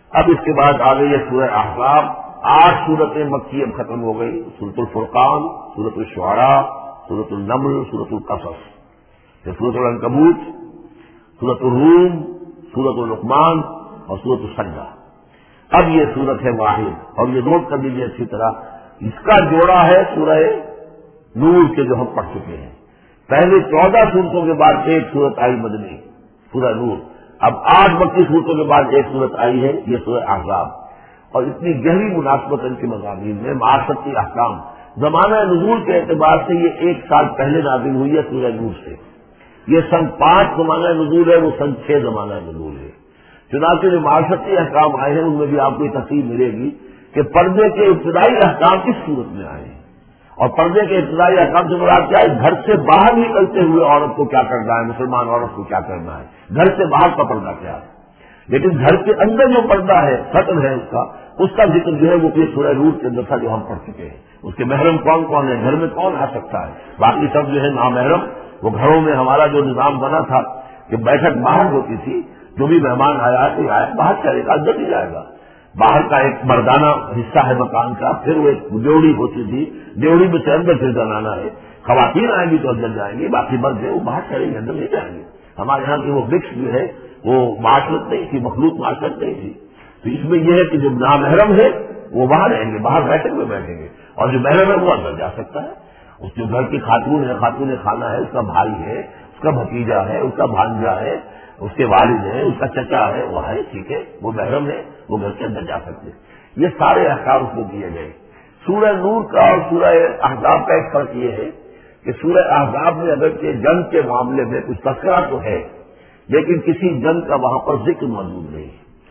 اب اس کے بعد آ گئی ہے سورہ احزاب. 8 سورتیں مکی اب ختم ہو گئی. سورۃ الفرقان، سورۃ الشعراء، سورۃ النمل، سورۃ القصص، پھر سورۃ العنکبوت، سورۃ الروم، سورۃ اللقمان اور سورۃ السجدہ. اب یہ سورت ہے واحد، اور یہ نوٹ کر لیجیے اچھی طرح، اس کا جوڑا ہے سورہ نور کے جو ہم پڑھ چکے ہیں. پہلے 14 سورتوں کے بعد ایک سورت آئی مدنی، سورہ نور. اب 8 مکی سورتوں کے بعد ایک سورت آئی ہے، یہ سورہ احزاب. اور اتنی گہری مناسبت ان کے مضامین میں، معاشرتی احکام. زمانہ نزول کے اعتبار سے یہ 1 سال پہلے نازل ہوئی ہے سورہ نور سے. یہ سن 5 زمانہ نزول ہے، وہ سن 6 زمانہ نزول ہے. چنانچہ جو معاشرتی احکام آئے ہیں ان میں بھی آپ کو یہ تفصیل ملے گی کہ پردے کے ابتدائی احکام کس صورت میں آئے ہیں، اور پردے کے ابتدائی احکام سے مراد کیا ہے؟ گھر سے باہر نکلتے ہوئے عورت کو کیا کرنا ہے، مسلمان عورت کو کیا کرنا ہے. گھر سے باہر کا پردہ کیا ہے، لیکن گھر کے اندر جو پردہ ہے، سطر ہے اس کا ذکر جو ہے وہ یہ سورہ نور کے اندر تھا جو ہم پڑھ چکے ہیں. اس کے محرم کون کون ہے، گھر میں کون آ سکتا ہے، باقی سب جو ہے نامحرم. وہ گھروں میں ہمارا جو نظام بنا تھا کہ بیٹھک باہر ہوتی تھی، جو بھی مہمان آیا تو آیا باہر چلے گا، اندر نہیں جائے گا. باہر کا ایک مردانہ حصہ ہے مکان کا، پھر وہ ایک ڈیوڑی ہوتی تھی، ڈیوڑی میں سے اندر پھر زنانہ ہے. خواتین آئیں گی تو اندر جائیں گی، باقی مرد ہے وہ باہر چلیں گے، اندر نہیں جائیں گے. ہمارے یہاں کی وہ مکس جو ہے وہ معاشرت نہیں تھی، مخلوط معاشرت نہیں تھی. تو اس میں یہ ہے کہ جو نامحرم ہے وہ باہر رہیں گے، باہر بیٹھک میں بیٹھیں گے، اور جو محرم ہے وہ اندر جا سکتا ہے. اس جو گھر کی خاتون ہے، خاتون خانہ ہے، اس کا بھائی ہے، اس کا بھتیجا ہے، اس کا بھانجا ہے، اس کے والد ہیں، اس کا چچا ہے، وہ ہے، ٹھیک ہے، وہ محرم ہے، وہ گھر کے اندر جا سکتے. یہ سارے احکام اس کو دیے گئے. سورہ نور کا اور سورہ احزاب کا ایک فرق یہ ہے کہ سورہ احزاب میں اگرچہ جنگ کے معاملے میں کچھ تذکرہ تو ہے، لیکن کسی جنگ کا وہاں پر ذکر موجود نہیں.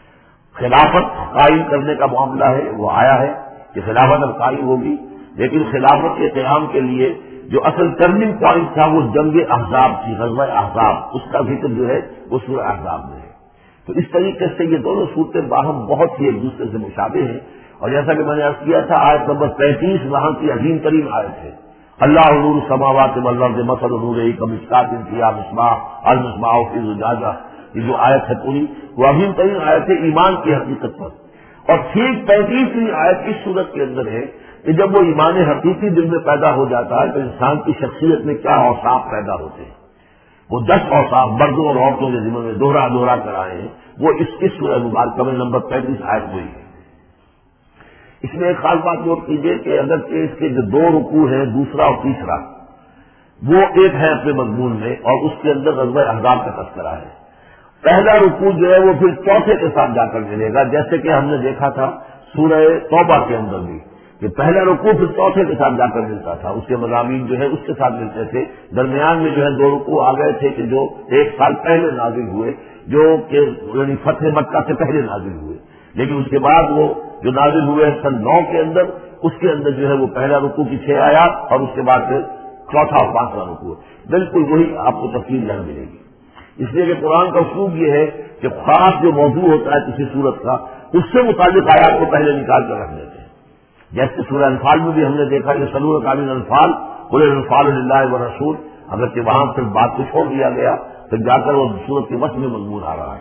خلافت قائم کرنے کا معاملہ ہے، وہ آیا ہے کہ خلافت اب قائم ہوگی، لیکن خلافت کے قیام کے لیے جو اصل ٹرننگ پوائنٹ تھا وہ جنگ احزاب تھی، غزوہ احزاب. اس کا ذکر جو ہے وہ سورہ احزاب میں ہے. تو اس طریقے سے یہ دونوں صورتیں باہم بہت ہی ایک دوسرے سے مشابہ ہیں. اور جیسا کہ میں نے عرض کیا تھا، آیت نمبر 35 وہاں کی عظیم ترین آیت ہے. اللہ نور السماوات والارض مثل نورہ کمشکاۃ فیہا مصباح المصباح فی زجاجہ. یہ جو آیت ہے پوری وہ عظیم ترین آیت ہے ایمان کی حقیقت پر. اور ٹھیک 35ویں آیت اس صورت کے اندر ہے کہ جب وہ ایمان حقیقی دل میں پیدا ہو جاتا ہے تو انسان کی شخصیت میں کیا اوصاف پیدا ہوتے ہیں. وہ 10 اوصاف مردوں اور عورتوں کے ذمہ میں دوہرا کر آئے ہیں، وہ اس سورہ مبارکہ میں نمبر 35 آیت ہوئی ہے. اس میں ایک خاص بات نوٹ کیجیے کہ اگرچہ اس کے جو 2 رکوع ہیں، دوسرا اور تیسرا، وہ ایک ہے اپنے مضمون میں، اور اس کے اندر غزوہ احزاب کا تذکرہ ہے. پہلا رکوع جو ہے وہ پھر چوتھے کے ساتھ جا کر ملے گا، جیسے کہ ہم نے دیکھا تھا سورہ توبہ کے اندر بھی کہ پہلا رکوع پھر چوتھے کے ساتھ جا کر ملتا تھا. اس کے مضامین جو ہے اس کے ساتھ ملتے تھے. درمیان میں جو ہے 2 رکوع آ گئے تھے کہ جو 1 سال پہلے نازل ہوئے، جو کہ یعنی فتح مکہ سے پہلے نازل ہوئے. لیکن اس کے بعد وہ جو نازل ہوئے سن 9 کے اندر، اس کے اندر جو ہے وہ پہلا رکوع کی 6 آیات اور اس کے بعد پھر چوتھا اور 5واں رکوع. بالکل وہی آپ کو تفصیل یہاں ملے گی. اس لیے کہ قرآن کا اسلوب یہ ہے کہ خاص جو موضوع ہوتا ہے کسی صورت کا، اس سے متعلق آیات کو پہلے نکال کر رکھ دیتے ہیں. جیسے سورہ انفال میں بھی ہم نے دیکھا کہ سلور قابل انفال قل الانفال للہ والرسول، اگرچہ وہاں پھر بات کو چھوڑ دیا گیا، پھر جا کر وہ صورت کے وقت میں مضمون آ رہا ہے.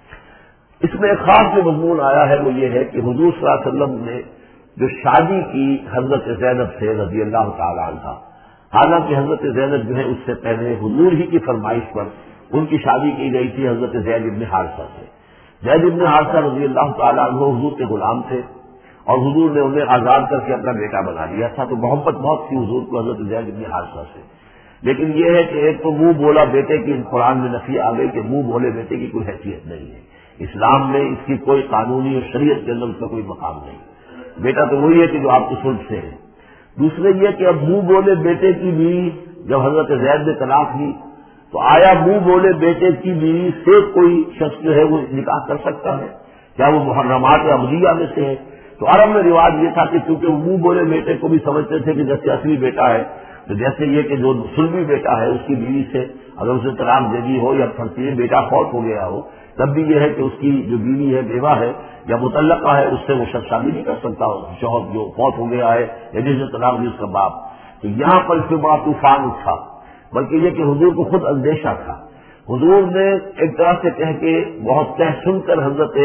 اس میں ایک خاص جو مضمون آیا ہے وہ یہ ہے کہ حضور صلی اللہ علیہ وسلم نے جو شادی کی حضرت زینب سے رضی اللہ تعالی عنہ، حالانکہ حضرت زینب جو ہے اس سے پہلے حضور ہی کی فرمائش پر ان کی شادی کی گئی تھی حضرت زید بن حارثہ سے. زید بن حارثہ رضی اللہ تعالیٰ عنہ حضور کے غلام تھے، اور حضور نے انہیں آزاد کر کے اپنا بیٹا بنا لیا تھا. تو محبت بہت تھی حضور کو حضرت زید بن حارثہ سے. لیکن یہ ہے کہ ایک تو منہ بولا بیٹے کی قرآن میں نفی آ گئی کہ منہ بولے بیٹے کی کوئی حیثیت نہیں ہے. اسلام میں اس کی کوئی قانونی اور شریعت کے اندر اس کا کوئی مقام نہیں. بیٹا تو وہی ہے کہ جو آپ کی سلب سے ہے. دوسرے یہ کہ اب منہ بولے بیٹے کی بیوی جب حضرت زید نے طلاق دی تو آیا منہ بولے بیٹے کی بیوی سے کوئی شخص جو ہے وہ نکاح کر سکتا ہے؟ کیا وہ محرمات عملیہ میں سے ہے؟ تو عرب میں رواج یہ تھا کہ کیونکہ وہ منہ بولے بیٹے کو بھی سمجھتے تھے کہ جیسے اصلی بیٹا ہے، تو جیسے یہ کہ جو سلبی بیٹا ہے اس کی بیوی سے اگر اسے طلاق دے دی ہو یا پھنسی بیٹا فوت ہو گیا ہو، تب بھی یہ ہے کہ اس کی جو بیوی ہے بیوہ ہے یا متعلقہ ہے اس سے وہ شخص شادی نہیں کر سکتا شوہر جو فوت ہو گیا ہے یا جس نے طلاق دی اس کا باپ. تو یہاں پر اس کے بعد طوفان اٹھا، بلکہ یہ کہ حضور کو خود اندیشہ تھا. حضور نے ایک طرح سے کہہ کے بہت کہہ سن کر حضرت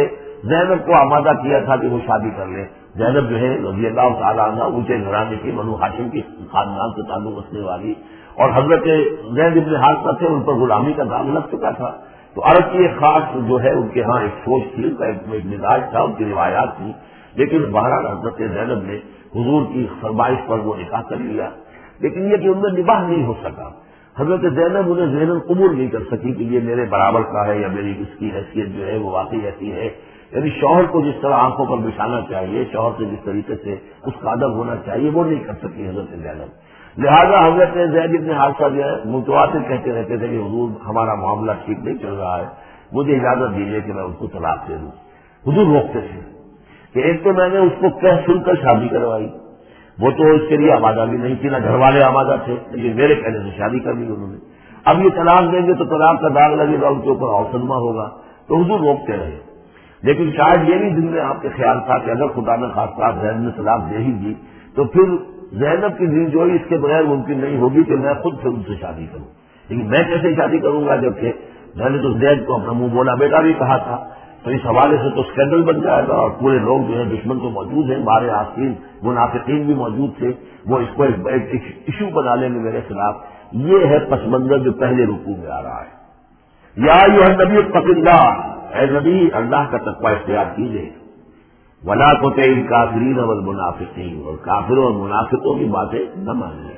زینب کو آمادہ کیا تھا کہ وہ شادی کر لے. زینب جو ہے رضی اللہ تعالیٰ عنہ اونچے گھرانے کی بنو ہاشم کی خاندان سے تعلق رکھنے والی، اور حضرت زید بن حارثہ تھے، ان پر غلامی کا داغ لگ چکا تھا. تو عرب کی ایک خاص جو ہے ان کے ہاں ایک سوچ تھی، ان کا ایک مزاج تھا، ان کی روایات تھی. لیکن بہرحال حضرت زینب نے حضور کی فرمائش پر وہ نکاح کر لیا. لیکن یہ کہ ان میں نباہ نہیں ہو سکا. حضرت زینب انہیں ذہناً قبول نہیں کر سکی کہ یہ میرے برابر کا ہے یا میری اس کی حیثیت جو ہے وہ واقعی ایسی ہے. یعنی شوہر کو جس طرح آنکھوں پر بچھانا چاہیے، شوہر سے جس طریقے سے اس کا ادب ہونا چاہیے، وہ نہیں کر سکی حضرت زینب. لہذا حضرت زید بن حارثہ جو ہے متواتر کہتے رہتے تھے کہ حضور ہمارا معاملہ ٹھیک نہیں چل رہا ہے، مجھے اجازت دیجیے کہ میں اس کو طلاق دے دوں. حضور روکتے تھے کہ ایک تو میں نے اس کو کہہ سن کر شادی کروائی، وہ تو اس کے لیے آمادہ بھی نہیں تھی، نہ گھر والے آمادہ تھے، لیکن میرے کہنے سے شادی کر لی انہوں نے. اب یہ طلاق دیں گے تو طلاق کا داغ لگے گا، ان کے اوپر اور صدمہ ہوگا. تو حضور روکتے رہے. لیکن شاید یہ بھی دل میں آپ کے خیال تھا کہ اگر خدا نے خاصہ زینب نے طلاق دے ہی دی تو پھر زینب کی دل جوئی اس کے بغیر ممکن نہیں ہوگی کہ میں خود پھر ان سے شادی کروں. لیکن میں کیسے شادی کروں گا جبکہ میں نے تو زید کو اپنا منہ بولا بیٹا بھی کہا تھا. تو اس حوالے سے تو اسکینڈل بن جائے گا، اور پورے لوگ جو ہیں دشمن تو موجود ہیں، ہمارے آسین منافقین بھی موجود تھے، وہ اس کو ایک ایشو بنا لیں گے میرے خلاف. یہ ہے پس منظر جو پہلے رکوع میں آ رہا ہے. یا ایھا النبی اتق اللہ، اے نبی اللہ کا تقوی اختیار کیجیے. ولا تطع الکافرین والمنافقین، اور کافروں اور منافقوں کی باتیں نہ مانیے.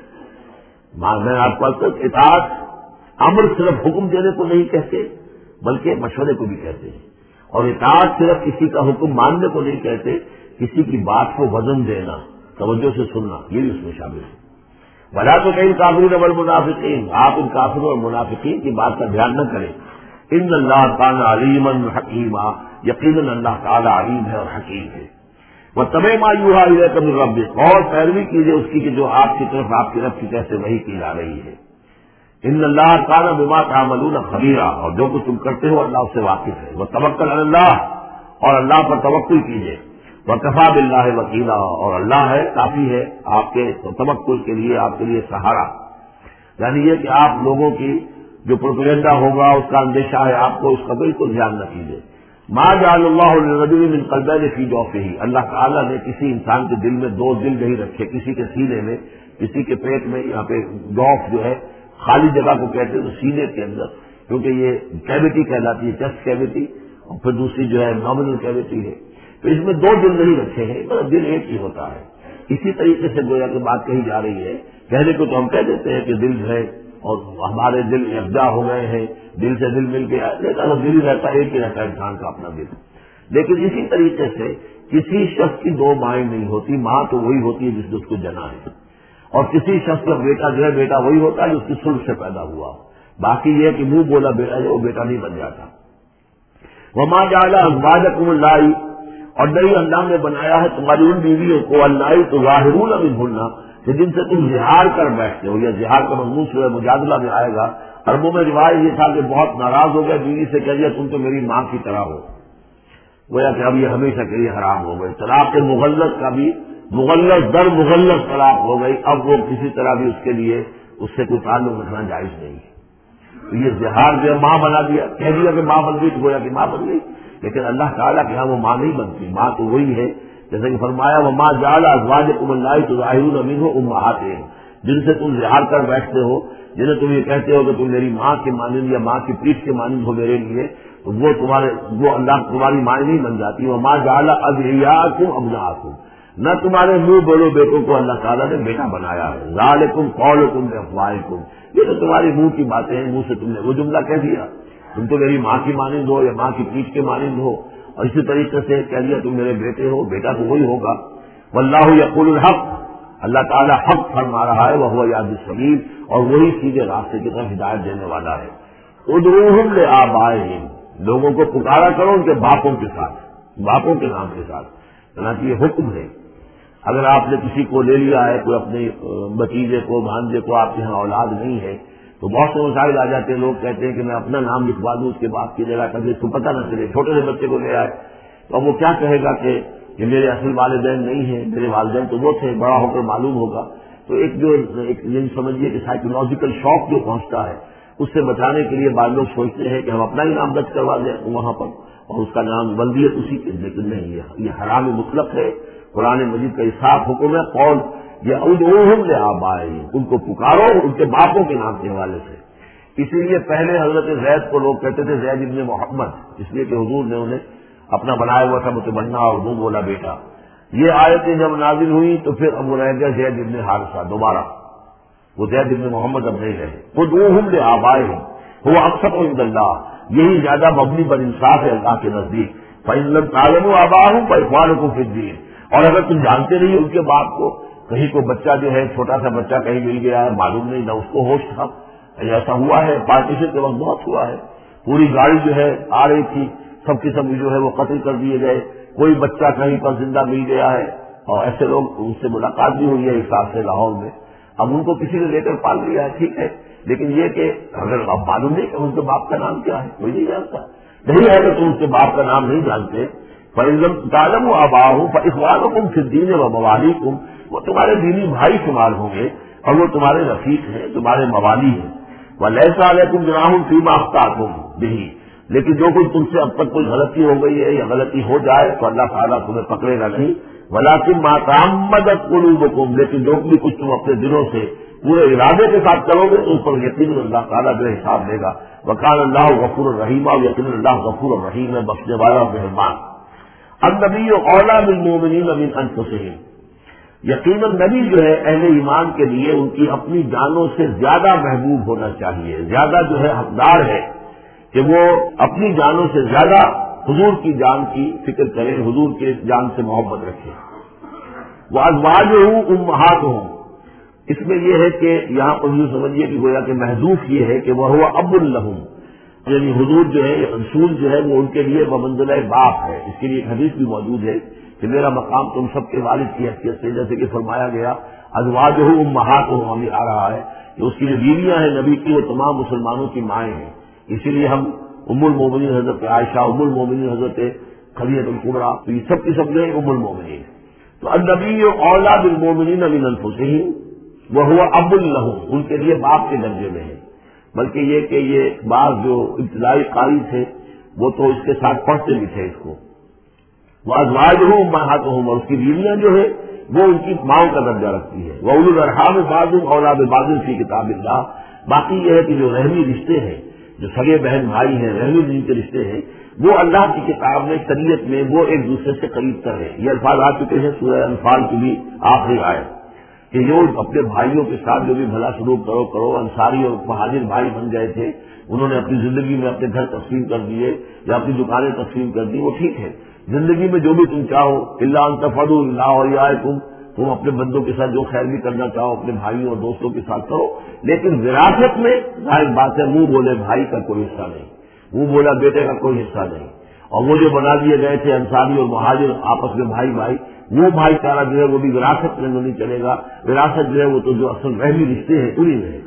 میں آپ کو اطاعت امر صرف حکم دینے کو نہیں کہتے بلکہ مشورے کو بھی کہتے ہیں. اور اطاعت صرف کسی کا حکم ماننے کو نہیں کہتے، کسی کی بات کو وزن دینا، توجہ سے سننا، یہ بھی اس میں شامل ہے. ولا تطع الکافرین والمنافقین، آپ ان کافروں اور منافقین کی بات کا دھیان نہ کریں. ان اللہ کان علیما حکیما، یقیناً اللہ تعالی علیم ہے اور حکیم ہے. واتبع ما یوحی الیک من ربک، اور پیروی کیجیے اس کی کہ جو آپ کی طرف آپ کے رب کی طرف سے وحی کی جا رہی ہے. ان اللہ کان بما تعملون خبیرا، اور جو کچھ تم کرتے ہو اللہ اس سے واقف ہے. وتوکل علی اللہ، اور اللہ پر توکل کیجیے. وکفی باللہ وکیلا، اور اللہ ہے کافی ہے آپ کے توکل کے لیے، آپ کے لیے سہارا. یعنی یہ کہ آپ لوگوں کی جو پروپیگنڈا ہوگا اس کا اندیشہ ہے آپ کو، اس کا بالکل دھیان نہ کیجیے. ما جعل اللہ لرجل من قلبین فی جوفہ، اللہ تعالیٰ نے کسی انسان کے دل میں دو دل نہیں رکھے، کسی کے سینے میں، کسی کے پیٹ میں. یہاں پہ جوف جو ہے خالی جگہ کو کہتے ہیں تو سینے کے اندر، کیونکہ یہ کیویٹی کہلاتی ہے، چیسٹ کیویٹی، اور پھر دوسری جو ہے نامنل کیویٹی ہے. تو اس میں دو دل نہیں رکھے ہیں، مطلب دل ایک ہی ہوتا ہے. اسی طریقے سے گویا کہ بات کہی جا رہی ہے. کہنے کو تو ہم کہہ دیتے ہیں کہ دل ہے اور ہمارے دل یکجا ہو گئے ہیں، دل سے دل مل گیا، لیکن دل ہی رہتا ہے، ایک ہی رہتا ہے انسان کا اپنا دل. لیکن اسی طریقے سے کسی شخص کی دو مائیں نہیں ہوتی. ماں تو وہی ہوتی ہے جس نے اس کو جنا ہے، اور کسی شخص کا بیٹا جو ہے بیٹا وہی ہوتا ہے جو اس کی سلب سے پیدا ہوا. باقی یہ کہ منہ بولا بیٹا جو وہ بیٹا نہیں بن جاتا. وما جعل ازواجکم اللہ، اور نہیں اللہ نے بنایا ہے تمہاری ان بیویوں کو اللہ تظاہرون منہن، کہ جن سے تم زہار کر بیٹھتے ہو. یا زہار کا مضمون سورہ مجادلہ میں آئے گا. عربوں میں روایت یہ تھا کہ بہت ناراض ہو گئے بیوی سے، کہہ دیا تم تو میری ماں کی طرح ہو. گویا کہ اب یہ ہمیشہ کے لیے حرام ہو گئے. طلاق مغلظ کا بھی مغلظ در مغلظ طلاق ہو گئی. اب وہ کسی طرح بھی اس کے لیے اس سے کوئی تعلق رکھنا جائز نہیں ہے. تو یہ زہار جو ہے ماں بنا دیا، کہہ دیا کہ ماں بن گئی تو گویا کہ ماں بن گئی. لیکن اللہ تعالیٰ کے ہاں وہ ماں نہیں بنتی، ماں تو وہی ہے. جیسے کہ فرمایا وما جعل ازواجکم اللہ تظاہرون منہ امہاتہم، جن سے تم زہار کر بیٹھتے ہو، جنہیں تم یہ کہتے ہو کہ تم میری ماں کے مانند یا ماں کی پیٹھ کے مانند ہو میرے لیے، وہ اللہ تمہاری ماں نہیں بن جاتی. وما جعل ادعیاءکم ابناءکم، نہ تمہارے منہ بولو بیٹوں کو اللہ تعالیٰ نے بیٹا بنایا ہے. ذالکم قولکم بافواہکم، یہ تو تمہاری منہ کی باتیں ہیں، منہ سے تم نے وہ جملہ کہہ دیا، تم تو میری ماں کی مانند ہو یا ماں کی پیٹھ کے مانند ہو. اور اسی طریقے سے کہہ دیا تم میرے بیٹے ہو، بیٹا تو وہی ہوگا. واللہ یقول الحق، اللہ تعالیٰ حق فرما رہا ہے. وہو یہدی السبیل، اور وہی سیدھے راستے کی طرف ہدایت دینے والا ہے. ادعوہم لآبائہم، لوگوں کو پکارا کرو ان کے باپوں کے ساتھ، باپوں کے نام کے ساتھ. چنانچہ یہ حکم ہے. اگر آپ نے کسی کو لے لیا ہے، کوئی اپنے بھتیجے کو بھانجے کو، آپ کے یہاں اولاد نہیں ہے، تو بہت سے مسائل آ جاتے ہیں. لوگ کہتے ہیں کہ میں اپنا نام لکھوا دوں اس کے باپ کی جگہ، تاکہ اس کو پتہ نہ چلے. چھوٹے سے بچے کو لے آئے تو اب وہ کیا کہے گا کہ یہ میرے اصل والدین نہیں ہیں، میرے والدین تو وہ تھے، بڑا ہو کر معلوم ہوگا. تو ایک سمجھیے کہ سائیکولوجیکل شوق جو پہنچتا ہے، اس سے بچانے کے لیے بعض لوگ سوچتے ہیں کہ ہم اپنا ہی نام درج کروا دیں وہاں پر، اور اس کا نام ولدیت اسی کے، لیکن نہیں، یہ حرام مطلق ہے۔ قرآن مجید کا یہ صاف حکم ہے، قول یہ ادعوہم لآبائہم، ان کو پکارو ان کے باپوں کے نام کے حوالے سے۔ اسی لیے پہلے حضرت زید کو لوگ کہتے تھے زید ابن محمد، اس لیے کہ حضور نے انہیں اپنا بنایا ہوا تھا متمنا، اور وہ بولا بیٹا۔ یہ آیتیں جب نازل ہوئی تو پھر اب وہ رہ گیا زید ابن حارثہ، دوبارہ وہ زید ابن محمد اب نہیں رہے۔ ادعوہم لآبائہم هو اقسط عند اللہ، یہی زیادہ مبنی بر انصاف ہے اللہ کے نزدیک۔ فإن لم تعلموا آباءهم فإخوانكم في الدين، اور اگر تم جانتے نہیں ان کے باپ کو، کہیں کو بچہ جو ہے چھوٹا سا بچہ کہیں مل گیا ہے، معلوم نہیں، نہ اس کو ہوش تھا، ایسا ہوا ہے، پارٹیشن کے وقت بہت ہوا ہے، پوری گاڑی جو ہے آ رہی تھی، سب کے سب جو ہے وہ قتل کر دیے گئے، کوئی بچہ کہیں پر زندہ مل گیا ہے، اور ایسے لوگ ان سے ملاقات بھی ہوئی ہے حساب سے لاہور میں۔ اب ان کو کسی نے لے کر پال لیا ہے، ٹھیک ہے، لیکن یہ کہ اگر اب معلوم نہیں کہ ان کے باپ کا نام کیا ہے، کوئی نہیں جانتا، نہیں ہے کہ تم ان کے باپ کا نام نہیں جانتے۔ فإن لم تعلموا آباءهم فإخوانكم في الدين ومواليكم، وہ تمہارے دینی بھائی شمار ہوں گے اور وہ تمہارے رفیق ہیں، تمہارے موالی ہیں۔ وَلَيْسَ عَلَيْكُمْ جُنَاحٌ فِيمَا أَخْطَأْتُمْ بِهِ، لیکن جو کچھ تم سے اب تک کوئی غلطی ہو گئی ہے یا غلطی ہو جائے تو اللہ تعالیٰ تمہیں پکڑے گا نہیں۔ وَلَكِنْ مَا تَعَمَّدَتْ قُلُوبُكُمْ، لیکن جو بھی کچھ تم اپنے دلوں سے پورے ارادے کے ساتھ کرو گے تو اس پر یقیناً اللہ تعالیٰ جو حساب لے گا۔ وَكَانَ اللَّهُ غَفُورًا رَحِيمًا، اور یقیناً اللہ غفور الرحیم ہے، بخشنے والا اور مہربان۔ النبی اولیٰ بالمؤمنین من انفسہم، یقیناً نبی جو ہے اہل ایمان کے لیے ان کی اپنی جانوں سے زیادہ محبوب ہونا چاہیے، زیادہ جو ہے حقدار ہے کہ وہ اپنی جانوں سے زیادہ حضور کی جان کی فکر کریں، حضور کے جان سے محبت رکھیں۔ وَأَزْوَاجُهُ أُمَّهَاتُهُمْ، اس میں یہ ہے کہ یہاں پر یوں سمجھیے کہ گویا کہ محذوف یہ ہے کہ وَهُوَ أَبٌّ لَهُمْ، یعنی حضور جو ہے رسول جو ہے وہ ان کے لیے بمنزلہ باپ ہے۔ اس کے لیے ایک حدیث بھی موجود ہے کہ میرا مقام تم سب کے والد کی حیثیت سے، جیسے کہ فرمایا گیا ازواجہ امہاتہم، ہمیں آ رہا ہے کہ اس کی جو بیویاں ہیں نبی کی وہ تمام مسلمانوں کی مائیں ہیں، اسی لیے ہم ام المومنین حضرت عائشہ، ام المومنین حضرت خدیجہ الکبریٰ، تو یہ سب کی سب جو ہے ام المومنین۔ تو النبی اولیٰ بالمؤمنین من انفسہم وہو اب لہم، ان کے لیے باپ کے درجے میں ہے، بلکہ یہ کہ یہ بعض جو ابتدائی قاری تھے وہ تو اس کے ساتھ پڑھتے بھی تھے اس کو۔ وازواجہ امہاتہم، اور اس کی بیویاں جو ہے وہ ان کی ماؤں کا درجہ رکھتی ہے۔ وَأُولُو الْأَرْحَامِ بَعْضُهُمْ أَوْلَىٰ بِبَعْضٍ فِي کتاب اللہ، باقی یہ ہے کہ جو رحمی رشتے ہیں، جو سگے بہن بھائی ہیں، رحمی دین کے رشتے ہیں، وہ اللہ کی کتاب میں، شریعت میں وہ ایک دوسرے سے قریب تر ہیں۔ یہ الفاظ آ چکے ہیں سورہ انفال کی بھی آخری آیت کہ جو اپنے بھائیوں کے ساتھ جو بھی بھلا سلوک کرو، انصاری اور مہاجر بھائی بن گئے تھے، انہوں نے اپنی زندگی میں اپنے گھر تقسیم کر دیے یا اپنی دکانیں تقسیم کر دی، وہ ٹھیک ہے، زندگی میں جو بھی تم چاہو، الا ان تفعلوا اللہ اولیاءکم، تم اپنے بندوں کے ساتھ جو خیر بھی کرنا چاہو اپنے بھائیوں اور دوستوں کے ساتھ کرو، لیکن وراثت میں ظاہر بات ہے منہ بولے بھائی کا کوئی حصہ نہیں، منہ بولا بیٹے کا کوئی حصہ نہیں۔ اور وہ جو بنا دیے گئے تھے انصاری اور مہاجر آپس میں بھائی بھائی، وہ بھائی چارہ جو ہے وہ بھی وراثت میں نہیں چلے گا، وراثت جو ہے وہ تو جو اصل رحمی رشتے ہیں انہی میں ہے۔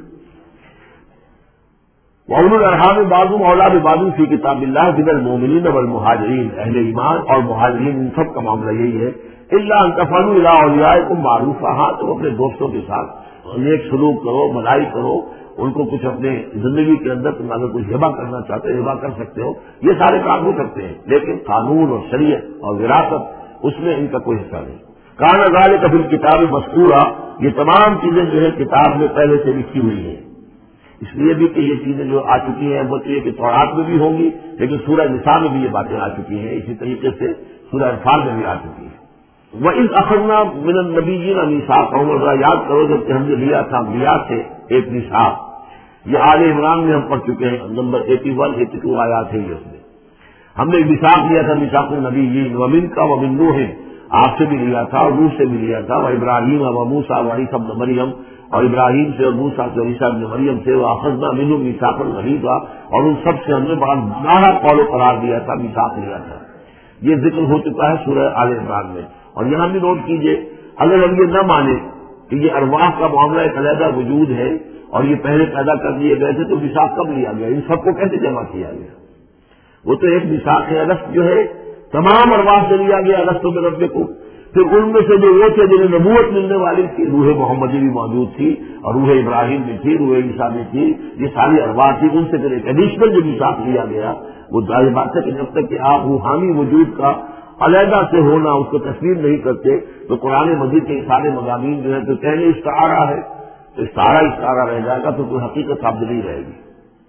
وَأُولُو الْأَرْحَامِ بَعْضُهُمْ أَوْلَىٰ بِبَعْضٍ فِي کتاب اللہ مِنَ الْمُؤْمِنِینَ وَالْمُہَاجِرِینَ، اہل ایمان اور مہاجرین ان سب کا معاملہ یہی ہے۔ اِلَّا أَن تَفْعَلُوا إِلَىٰ أَوْلِيَائِكُمْ مَعْرُوفًا، ہاں تم اپنے دوستوں کے ساتھ نیک سلوک کرو، بھلائی کرو، ان کو کچھ اپنے زندگی کے اندر تم اگر کچھ ہبہ کرنا چاہتے ہو ہبہ کر سکتے ہو، یہ سارے کام بھی کرتے ہیں، لیکن قانون اور شریعت اور وراثت اس میں ان کا کوئی حصہ نہیں۔ کان ذالک فی الکتاب مذکورا، یہ تمام چیزیں جو ہے کتاب میں پہلے سے لکھی ہوئی ہیں، اس لیے بھی کہ یہ چیزیں جو آ چکی ہیں وہ یہ کہ تورات میں بھی ہوں گی، لیکن سورہ نساء میں بھی یہ باتیں آ چکی ہیں، اسی طریقے سے سورہ انفال میں بھی آ چکی ہیں۔ وَإِذْ أَخَذْنَا مِنَ النَّبِيِّينَ مِيثَاقَهُمْ، اور یاد کرو جب کہ ہم نے لیا تھا انبیاء سے ایک میثاق، یہ آل عمران میں ہم پڑھ چکے ہیں، نمبر 81 82 آیات ہے یہ، اس میں ہم نے ایک میثاق لیا تھا، میثاق النبیین، وَمِنْکَ وَمِن نُوحٍ، آپ سے بھی لیا تھا اور نوح سے بھی لیا تھا، وَإِبْرَاهِيمَ وَمُوسَىٰ وَعِیسَىٰ ابْنَ مَرْیَم، اور ابراہیم سے اور موسیٰ سے اور عیسیٰ ابن مریم سے، وَأَخَذْنَا مِنْهُم مِيثَاقًا غَلِيظًا، اور ان سب سے ہم نے بڑا گاڑا قول و قرار دیا تھا، میثاق لیا تھا۔ یہ ذکر ہو چکا ہے سورہ آل عمران میں۔ اور یہاں بھی نوٹ کیجئے، اگر ہم یہ نہ مانیں کہ یہ ارواح کا معاملہ ایک علیحدہ وجود ہے اور یہ پہلے پیدا کر دیے گئے تھے، تو میثاق کب لیا گیا، ان سب کو کیسے جمع کیا گیا؟ وہ تو ایک میثاق ہے، الست جو ہے تمام ارواح سے لیا گیا، الست بربکم، پھر ان میں سے جو وہ تھے جنہیں نبوت ملنے والی تھی، روح محمدی بھی موجود تھی اور روح ابراہیم بھی تھی، روح عیسیٰ بھی تھی، یہ ساری ارواح تھی، ان سے پھر ایک ایڈیشنل جو میثاق لیا گیا وہ ظاہر بات ہے کہ جب تک کہ آپ روحانی وجود کا علیحدہ سے ہونا اس کو تسلیم نہیں کرتے تو قرآن مجید کے سارے مضامین جو ہے تو پہلے استعارہ ہے، تو استعارہ رہ جائے گا تو کوئی حقیقت ثابت نہیں رہے گی۔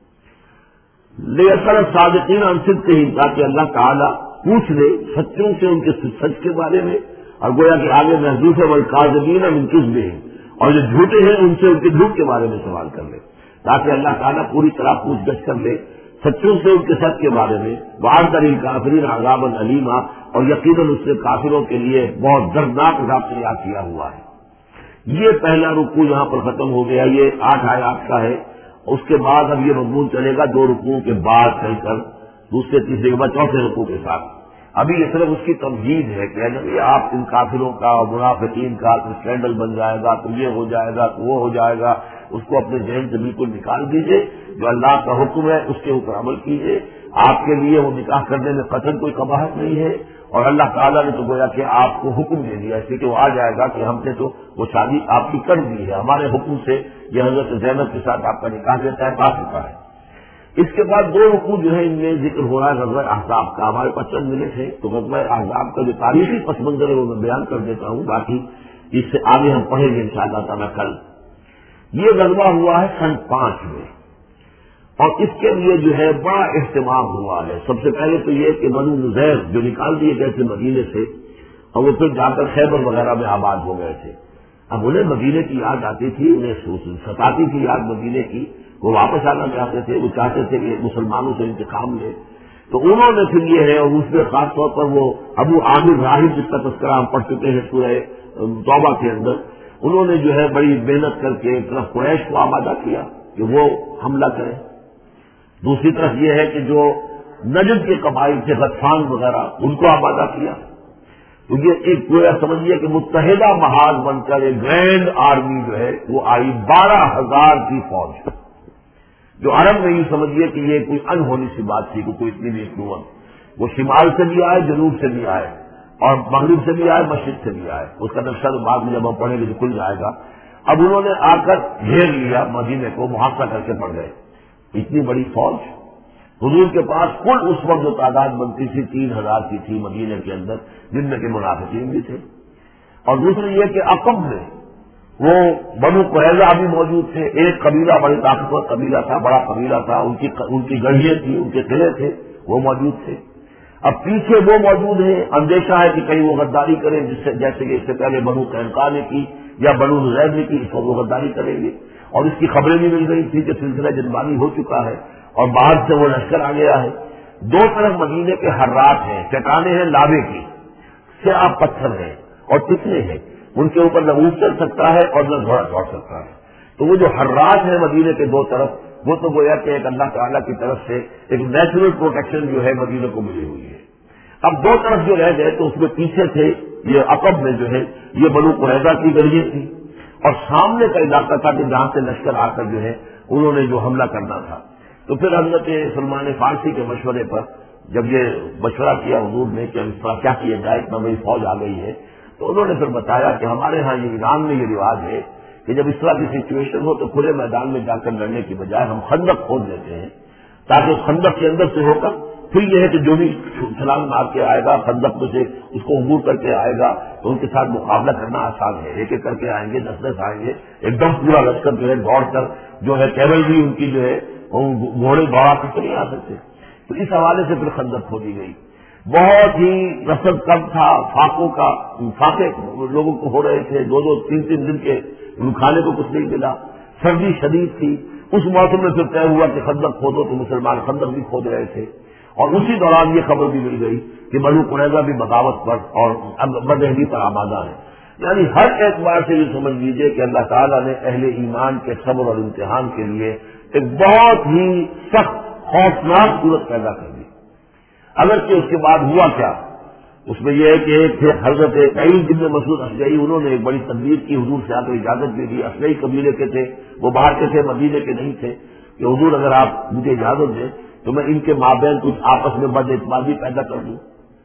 لیکن صادقین عن صدقہم، تاکہ اللہ تعالیٰ پوچھ لے سچوں سے ان کے سچ کے بارے میں، اور گویا کہ آگے محذوف ہے والکاذبین من کذبہم، اور جو جھوٹے ہیں ان سے ان کے جھوٹ کے بارے میں سوال کر لے، تاکہ اللہ تعالیٰ پوری طرح پوچھ گچھ کر لے سچوں سے ان کے سچ کے بارے میں۔ وعد للکافرین عذابا الیما، اور یقیناً اس سے کافروں کے لیے بہت دردناک عذاب تیار کیا ہوا ہے۔ یہ پہلا رکوع یہاں پر ختم ہو گیا، یہ 8 آیات کا ہے۔ اس کے بعد اب یہ مضمون چلے گا 2 رکوعوں کے بعد چل کر دوسرے تیسرے کے بعد چوتھے رکوع کے ساتھ۔ ابھی یہ صرف اس کی تمہید ہے کہ جب آپ ان کافروں کا اور منافقین کا اسکینڈل بن جائے گا تو یہ ہو جائے گا تو وہ ہو جائے گا، اس کو اپنے ذہن سے بالکل نکال دیجئے، جو اللہ کا حکم ہے اس کے اوپر عمل کیجئے۔ آپ کے لیے وہ نکاح کرنے میں قطعاً کوئی قباحت نہیں ہے، اور اللہ تعالیٰ نے تو گویا کہ آپ کو حکم دے دیا، اس لیے کہ وہ آ جائے گا کہ ہم نے تو وہ شادی آپ کی کر دی ہے، ہمارے حکم سے یہ حضرت زینب کے ساتھ آپ کا نکاح جو طے پا چکا ہے۔ اس کے بعد 2 رکوع جو ہے ان میں ذکر ہو رہا ہے غزوہ احزاب کا۔ ہمارے 55 منٹ ہے تو غزوہ احزاب کا جو تاریخی پس منظر ہے وہ میں بیان کر دیتا ہوں، باقی اس سے آگے ہم پڑھیں گے انشاءاللہ تعالیٰ کل۔ یہ غزوہ ہوا ہے سن 5 میں، اور اس کے لیے جو ہے بڑا اہتمام ہوا ہے۔ سب سے پہلے تو یہ کہ بنو نذیر جو نکال دیے گئے تھے مدینے سے، اور وہ پھر جا کر خیبر وغیرہ میں آباد ہو گئے تھے، اب انہیں مدینے کی یاد آتی تھی، انہیں ستاتی تھی یاد مدینے کی، وہ واپس آنا چاہتے تھے، وہ چاہتے تھے کہ مسلمانوں سے انتقام لے، تو انہوں نے پھر یہ ہے، اور اس میں خاص طور پر وہ ابو عامر راہب جس کا تذکرہ ہم پڑھ چکے ہیں سورہ توبہ کے اندر، انہوں نے جو ہے بڑی محنت کر کے ایک طرف قریش کو آمادہ کیا کہ وہ حملہ کریں، دوسری طرف یہ ہے کہ جو نجد کے قبائل تھے غطفان وغیرہ ان کو آمادہ کیا، تو یہ ایک پورا سمجھیے کہ متحدہ محاذ بن کر ایک گرینڈ آرمی جو ہے وہ آئی 12,000 کی فوج، جو عرب میں یہ سمجھیے کہ یہ کوئی انہونی سی بات تھی کہ کوئی اتنی بھی قوت، وہ شمال سے بھی آئے، جنوب سے بھی آئے، اور مغرب سے بھی آئے، مشرق سے بھی آئے، اس کا نقشہ تو بعد میں جب ہم پڑھیں گے تو کھل جائے گا۔ اب انہوں نے آ کر گھیر لیا مدینے کو، محاصرہ کر کے پڑ گئے، اتنی بڑی فوج حضور کے پاس کل اس وقت جو تعداد بنتی تھی 3,000 کی تھی مدینے کے اندر، جن میں کہ منافقین بھی تھے، اور دوسری یہ کہ عقب میں وہ بنو قریظہ بھی موجود تھے، ایک قبیلہ بڑی طاقتور قبیلہ تھا، بڑا قبیلہ تھا، ان کی گڑھیاں تھی، ان کے قلعے تھے، وہ موجود تھے۔ اب پیچھے وہ موجود ہیں، اندیشہ ہے کہ کہیں وہ غداری کریں، جیسے کہ اس سے پہلے بنو قینقاع نے کی یا بنو نذیر نے کی، اس وقت وہ غداری کریں گے، اور اس کی خبریں بھی مل رہی تھی کہ سلسلہ جنبانی ہو چکا ہے اور باہر سے وہ لشکر آ گیا ہے۔ 2 طرف مدینے کے حرات ہیں، چٹانیں ہیں لاوے کی، سیاہ پتھر ہیں اور ٹکنے ہیں، ان کے اوپر نہ اونٹ چل سکتا ہے اور نہ گھوڑا دوڑ سکتا ہے، تو وہ جو حرات ہیں مدینے کے 2 طرف، وہ تو گویا کہ ایک اللہ تعالیٰ کی طرف سے ایک نیچرل پروٹیکشن جو ہے مدینے کو ملی ہوئی ہے۔ اب 2 طرف جو رہ گئے تو اس میں پیچھے تھے یہ عقب میں جو ہے یہ بنو قریظہ کی گڑھیاں تھی، اور سامنے کا علاقہ تھا کہ جہاں سے لشکر آ کر جو ہے انہوں نے جو حملہ کرنا تھا۔ تو پھر حضرت سلمان فارسی کے مشورے پر جب یہ مشورہ کیا حضور نے کہ اس طرح کیا کیا جائے، اتنا بڑی فوج آ گئی ہے، تو انہوں نے پھر بتایا کہ ہمارے ہاں یہ ایران میں یہ رواج ہے کہ جب اس طرح کی سچویشن ہو تو کھلے میدان میں جا کر لڑنے کی بجائے ہم خندق کھود دیتے ہیں، تاکہ اس خندق کے اندر سے ہو کر پھر یہ ہے کہ جو بھی چھلانگ مار کے آئے گا خندق میں سے اس کو عبور کر کے آئے گا تو ان کے ساتھ مقابلہ کرنا آسان ہے، ایک ایک کر کے آئیں گے، 10 آئیں گے، ایک دم پورا لشکر جو ہے دوڑ کر جو ہے کیولری ان کی جو ہے گھوڑے دوڑا کر نہیں آ سکتے، تو اس حوالے سے پھر خندق کھودی گئی۔ بہت ہی رسد کم تھا، فاقے لوگوں کو ہو رہے تھے، 2 3 دن کے کھانے کو کچھ نہیں ملا، سردی شدید تھی، اس موسم میں پھر طے ہوا کہ خندق کھودو، تو مسلمان خندق بھی کھود رہے تھے، اور اسی دوران یہ خبر بھی مل گئی کہ بنو قریظہ بھی بغاوت پر اور بدہلی پر آمادہ ہے۔ یعنی ہر اعتبار سے یہ سمجھ لیجیے کہ اللہ تعالیٰ نے اہل ایمان کے صبر اور امتحان کے لیے ایک بہت ہی سخت خوفناک صورت پیدا کر دی۔ اگرچہ اس کے بعد ہوا کیا، اس میں یہ ہے کہ ایک تھے حضرت سعید بن مسعود اشجعی، انہوں نے ایک بڑی تدبیر کی، حضور سے آ کر اجازت بھی دی، اشجعی قبیلے کے تھے، وہ باہر کے تھے، مدینے کے نہیں تھے، کہ حضور اگر آپ مجھے اجازت دیں تو میں ان کے مابین کچھ آپس میں بد اعتمادی پیدا کر دوں۔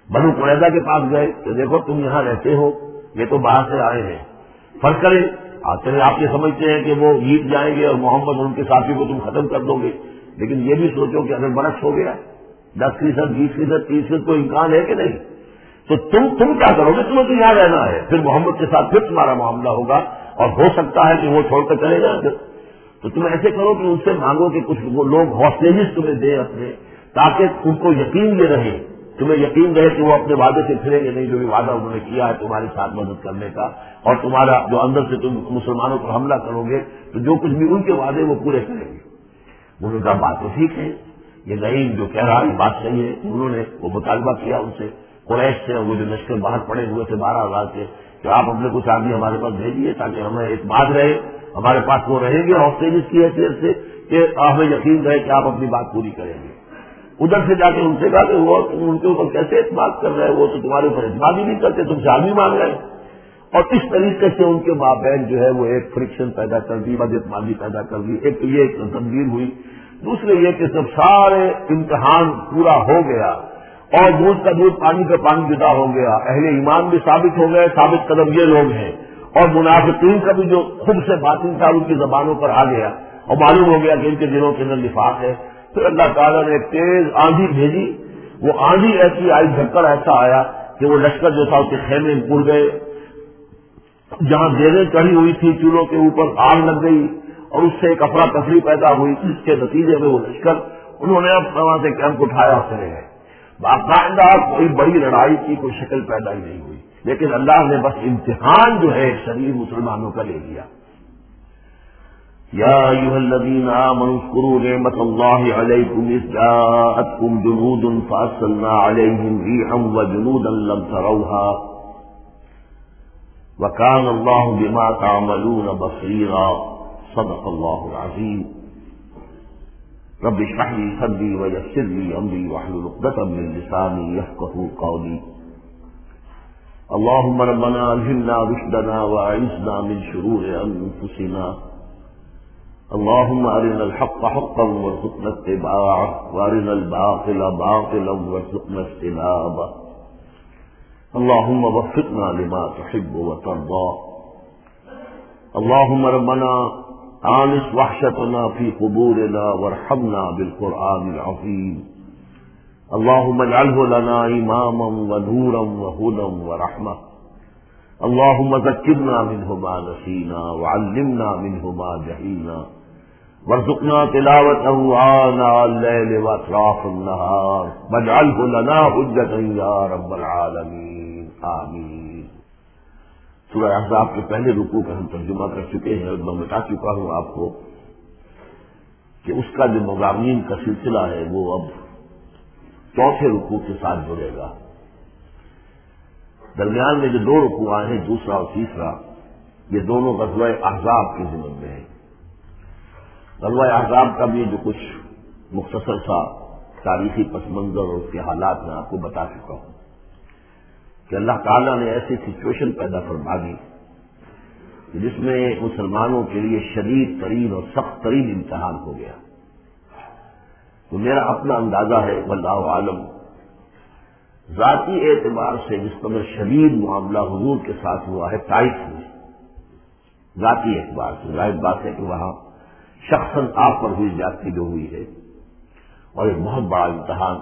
بنو قریظہ کے پاس گئے کہ دیکھو تم یہاں رہتے ہو، یہ تو باہر سے آئے ہیں، فرق کرے چلے آپ یہ سمجھتے ہیں کہ وہ جیت جائیں گے اور محمد اور ان کے ساتھی کو تم ختم کر دو گے، لیکن یہ بھی سوچو کہ اگر برعکس ہو گیا 10%، 20%، 30% کوئی امکان ہے کہ نہیں، تو تم کیا کرو گے؟ تمہیں تو یہاں رہنا ہے، پھر محمد کے ساتھ پھر تمہارا معاملہ ہوگا اور ہو سکتا ہے کہ وہ چھوڑ کر چلے جائیں، تو تم ایسے کرو کہ ان سے مانگو کہ کچھ وہ لوگ حوصلے تمہیں دیں اپنے، تاکہ ان کو یقین یہ رہے، تمہیں یقین رہے کہ وہ اپنے وعدے سے پھریں گے نہیں، جو بھی وعدہ انہوں نے کیا ہے تمہارے ساتھ مدد کرنے کا، اور تمہارا جو اندر سے تم مسلمانوں پر حملہ کرو گے تو جو کچھ بھی ان کے وعدے وہ پورے کریں گے۔ انہوں نے کہا بات تو ٹھیک ہے، یہ نعیم جو کہہ رہا ہے یہ بات صحیح ہے۔ انہوں نے وہ مطالبہ کیا ان سے، قریش سے، وہ جو لشکر باہر پڑے ہوئے تھے 12,000 کے، کہ آپ اپنے کچھ آدمی ہمارے پاس بھیجیے تاکہ ہمیں اعتماد رہے، ہمارے پاس وہ رہیں گے حوصلے کی حیثیت سے کہ ہمیں یقین رہے کہ آپ اپنی بات پوری کریں گے۔ ادھر سے جا کے ان سے کہا کہ وہ ان کے اوپر کیسے اعتماد کر رہے ہیں، وہ تو تمہارے اوپر اعتماد ہی نہیں کرتے، تم سے آدمی مانگ رہے ہیں۔ اور اس طریقے سے ان کے مابین جو ہے وہ ایک فرکشن پیدا کر دی، بد اعتمادی پیدا کر دی۔ ایک تو یہ ایک تبدیل ہوئی، دوسرے یہ کہ جب سارے امتحان پورا ہو گیا اور دودھ کا دودھ پانی کا پانی جدا ہو گیا، اہل ایمان بھی ثابت ہو گئے، ثابت قدم یہ لوگ ہیں، اور منافقین کا بھی جو خود سے باطن تھا ان کی زبانوں پر آ گیا اور معلوم ہو گیا کہ ان کے دلوں کے اندر نفاق ہے، پھر اللہ تعالیٰ نے ایک تیز آندھی بھیجی۔ وہ آندھی ایسی آئی، جھکڑ ایسا آیا کہ وہ لشکر جو تھا اس کے خیمے اڑ گئے، جہاں دیریں چڑھی ہوئی تھی چولہوں کے اوپر آگ لگ گئی اور اس سے ایک افراتفری پیدا ہوئی، جس کے نتیجے میں وہ لشکر انہوں نے اب وہاں سے کیمپ اٹھایا اور چلے گئے۔ باقاعدہ کوئی بڑی لڑائی کی کوئی شکل پیدا ہی نہیں ہوئی، لیکن اللہ نے بس امتحان جو ہے شریر مسلمانوں کا لے لیا۔ یا ایھا الذین آمنوا اذکروا نعمت اللہ علیکم اذ جاءتکم جنود فارسلنا علیہم ریحا وجنودا لم تروها وکان اللہ بما تعملون بصیرا۔ صدق اللہ العظیم۔ رب اشرح لي صدری ویسر لي امری واحلل عقدۃ من لسانی یفقهوا قولی۔ اللهم ربنا الهمنا رشدنا واعذنا من شرور انفسنا، اللهم ارنا الحق حقا وارزقنا اتباعه وارنا الباطل باطلا وارزقنا اجتنابه، اللهم وفقنا لما تحب وترضى۔ اللهم ربنا آنس وحشتنا في قبورنا وارحمنا بالقرآن العظيم، اللهم اجعله لنا إماما ونورا وهدى ورحمة، اللهم ذكرنا منه ما نسينا وعلمنا منه ما جهلنا وارزقنا تلاوته آناء الليل وأطراف النهار واجعله لنا حجة يا رب العالمين، آمين۔ سورہ احزاب کے پہلے رکوع کا ہم ترجمہ کر چکے ہیں اور میں بتا چکا ہوں آپ کو کہ اس کا جو مضامین کا سلسلہ ہے وہ اب چوتھے رکوع کے ساتھ جڑے گا۔ درمیان میں جو دو رکوع آئے ہیں، دوسرا اور تیسرا، یہ دونوں غزوہ احزاب کے ضمن میں ہیں۔ غزوہ احزاب کا بھی جو کچھ مختصر سا تاریخی پس منظر اور اس کے حالات میں آپ کو بتا چکا ہوں کہ اللہ تعالیٰ نے ایسی سچویشن پیدا فرما دی کہ جس میں مسلمانوں کے لیے شدید ترین اور سخت ترین امتحان ہو گیا۔ تو میرا اپنا اندازہ ہے، واللہ عالم، ذاتی اعتبار سے جس قدر شدید معاملہ حضور کے ساتھ ہوا ہے طائف میں، ذاتی اعتبار سے ظاہر بات ہے کہ وہاں شخصاً آپ پر ہوئی زیادتی جو ہوئی ہے، اور ایک بہت بڑا امتحان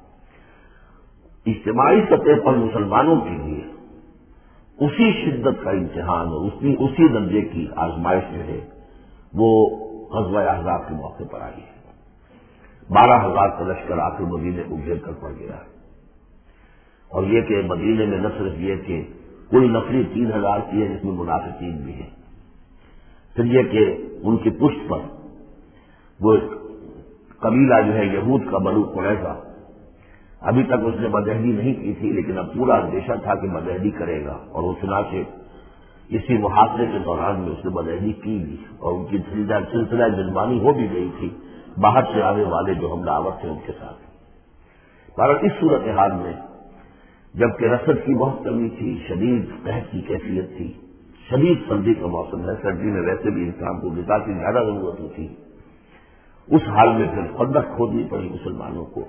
اجتماعی سطح پر مسلمانوں کے لیے اسی شدت کا امتحان اور اسی درجے کی آزمائش جو ہے وہ غزوہ احزاب کے موقع پر آئی ہے۔ 12,000 کا لشکر آ کر مدینے کو گھیر کر پڑ گیا ہے، اور یہ کہ مدینے میں نہ صرف یہ کہ کل نفری 3,000 کی ہے جس میں منافقین بھی ہیں، پھر یہ کہ ان کی پشت پر وہ قبیلہ جو ہے یہود کا بنو قریظہ، ابھی تک اس نے بدعہدی نہیں کی تھی لیکن اب پورا اندیشہ تھا کہ بدعہدی کرے گا، اور وہ چنانچہ اسی محاصرے کے دوران میں اس نے بدعہدی کی بھی، اور ان کی سلسلہ جذبانی ہو بھی گئی تھی باہر سے آنے والے جو حملہ آور تھے ان کے ساتھ۔ پر اس صورتحال میں جبکہ رسد کی بہت کمی تھی، شدید قحط کی کیفیت تھی، شدید سردی کا موسم ہے، سردی میں ویسے بھی انسان کو غذا کی زیادہ ضرورت ہوتی، اس حال میں پھر خندق کھودنی پڑی مسلمانوں کو،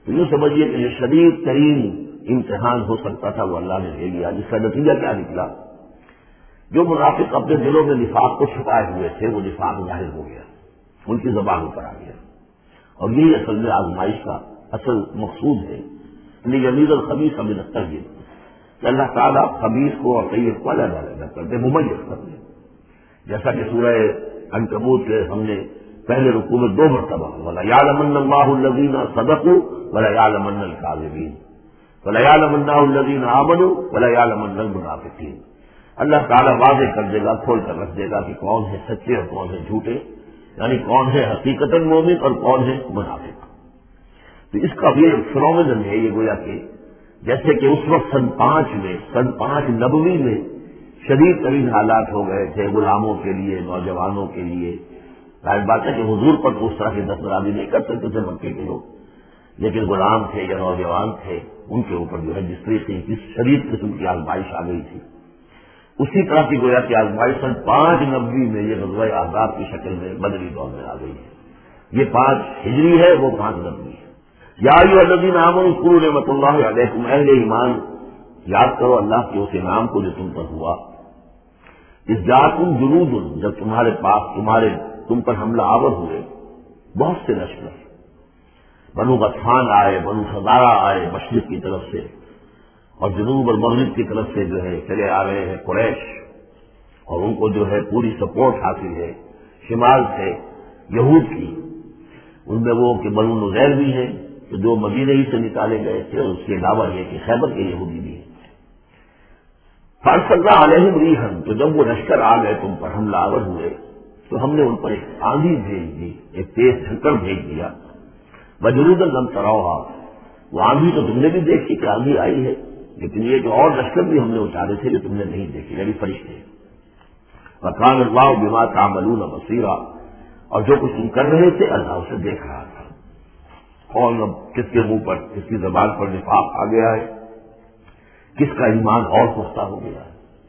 تو یوں سمجھیے کہ جو شدید ترین امتحان ہو سکتا تھا وہ اللہ نے لے لیا، جس کا نتیجہ کیا نکلا؟ جو منافق اپنے دلوں میں نفاق کو چھپائے ہوئے تھے وہ نفاق ظاہر ہو گیا، ان کی زبانوں پر آ گیا، اور یہی اصل میں آزمائش کا اصل مقصود ہے۔ لیمیز الخبیث من الطیب، کہ اللہ تعالیٰ خبیث کو اور طیب کو الگ الگ کرتے، ممیز کرتے، جیسا کہ سورہ عنکبوت کے ہم نے پہلے رکوع میں 2 مرتبہ وَلَيَعْلَمَنَّ اللَّهُ الَّذِينَ صَدَقُوا وَلَيَعْلَمَنَّ الْكَاذِبِينَ وَلَيَعْلَمَنَّ الَّذِينَ آمَنُوا وَلَيَعْلَمَنَّ الْمُنَافِقِينَ۔ اللہ تعالیٰ واضح کر دے گا، کھول کر رکھ دے گا کہ کون ہے سچے اور کون ہے جھوٹے، یعنی کون ہے حقیقتاً مومن اور کون ہے منافق۔ تو اس کا بھی ایک فنومینن ہے یہ، گویا کہ جیسے کہ اس وقت سن 5 نبوی میں شدید ترین حالات ہو گئے تھے غلاموں کے لیے، نوجوانوں کے لیے۔ ظاہر بات ہے کہ حضور پر تو اس طرح کی دستبرداری نہیں کر سکتے تھے مکے کے لوگ، لیکن غلام تھے یا نوجوان تھے، ان کے اوپر جو ہے جس طریقے کی شدید قسم کی آزمائش آ گئی تھی، اسی طرح کی گویا کہ آزمائش سن 5 نبوی میں یہ غزوہ احزاب کی شکل میں بدری دور میں آ گئی ہے۔ یہ 5 ہجری ہے، وہ 5 نبوی ہے۔ یا ایھا الذین آمنوا اذکروا نعمت اللہ علیکم، اہل ایمان یاد کرو اللہ کے اس انعام کو جو تم پر ہوا۔ اذ جاءکم جنود، جب تمہارے پاس تم پر حملہ آور ہوئے بہت سے لشکر، بنو غطفان آئے، بنو فزارہ آئے مشرق کی طرف سے، اور جنوب اور مغرب کی طرف سے جو ہے چلے آ رہے ہیں قریش، اور ان کو جو ہے پوری سپورٹ حاصل ہے شمال سے یہود کی، ان میں وہ کہ بنو نذیر بھی ہیں کہ جو مدینہ ہی سے نکالے گئے تھے، اور اس کے علاوہ یہ کہ خیبر کے یہودی بھی ہیں۔ فارسلنا علیہم ریحا، تو جب وہ لشکر آ گئے تم پر حملہ آور ہوئے تو ہم نے ان پر ایک آندھی بھیج دی، ایک تیز جھکڑ بھیج دیا۔ وجنودا لم تروہا، وہ آندھی تو تم نے بھی دیکھی کہ آندھی آئی ہے، لیکن یہ جو اور لشکر بھی ہم نے اتارے تھے جو تم نے نہیں دیکھی، یعنی فرشتے۔ وکان اللہ بما تعملون بصیرا، اور جو کچھ تم کر رہے تھے اللہ اسے دیکھ رہا تھا۔ کون اب کس کے منہ پر، کس کی زبان پر نفاق آ گیا ہے، کس کا ایمان اور پختہ ہو گیا ہے۔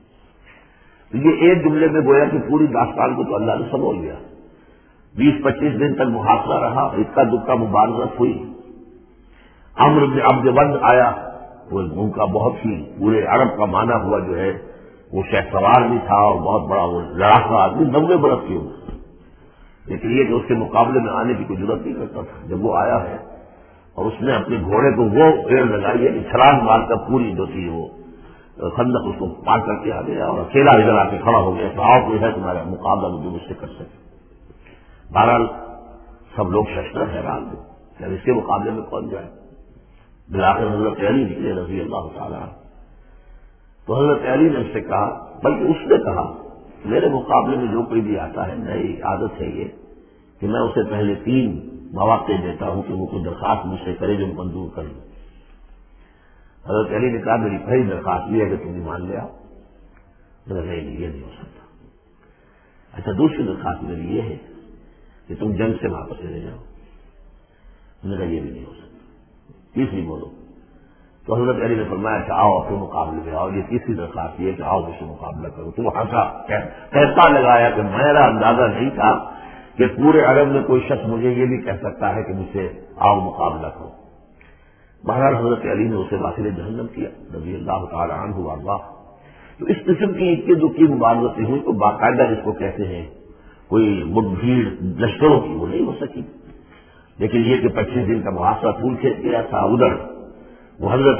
تو یہ ایک جملے میں گویا کہ پوری داستان کو تو اللہ نے سنبھال لیا۔ 20-25 دن تک محاصرہ رہا، اکا دکا مبارزت ہوئی۔ عمرو بن عبد ود آیا، وہ ان کا بہت ہی پورے عرب کا مانا ہوا جو ہے، وہ شہ سوار بھی تھا اور بہت بڑا وہ لڑاکا آدمی، 90 برس کی عمر، لیکن یہ کہ اس کے مقابلے میں آنے کی کوئی ضرورت نہیں کرتا تھا۔ جب وہ آیا ہے اور اس نے اپنے گھوڑے کو وہ پیڑ لگائی ہے کہ چھلانگ مار کر پوری جو تھی وہ خندق اس کو پار کر کے آ گیا، اور اکیلا ادھر آ کے کھڑا ہو گیا کہ آؤ کوئی ہے تمہارا مقابلہ جو مجھ سے کر سکے۔ بہرحال سب لوگ ششدر حیران ہوئے کہ اس کے مقابلے میں کون جائے۔ بالآخر حضرت علی نکلے رضی اللہ تعالیٰ، تو حضرت علی نے اس سے کہا، بلکہ اس نے کہا میرے مقابلے میں جو کوئی بھی آتا ہے، میری عادت ہے یہ کہ میں اسے پہلے 3 مواقع دیتا ہوں کہ وہ کوئی درخواست مجھ سے کرے جو منظور کر لوں۔ حضرت علی نے کہا میری پہلی درخواست یہ ہے کہ تم ایمان لے آؤ۔ نہیں یہ نہیں ہو سکتا۔ اچھا دوسری درخواست میری یہ ہے کہ تم جنگ سے واپس چلے جاؤ۔ میں نے کہا یہ بھی نہیں ہو سکتا۔ تیسری بولو۔ تو حضرت علی نے فرمایا کہ آؤ اپنے مقابلے میں آؤ۔ یہ تیسری درخواست یہ ہے کہ آؤ مجھ سے مقابلہ کرو۔ تو ہنسا، کہتا لگایا کہ میرا اندازہ نہیں تھا کہ پورے عرب میں کوئی شخص مجھے یہ بھی کہہ سکتا ہے کہ مجھ سے آؤ مقابلہ کرو۔ بہرحال حضرت علی نے اسے داخل جہنم کیا رضی اللہ تعالی عنہ وارضاہ۔ تو اس قسم کی اکی دکی مبارزتیں ہوئی تو باقاعدہ جس کو کہتے ہیں کوئی مٹ بھیڑ لشکروں کی وہ نہیں ہو سکی، لیکن یہ کہ 25 دن کا محاصرہ طول کھینچ گیا تھا۔ ادھر وہ حضرت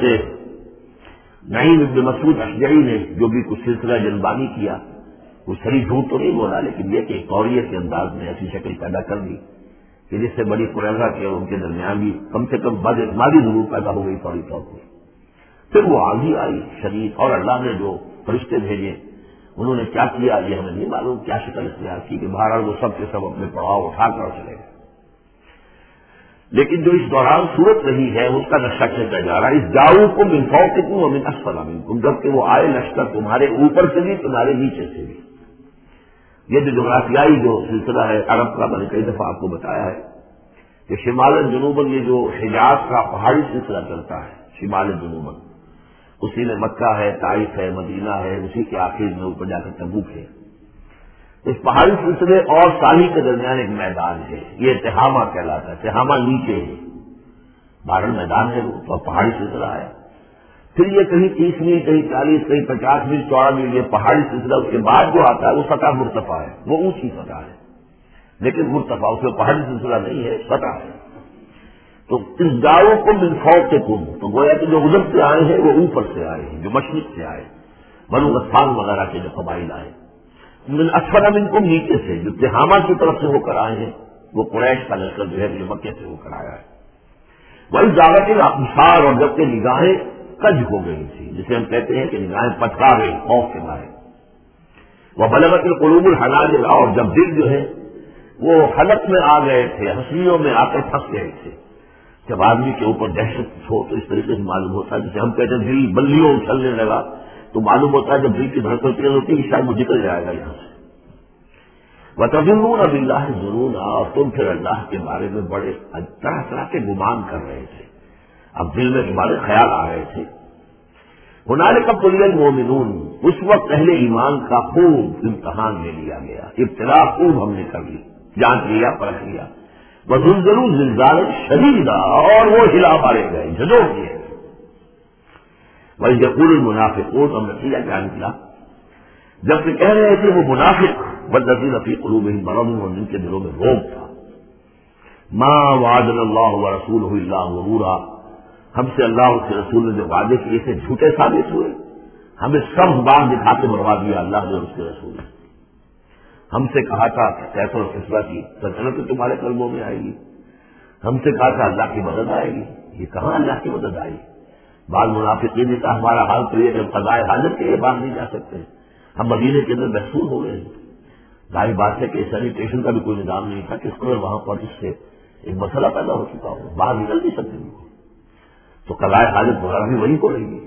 نعیم بن مسعود اشجعی نے جو بھی کچھ سلسلہ جنبانی کیا، وہ صحیح جھوٹ تو نہیں بولا، لیکن یہ کہ قوریت کے انداز میں ایسی شکل پیدا کر دی کہ جس سے بڑی قریظہ کے اور ان کے درمیان بھی کم سے کم بد اعتمادی ضرور پیدا ہو گئی فوری طور پر۔ پھر وہ آندھی آئی شدید، اور اللہ نے جو فرشتے بھیجے انہوں نے کیا کیا یہ ہمیں نہیں معلوم، کیا شکل اختیار کی کہ بہرحال وہ سب کے سب اپنے پڑاؤ اٹھا کر چلے گئے۔ لیکن جو اس دوران صورت رہی ہے اس کا نقشہ کھینچا جا رہا ہے۔ اس جاؤکم من فوقکم ومن اسفل منکم، جبکہ وہ آئے لشکر تمہارے اوپر سے بھی تمہارے نیچے سے بھی۔ یہ جو جغرافیائی جو سلسلہ ہے عرب کا، میں نے کئی دفعہ آپ کو بتایا ہے کہ شمال جنوباً یہ جو حجاز کا پہاڑی سلسلہ چلتا ہے شمال جنوباً، اسی میں مکہ ہے، طائف ہے، مدینہ ہے، اسی کے آخر میں اوپر جا کر تبوک ہے۔ اس پہاڑی سلسلے اور ساحل کے درمیان ایک میدان ہے، یہ تہامہ کہلاتا ہے۔ تہامہ نیچے ہے، بارہ میدان ہے وہ تو پہاڑی سلسلہ ہے. پھر یہ کہیں 30 میل کہیں 40 کہیں 50 میل چوڑا میل یہ پہاڑی سلسلہ. اس کے بعد جو آتا ہے وہ سطح مرتفع ہے, وہ اونچی سطح ہے لیکن مرتفع, اس میں پہاڑی سلسلہ نہیں ہے, سطح ہے. تو اس گاؤں کو من فوقکم, تو گویا کہ جو ادھر سے آئے ہیں وہ اوپر سے آئے ہیں, جو مشرق سے آئے, بنو غطفان وغیرہ کے جو قبائل آئے. من اسفل منکم, نیچے سے جو تہامہ کی طرف سے ہو کر آئے ہیں, وہ قریش کا لشکر جو ہے جو مکے سے ہو کر آیا ہے. وہی زاغت الابصار, اور جب کہ نگاہیں کج ہو گئی تھی, جسے ہم کہتے ہیں کہ نگاہیں پٹکا گئی خوف کے مارے. وہ بلغت القلوب الحناجر, اور جب دل جو ہے وہ حلق میں آ گئے تھے, ہنسیوں میں آ کر پھنس گئے تھے. جب آدمی کے اوپر دہشت ہو تو اس طریقے سے معلوم ہوتا ہے, جسے ہم کہتے ہیں دل بلیوں اچھلنے لگا, تو معلوم ہوتا ہے جب دل کی دھڑکن تیز ہوتی ہے شاید وہ نکل جائے گا یہاں سے. وَتَظُنُّونَ بِاللَّهِ ظُنُونًا, اور تم پھر اللہ کے بارے میں بڑے طرح طرح کے گمان کر رہے تھے, اب دل میں تمہارے خیال آ رہے تھے. هُنَالِكَ ابْتُلِيَ الْمُؤْمِنُونَ, اس وقت اہل ایمان کا خوب امتحان لے لیا گیا, ابتلا خوب ہم نے کر لی, جانچ لیا, پرکھ لیا. وَزُلْزِلُوا زِلْزَالًا شَدِيدًا, اور وہ ہلا مارے گئے, جھنجھوڑ دیے. وَإِذْ يَقُولُ الْمُنَافِقُونَ, اور نتیجہ کیا نکلا, جب کہ کہہ رہے تھے وہ منافق, وَالَّذِينَ فِي قُلُوبِهِم مَرَضٌ, اور جن کے دلوں میں روگ تھا, مَا وَعَدَنَا اللَّهُ وَرَسُولُهُ إِلَّا غُرُورًا, ہم سے اللہ اس کے رسول نے جو وعدے کیے تھے جھوٹے ثابت ہوئے, ہمیں سب بات دکھا کے مروا دیا اللہ نے اس کے رسول نے. ہم سے کہا تھا کہ کیسر اور کسرا کی سلطنت تمہارے قلبوں میں آئے گی, ہم سے کہا تھا اللہ کی مدد آئے گی, یہ کہاں اللہ کی مدد آئی. بعض منافقین نے کہا ہمارا حال تو یہ کہ قضائے حاجت کے لیے باہر نہیں جا سکتے, ہم مدینے کے اندر محفوظ ہو گئے. ظاہر بات ہے کہ سینیٹیشن کا بھی کوئی نظام نہیں تھا, کس قدر وہاں پر اس سے ایک مسئلہ پیدا ہو چکا ہو, باہر نکل نہیں سکتے, تو قضائے حاجت وغیرہ بھی وہی ہو رہی ہے.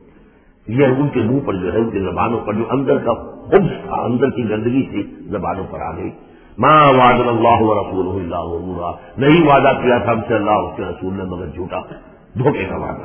یہ ان کے منہ پر جو ہے, ان کی زبانوں پر جو اندر کا خبز تھا, اندر کی گندگی تھی, زبانوں پر آ گئی. ما وعدنا اللہ ورسولہ الا غرورا, نہیں وعدہ کیا تھا ہم سے اللہ اس کے رسول نے مگر جھوٹا, دھوکے کا وعدہ.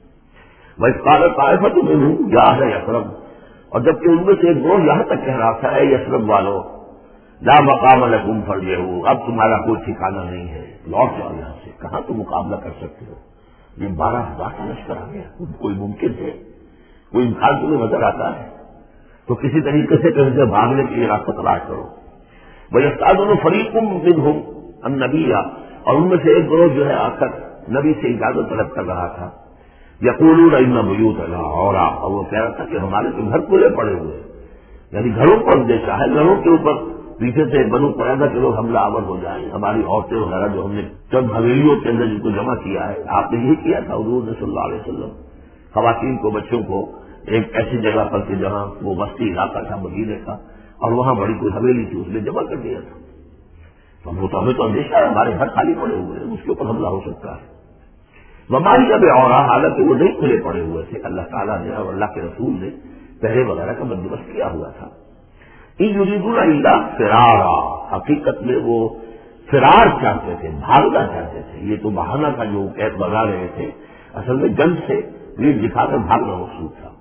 وَإِذْ قَالَتْ طَائِفَةٌ مِّنْهُمْ يَا أَهْلَ يَثْرِبَ, اور جبکہ ان میں سے ایک گروہ یہاں تک کہہ رہا تھا, اے یثرب والو, لا مقام لکم فارجعوا, اب تمہارا کوئی ٹھکانہ نہیں ہے, لوٹ جاؤ یہاں سے, کہاں تم مقابلہ کر سکتے ہو, یہ 12,000 کا لشکر آ گیا, کوئی ممکن ہے, کوئی امکان تمہیں نظر آتا ہے, تو کسی طریقے سے کہیں سے بھاگنے کے لیے راستہ تلاش کرو. وَيَسْتَأْذِنُ فَرِيقٌ مِّنْهُمْ النَّبِيَّ, اور ان میں سے ایک گروہ جو ہے آ کر نبی سے اجازت طلب کر رہا تھا. یقولون ان بیوتنا عورا, اور وہ کہہ رہا تھا کہ ہمارے تو گھر کھلے پڑے ہوئے, یعنی گھروں کو اندیشہ ہے, گھروں کے اوپر پیچھے سے بنو قریظہ کے لوگ حملہ آور ہو جائیں, ہماری عورتیں وغیرہ جو ہم نے چند حویلیوں کے اندر جن کو جمع کیا ہے, آپ نے یہی کیا تھا حضور صلی اللہ علیہ وسلم, خواتین کو, بچوں کو ایک ایسی جگہ پر کہ جہاں وہ وسطی علاقہ تھا مدینے کا, اور وہاں بڑی کوئی حویلی تھی, اس میں جمع کر دیا تھا. تو ہمیں تو اندیشہ ہے, ہمارے گھر خالی پڑے ہوئے ہیں, اس کے اوپر حملہ ہو سکتا ہے. ہماری جب اور حالانکہ وہ نہیں کھلے پڑے ہوئے تھے, اللہ تعالیٰ نے اور اللہ کے رسول نے پہرے وغیرہ کا بندوبست کیا ہوا تھا. ان یریدون الا فرارا, حقیقت میں وہ فرار چاہتے تھے, بھاگنا چاہتے تھے. یہ تو بہانہ کا جو قید بنا رہے تھے, اصل میں جنگ سے ویر دکھا کر بھاگنا مقصود تھا.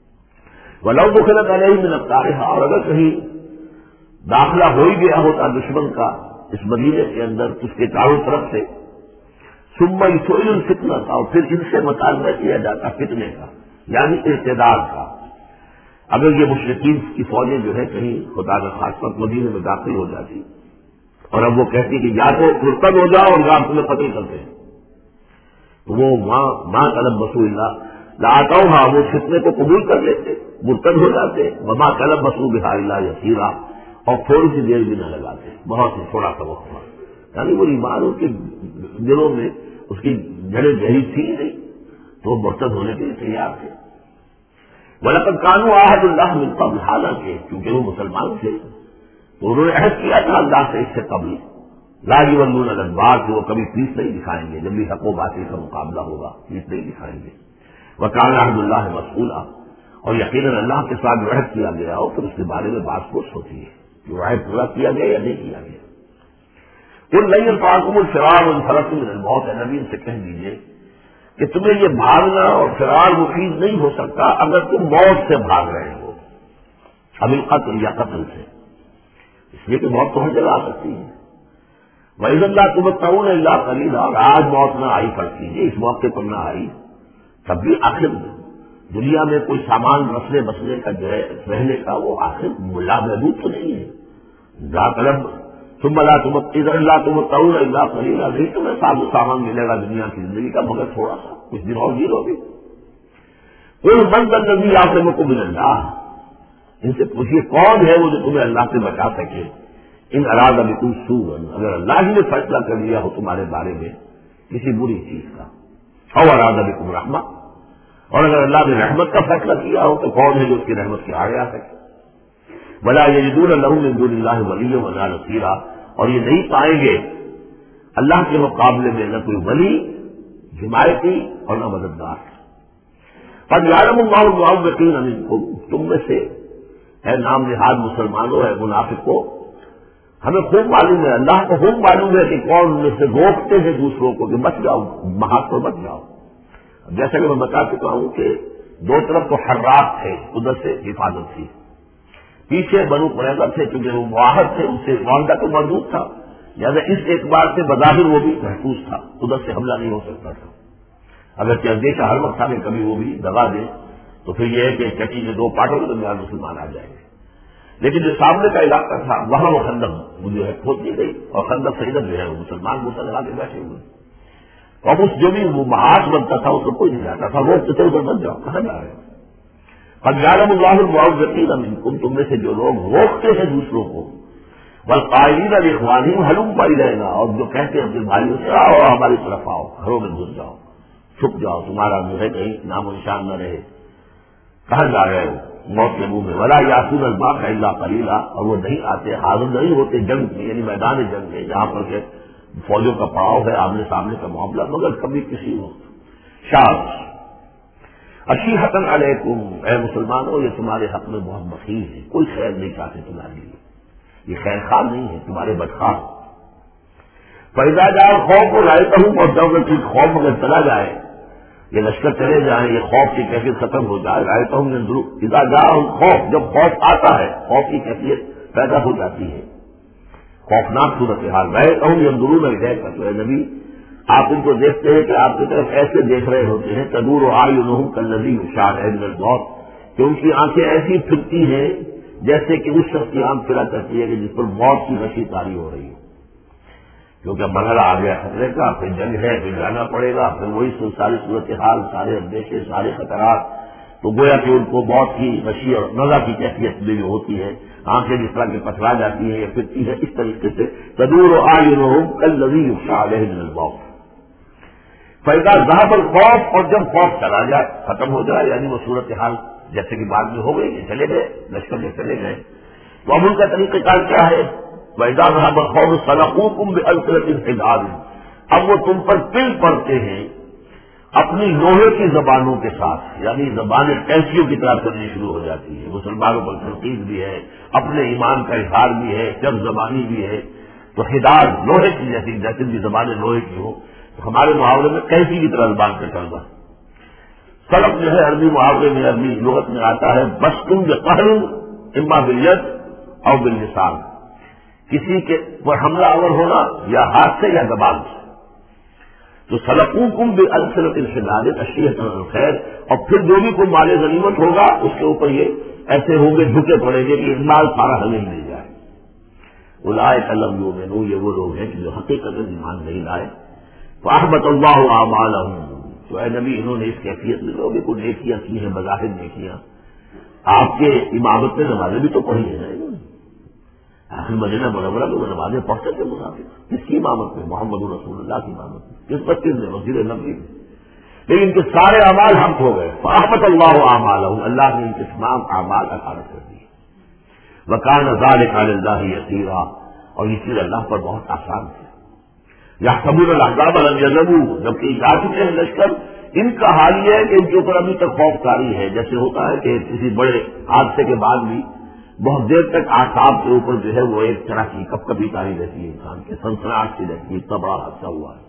ولو دخلت علیہم من اقطارها, اور اگر کہیں داخلہ ہو ہی گیا ہوتا دشمن کا اس مدینے کے اندر اس کے چاروں طرف سے, ثم يسئل الفتنہ, اور پھر ان سے مطالبہ کیا جاتا فتنے کا, یعنی ارتداد کا. اگر یہ مشرکین کی فوجیں جو ہے کہیں خدا کا خاص پر مدینے میں داخل ہو جاتی, اور اب وہ کہتی کہ یا تو مرتد ہو جاؤ اور یا تمہیں قتل کرتے ہیں, تو وہ ماں طلب بسو اللہ لاتا, وہ فتنے کو قبول کر لیتے, مرتد ہو جاتے. وما طلب بسو بہا اللہ یسیرا, اور تھوڑی سی دیر بھی نہ لگاتے, بہت ہی تھوڑا سا وقت, یعنی وہ ایمان ان کے دلوں میں اس کی جڑیں گہری تھی نہیں, تو وہ مرتد ہونے کے لیے تیار تھے. وَلَقَدْ كَانُوا عَاهَدُوا اللَّهِ مِن قَبْلُ, حالانکہ کیونکہ وہ مسلمان تھے تو انہوں نے عہد کیا تھا اللہ سے اس سے قبل, لا يَوَلُّونَ الْأَدْبَارَ, کہ وہ کبھی پیٹھ نہیں دکھائیں گے, جب بھی حق و باطل کا مقابلہ ہوگا پیٹھ نہیں دکھائیں گے. وَكَانَ عَهْدُ اللَّهِ مَسْئُولًا, اور یقیناً اللہ کے ساتھ جو عہد کیا گیا ہو پھر اس کے بارے میں بات پوچھ ہوتی ہے, جو عہد پورا کیا گیا یا نہیں کیا گیا. قل لن ينفعكم الفرار ان فررتم من الموت, نبی سے کہہ دیجیے کہ تمہیں یہ بھاگنا اور فرار مفید نہیں ہو سکتا اگر تم موت سے بھاگ رہے ہو, اب القتل یا قتل سے, اس لیے کہ موت تو ہر جگہ آ سکتی ہے. وَإِذَا اللَّهُ تُمَتَّعُونَ إِلَّا قَلِيلًا، اور آج موت نہ آئی پڑتی ہے، اس موقع پر نہ آئی، تب بھی آخر دنیا میں کوئی سامان رسنے بسنے کا جو ہے رہنے کا وہ آخر ملا محدود تو نہیں ہے. لا طلب ثم لا تمتعون الا قليلا، نہیں تمہیں سامان ملے گا دنیا کی زندگی کا مگر تھوڑا سا، کچھ دن اور جی لو گے. کوئی بند الذی یعصمکم من اللہ، ان سے پوچھیے کون ہے وہ جو تمہیں اللہ سے بچا سکے. ان اراد بکم سوءا، اگر اللہ ہی نے فیصلہ کر لیا ہو تمہارے بارے میں کسی بری چیز کا، او اراد بکم رحمہ، اور اگر اللہ نے رحمت کا فیصلہ کیا ہو تو کون ہے جو اس کی رحمت کے آڑے آ سکے. ولا یجدون لهم من دون اللہ ولیا ولا نصیرا، اور یہ نہیں پائیں گے اللہ کے مقابلے میں نہ کوئی ولی حمایتی اور نہ مددگار. قد یعلم اللہ المعوقین منکم، تم میں سے اے نام نہاد مسلمانوں ہے منافقوں، ہمیں خوب معلوم ہے، اللہ کو خوب معلوم ہے کہ کون ان سے روکتے ہیں دوسروں کو کہ مت جاؤ، محاذ پر مت جاؤ. جیسا کہ میں بتا چکا ہوں کہ دو طرف تو حرات تھے، ادھر سے حفاظت تھی، پیچھے بنو قریظہ تھے چونکہ وہ معاہد تھے، ان سے معاہدہ تو موجود تھا، لہٰذا اس اعتبار سے بظاہر وہ بھی محفوظ تھا، ادھر سے حملہ نہیں ہو سکتا تھا. اگر اندیشہ ہر وقت تھا کہ کبھی وہ بھی دبا دے تو پھر یہ ہے کہ چٹی میں دو پارٹوں کے درمیان مسلمان آ جائیں گے. لیکن جو سامنے کا علاقہ تھا وہاں وہ خندق جو ہے کھود دی گئی، اور خندق سے ادھر جو ہے وہ مسلمان موٹر لگا کے بیٹھے ہوئے، اور اس جو بھی وہ محاذ بنتا تھا اس کو کوئی نہیں جاتا تھا، روکتے تھے ادھر بن جاؤ، کہاں جا رہے ہیں. قد یعلم اللہ المعوقین منکم، تم میں سے جو لوگ روکتے ہیں دوسروں کو، والقائلین لاخوانہم ہلم الینا، اور جو کہتے ہیں اپنے بھائیوں سے آؤ ہماری طرف آؤ، گھروں میں گھس جاؤ، چھپ جاؤ، تمہارا جو ہے کہیں نام و نشان نہ رہے، کہاں جا رہے ہو موت کے منہ میں. ولا یاتون الباس الا قلیلا، اور وہ نہیں آتے، حاضر نہیں ہوتے جنگ میں، یعنی میدان جنگ میں جہاں پر کہ فوجوں کا پڑاؤ ہے، آمنے سامنے کا معاملہ، مگر کبھی کسی وقت. شاذ اشیحۃ علیکم، اے مسلمانوں یہ تمہارے حق میں بہت بخیل ہے، کوئی خیر نہیں چاہتے تمہارے لیے، یہ خیر خواہ نہیں ہے، تمہارے بدخواہ. فإذا جاء الخوف رأيتهم، اور جب کہ خوف اگر چلا جائے، یہ لشکر چلے جائیں، یہ خوف کی کیفیت ختم ہو جائے، رأيتهم ينظرون، اذا جاء الخوف، جب خوف آتا ہے خوف کی کیفیت پیدا ہو جاتی ہے، خوفناک صورتحال، رأيتهم ينظرون إليك، تو اے نبی آپ ان کو دیکھتے ہیں کہ آپ کی طرف ایسے دیکھ رہے ہوتے ہیں، تدور اعینہم کالذی یشاء من الموت، کہ ان کی آنکھیں ایسی پھرتی ہیں جیسے کہ اس شخص کی آنکھ پھرا کرتی ہے کہ جس پر موت کی رشی طاری ہو رہی ہے، کیونکہ مرحلہ آ گیا خطرے کا، پھر جنگ ہے، پھر جانا پڑے گا، پھر وہی ساری صورتحال، سارے اندیشے، سارے خطرات، تو گویا کہ ان کو موت کی رشی اور نزع کی کیفیت میں جو ہوتی ہے، آنکھیں جس طرح کی پتھرا جاتی ہیں یا پھرتی ہے، اس طریقے سے تدور اعینہم کالذی یشاء من الموت. فإذا ذهب الخوف، اور جب خوف چلا جائے، ختم ہو جائے، یعنی وہ صورتحال جیسے کہ بعد میں ہو گئی کہ چلے گئے، لشکر میں چلے گئے، تو اب ان کا طریقہ کار کیا ہے؟ وإذا ذهب الخوف سلقوكم بألسنة حداد، اب وہ تم پر پل پڑتے ہیں اپنی لوہے کی زبانوں کے ساتھ، یعنی زبانیں کینچیوں کی طرح چلنی شروع ہو جاتی ہے. مسلمانوں پر تنقید بھی ہے، اپنے ایمان کا اظہار بھی ہے، جب زبانی بھی ہے، تو حداد لوہے کی جیسے بھی زبانیں لوہے کی ہو، ہمارے محاورے میں کینچی کی طرح زبان کا چلنا. سلق جو ہے عربی محاورے میں، عربی لغت میں آتا ہے بس تم بقہر اما بالید اور باللسان، کسی کے پر حملہ آور ہونا یا ہاتھ سے یا زبان سے. تو سلقوکم بألسنة حداد اشیحۃ الخیر، اور پھر جو بھی کوئی مال غنیمت ہوگا اس کے اوپر یہ ایسے ہوں گے، جھکے پڑیں گے کہ مال سارا ہمیں مل جائے. اولئک لم یؤمنوا، یہ وہ لوگ ہیں کہ جو حقیقت ایمان نہیں لائے. فأحبط اللہ اعمالهم، تو اے نبی انہوں نے اس کیفیت میں لوگوں کو نیکیاں کی ہیں، بظاہر نیکیاں. آپ کے امامت میں نمازیں بھی تو پڑھی ہیں نا انہوں نے، آخر مدینہ منورہ میں وہ نمازیں پڑھتے تھے مسافر. کس کی امامت میں؟ محمد رسول اللہ کی امامت میں. کس مسجد میں؟ مسجد نبوی میں. لیکن ان کے سارے اعمال حق ہو گئے. فأحبط اللہ اعمالهم، اللہ نے ان کے تمام اعمال اخارت کر دیے. وکان ذلک علی اللہ یسیرا، اور یہ چیز اللہ پر بہت آسان تھی. یحسبون الاحزاب لم یذهبوا، جبکہ جا چکے ہیں لشکر، ان کا حال یہ ہے کہ ان کے اوپر ابھی تک خوف طاری ہے. جیسے ہوتا ہے کہ کسی بڑے حادثے کے بعد بھی بہت دیر تک اعصاب کے اوپر جو ہے وہ ایک طرح کی کپ کپی طاری رہتی ہے، انسان کے سنسناہٹ سی رہتی ہے، اتنا بڑا حادثہ ہوا ہے.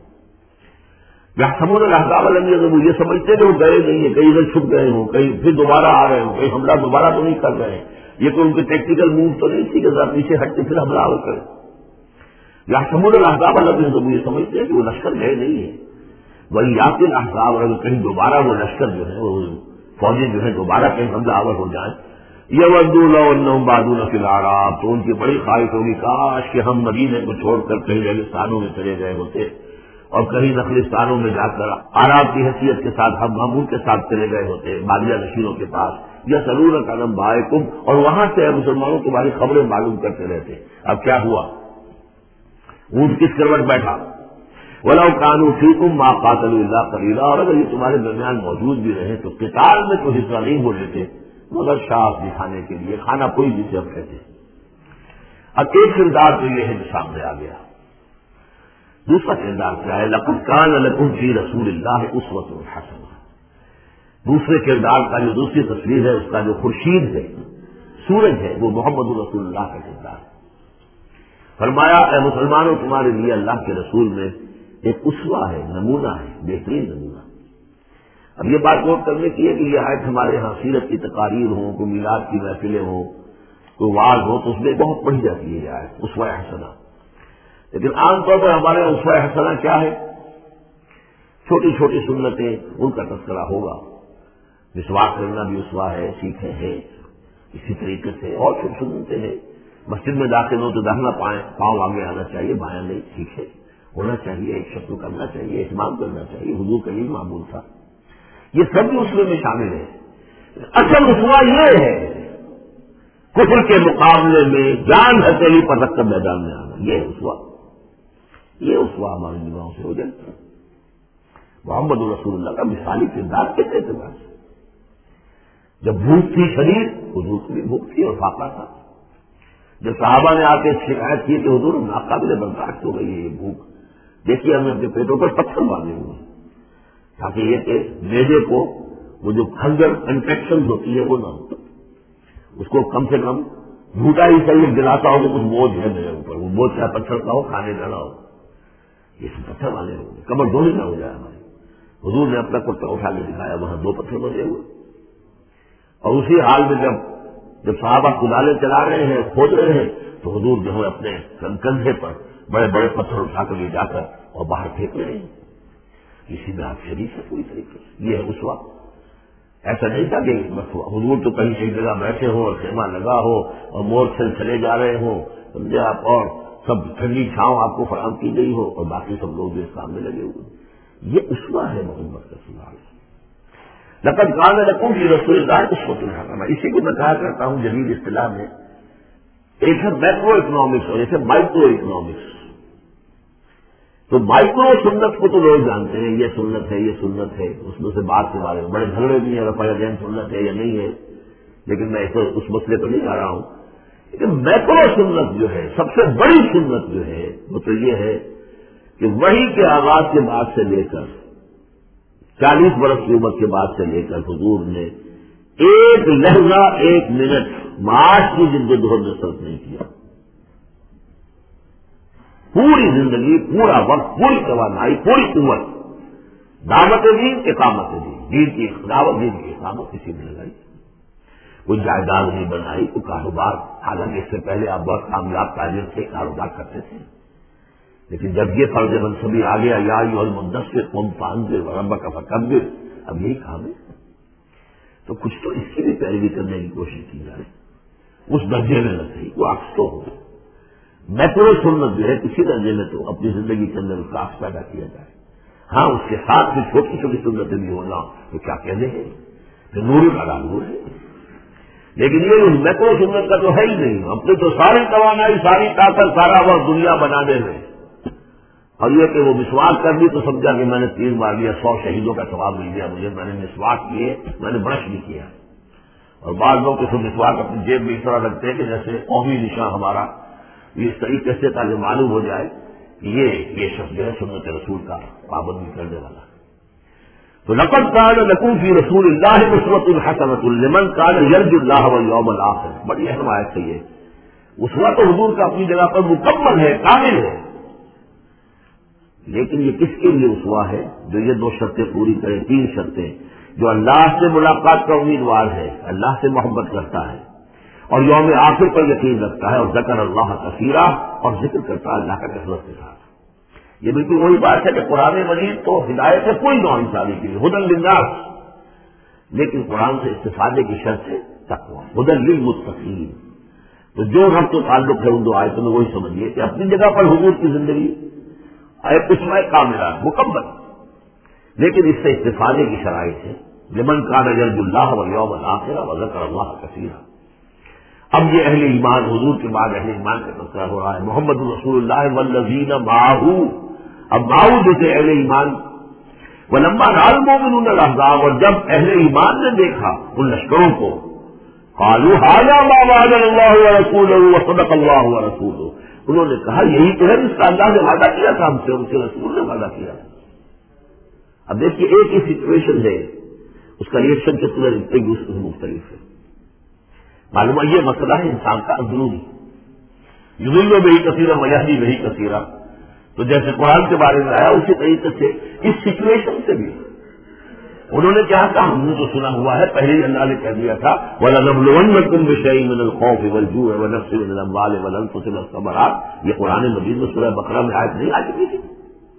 یحسبون الاحزاب لم یذهبوا، یہ سمجھتے کہ وہ گئے نہیں ہیں، کہیں ادھر چھپ گئے ہوں، کہیں پھر دوبارہ آ رہے ہوں، کہیں حملہ دوبارہ تو نہیں کر رہے ہیں. یہ کوئی ان کے ٹیکٹیکل موو تو نہیں تھی کہ ذرا پیچھے ہٹ کے پھر حملہ کرے. یا سمود الاحزاب الگ سب یہ سمجھتے ہیں کہ وہ لشکر گئے نہیں ہے، وہی یاقل الاحزاب، اگر کہیں دوبارہ وہ لشکر جو ہے وہ فوجیں جو ہے دوبارہ کہیں حملہ آور ہو جائیں، یودوا لو انہم بادون فی الاعراب، تو ان کی بڑی خواہش ہوگی کاش کہ ہم مدینے کو چھوڑ کر کہیں ریگستانوں میں چلے گئے ہوتے اور کہیں نخلستانوں میں جا کر اعراب کی حیثیت کے ساتھ ہم معمول کے ساتھ چلے گئے ہوتے بادیہ نشینوں کے پاس، یسألونک عن انبائکم، اور وہاں سے مسلمانوں کے بارے خبریں معلوم کرتے رہتے۔ اب کیا ہوا؟ اونٹ کس کروٹ بیٹھا؟ وَلَوْ كَانُوا فِيكُمْ مَا قَاتَلُوا إِلَّا قَلِيلًا، اور اگر یہ تمہارے درمیان موجود بھی رہے تو قتال میں تو حصہ نہیں ہو لیتے مگر شاخ دکھانے کے لیے، کھانا کوئی جسے اب کہتے۔ اب ایک کردار تو یہ ہے جو سامنے آ گیا، دوسرا کردار کیا ہے؟ لَقَدْ كَانَ لَكُمْ فِي رَسُولِ اللَّهِ أُسْوَةٌ حَسَنَةٌ۔ دوسرے کردار کا جو دوسری تصویر ہے، اس کا جو خورشید ہے، سورج ہے، وہ محمد رسول اللہ کا کردار ہے۔ فرمایا اے مسلمانوں، تمہارے لیے اللہ کے رسول میں ایک اسوہ ہے، نمونہ ہے، بہترین نمونہ۔ اب یہ بات نوٹ کرنے کی ہے کہ یہ آیت ہمارے ہاں سیرت کی تقاریر ہوں، کوئی میلاد کی محفلیں ہوں، کوئی وعظ ہو، تو اس میں بہت پڑھی جاتی ہے یہ آیت اسوہ حسنہ۔ لیکن عام طور پر ہمارے اسوہ حسنہ کیا ہے؟ چھوٹی چھوٹی سنتیں، ان کا تذکرہ ہوگا۔ مسواک کرنا بھی اسوہ ہے، سیکھے ہیں اسی طریقے سے، اور چھوٹی سنتیں ہیں۔ مسجد میں داخل ہو تو داہنا پاؤں آگے آنا چاہیے، بایاں نہیں، سیکھے ہونا چاہیے، ایک شکل کرنا چاہیے، اہتمام کرنا چاہیے، حضور کا یہی معمول تھا۔ یہ سب بھی اسوے میں شامل ہے۔ اصل اسوہ یہ ہے کفر کے مقابلے میں جان ہتھیلی پر رکھ کر میدان میں آنا، یہ اسوہ، یہ اسوہ ہماری نگاہوں سے ہو جائے۔ محمد رسول اللہ کا مثالی کردار کے اعتبار سے جب بھوک تھی شدید، حضور کی بھی بھوک تھی اور فاقہ تھا۔ جب صحابہ نے آ کے شکایت کی کہ حضور ناقابل برداشت ہو گئی ہے یہ بھوک، دیکھیے ہم نے اپنے پیٹوں پر پتھر باندھے ہوئے تاکہ یہ کہ میدے کو وہ جو ہنگر انفیکشن ہوتی ہے وہ نہ ہو، اس کو کم سے کم جھوٹا ہی صحیح دلاتا ہو کہ کچھ بوجھ ہے میرے اوپر، وہ بوجھ چاہے پتھر کا ہو، کھانے کا نہ ہو، یہ سب پتھر باندھے ہوئے، کمر دھونی نہ ہو جائے ہماری۔ حضور نے اپنا کرتا اٹھا کے دکھایا، وہاں 2 پتھر بندے ہوئے، اور اسی حال میں جب صحابہ کدالیں چلا رہے ہیں، کھود رہے ہیں، تو حضور جو ہے اپنے کندھے پر بڑے بڑے پتھر اٹھا کر لے جا کر اور باہر پھینک رہے ہیں۔ اسی میں آپ شریف ہے پوری طریقے سے، یہ ہے اس وقت۔ ایسا نہیں تھا کہ حضور تو کہیں ایک جگہ بیٹھے ہوں اور خیمہ لگا ہو اور مور سے چلے جا رہے ہوں، سمجھے آپ، اور سب ٹھنڈی چھاؤں آپ کو فراہم کی گئی ہو اور باقی سب لوگ جو سامنے لگے ہوئے۔ یہ اسوہ ہے محمد رسول اللہ۔ لقد کان لکم فی رسول اللہ اسوۃ حسنہ، اسی کو میں کہا کرتا ہوں جدید اصطلاح میں ایک ہے میکرو اکنامکس اور ایک ہے مائکرو اکنامکس۔ تو مائکرو سنت کو تو لوگ جانتے ہیں، یہ سنت ہے، یہ سنت ہے، اس میں سے بات کے بارے میں بڑے جھگڑے بھی ہیں، رفع یدین سنت ہے یا نہیں ہے، لیکن میں اس مسئلے پر نہیں جا رہا ہوں۔ لیکن میکرو سنت جو ہے، سب سے بڑی سنت جو ہے، وہ تو یہ ہے کہ وحی کے آغاز کے بعد سے لے کر 40 برس کی عمر کے بعد سے لے کر حضور نے ایک لہجہ، ایک منٹ معاش کی جدوجہد میں صرف نہیں کیا۔ پوری زندگی، پورا وقت، پوری توانائی، پوری قوت دعوت دین، اقامت دین کی دعوت، دین کی اقامت کسی نے لگائی۔ کوئی جائیداد نہیں بنائی، کوئی کاروبار، حالانکہ اس سے پہلے آپ بہت کامیاب تاجر تھے، کاروبار کرتے تھے، لیکن جب یہ فرض منصبی آ گیا، یا ایھا المدثر قم فانذر وربک فکبر، اب یہی کام ہے، تو کچھ تو اس کی بھی پیروی کرنے کی کوشش کی جائے، اس درجے میں نہ صحیح، وہ عکس تو ہو۔ میکرو سنت جو ہے کسی درجے میں تو اپنی زندگی کے اندر اس کا عکس پیدا کیا جائے۔ ہاں اس کے ساتھ بھی چھوٹی چھوٹی سنتیں بھی ہونا تو کیا کہنے ہیں، پھر نور کا نور ہے، لیکن یہ میکرو سنت کا تو ہے ہی نہیں۔ اپنے تو ساری توانائی، ساری طاقت، سارا وقت دنیا بنانے میں، اور یہ کہ وہ مسواک کر لی تو سمجھا کہ میں نے 3 بار لیا، 100 شہیدوں کا ثواب مل گیا مجھے، میں نے مسواک کیے، میں نے برش بھی کیا۔ اور بعض لوگ اس مسواک اپنی جیب میں اس طرح رکھتے ہیں کہ جیسے قومی نشان ہمارا، اس طریقے سے تاکہ معلوم ہو جائے کہ یہ شخص جو ہے سنت رسول کا پابندی کرنے والا۔ تو لقد کان لکم فی رسول اللہ اسوۃ حسنۃ لمن کان یرجو اللہ والیوم الآخر، بڑی اہم آیت ہے یہ۔ اسوہ تو حضور کا اپنی جگہ پر مکمل ہے، کامل ہے، لیکن یہ کس کے لیے اسوہ ہے؟ جو یہ 2 شرطیں پوری کرے، 3 شرطیں، جو اللہ سے ملاقات کا امیدوار ہے، اللہ سے محبت کرتا ہے، اور یوم آخر پر یقین رکھتا ہے، اور ذکر اللہ کثیرا، اور ذکر کرتا ہے اللہ کا کثرت کے ساتھ۔ یہ بالکل وہی بات ہے کہ قرآن مجید تو ہدایت ہے کوئی نوع انسانی کے لیے، ہدی للناس، لیکن قرآن سے استفادے کی شرط ہے تقویٰ، ہدی للمتقین۔ تو جو ربط و تعلق ہے ان دو آیتوں میں وہی سمجھیے کہ اپنی جگہ پر حضور کی زندگی اسماء کاملہ مکمل، لیکن اس سے استفادے کی شرائط ہے لمن کان یرجو اللہ والیوم الآخر وذکر اللہ کثیرا۔ اب یہ اہل ایمان، حضور کے بعد اہل ایمان کا تذکرہ ہو رہا ہے، محمد رسول اللہ والذین معہ، اب معہ جیسے اہل ایمان، ولما رأى المؤمنون الاحزاب، اور جب اہل ایمان نے دیکھا ان لشکروں کو، قالوا هذا ما وعدنا الله ورسوله وصدق الله ورسوله، انہوں نے کہا یہی تو ہے جس کا اللہ نے وعدہ کیا تھا ہم سے، ان کے رسول نے وعدہ کیا تھا۔ اب دیکھیے ایک ہی سچویشن ہے، اس کا ریئیکشن کے پورے دوسرے سے مختلف ہے۔ معلوم ہے یہ مسئلہ ہے انسان کا اندرونی، یضل بہ کثیرا ویہدی بہ کثیرا، تو جیسے قرآن کے بارے میں آیا اسی طریقے سے اس سچویشن سے بھی انہوں نے کیا کہا، ہم نے تو سنا ہوا ہے، پہلے ہی اللہ نے کہہ دیا تھا وَلَنَبْلُوَنَّكُمْ بِشَيْءٍ مِّنَ الْخَوْفِ وَالْجُوعِ وَنَقْصٍ مِّنَ الْأَمْوَالِ وَالْأَنفُسِ وَالثَّمَرَاتِ، یہ قرآن مجید میں سورہ بقرہ میں آیت نہیں آ چکی تھی؟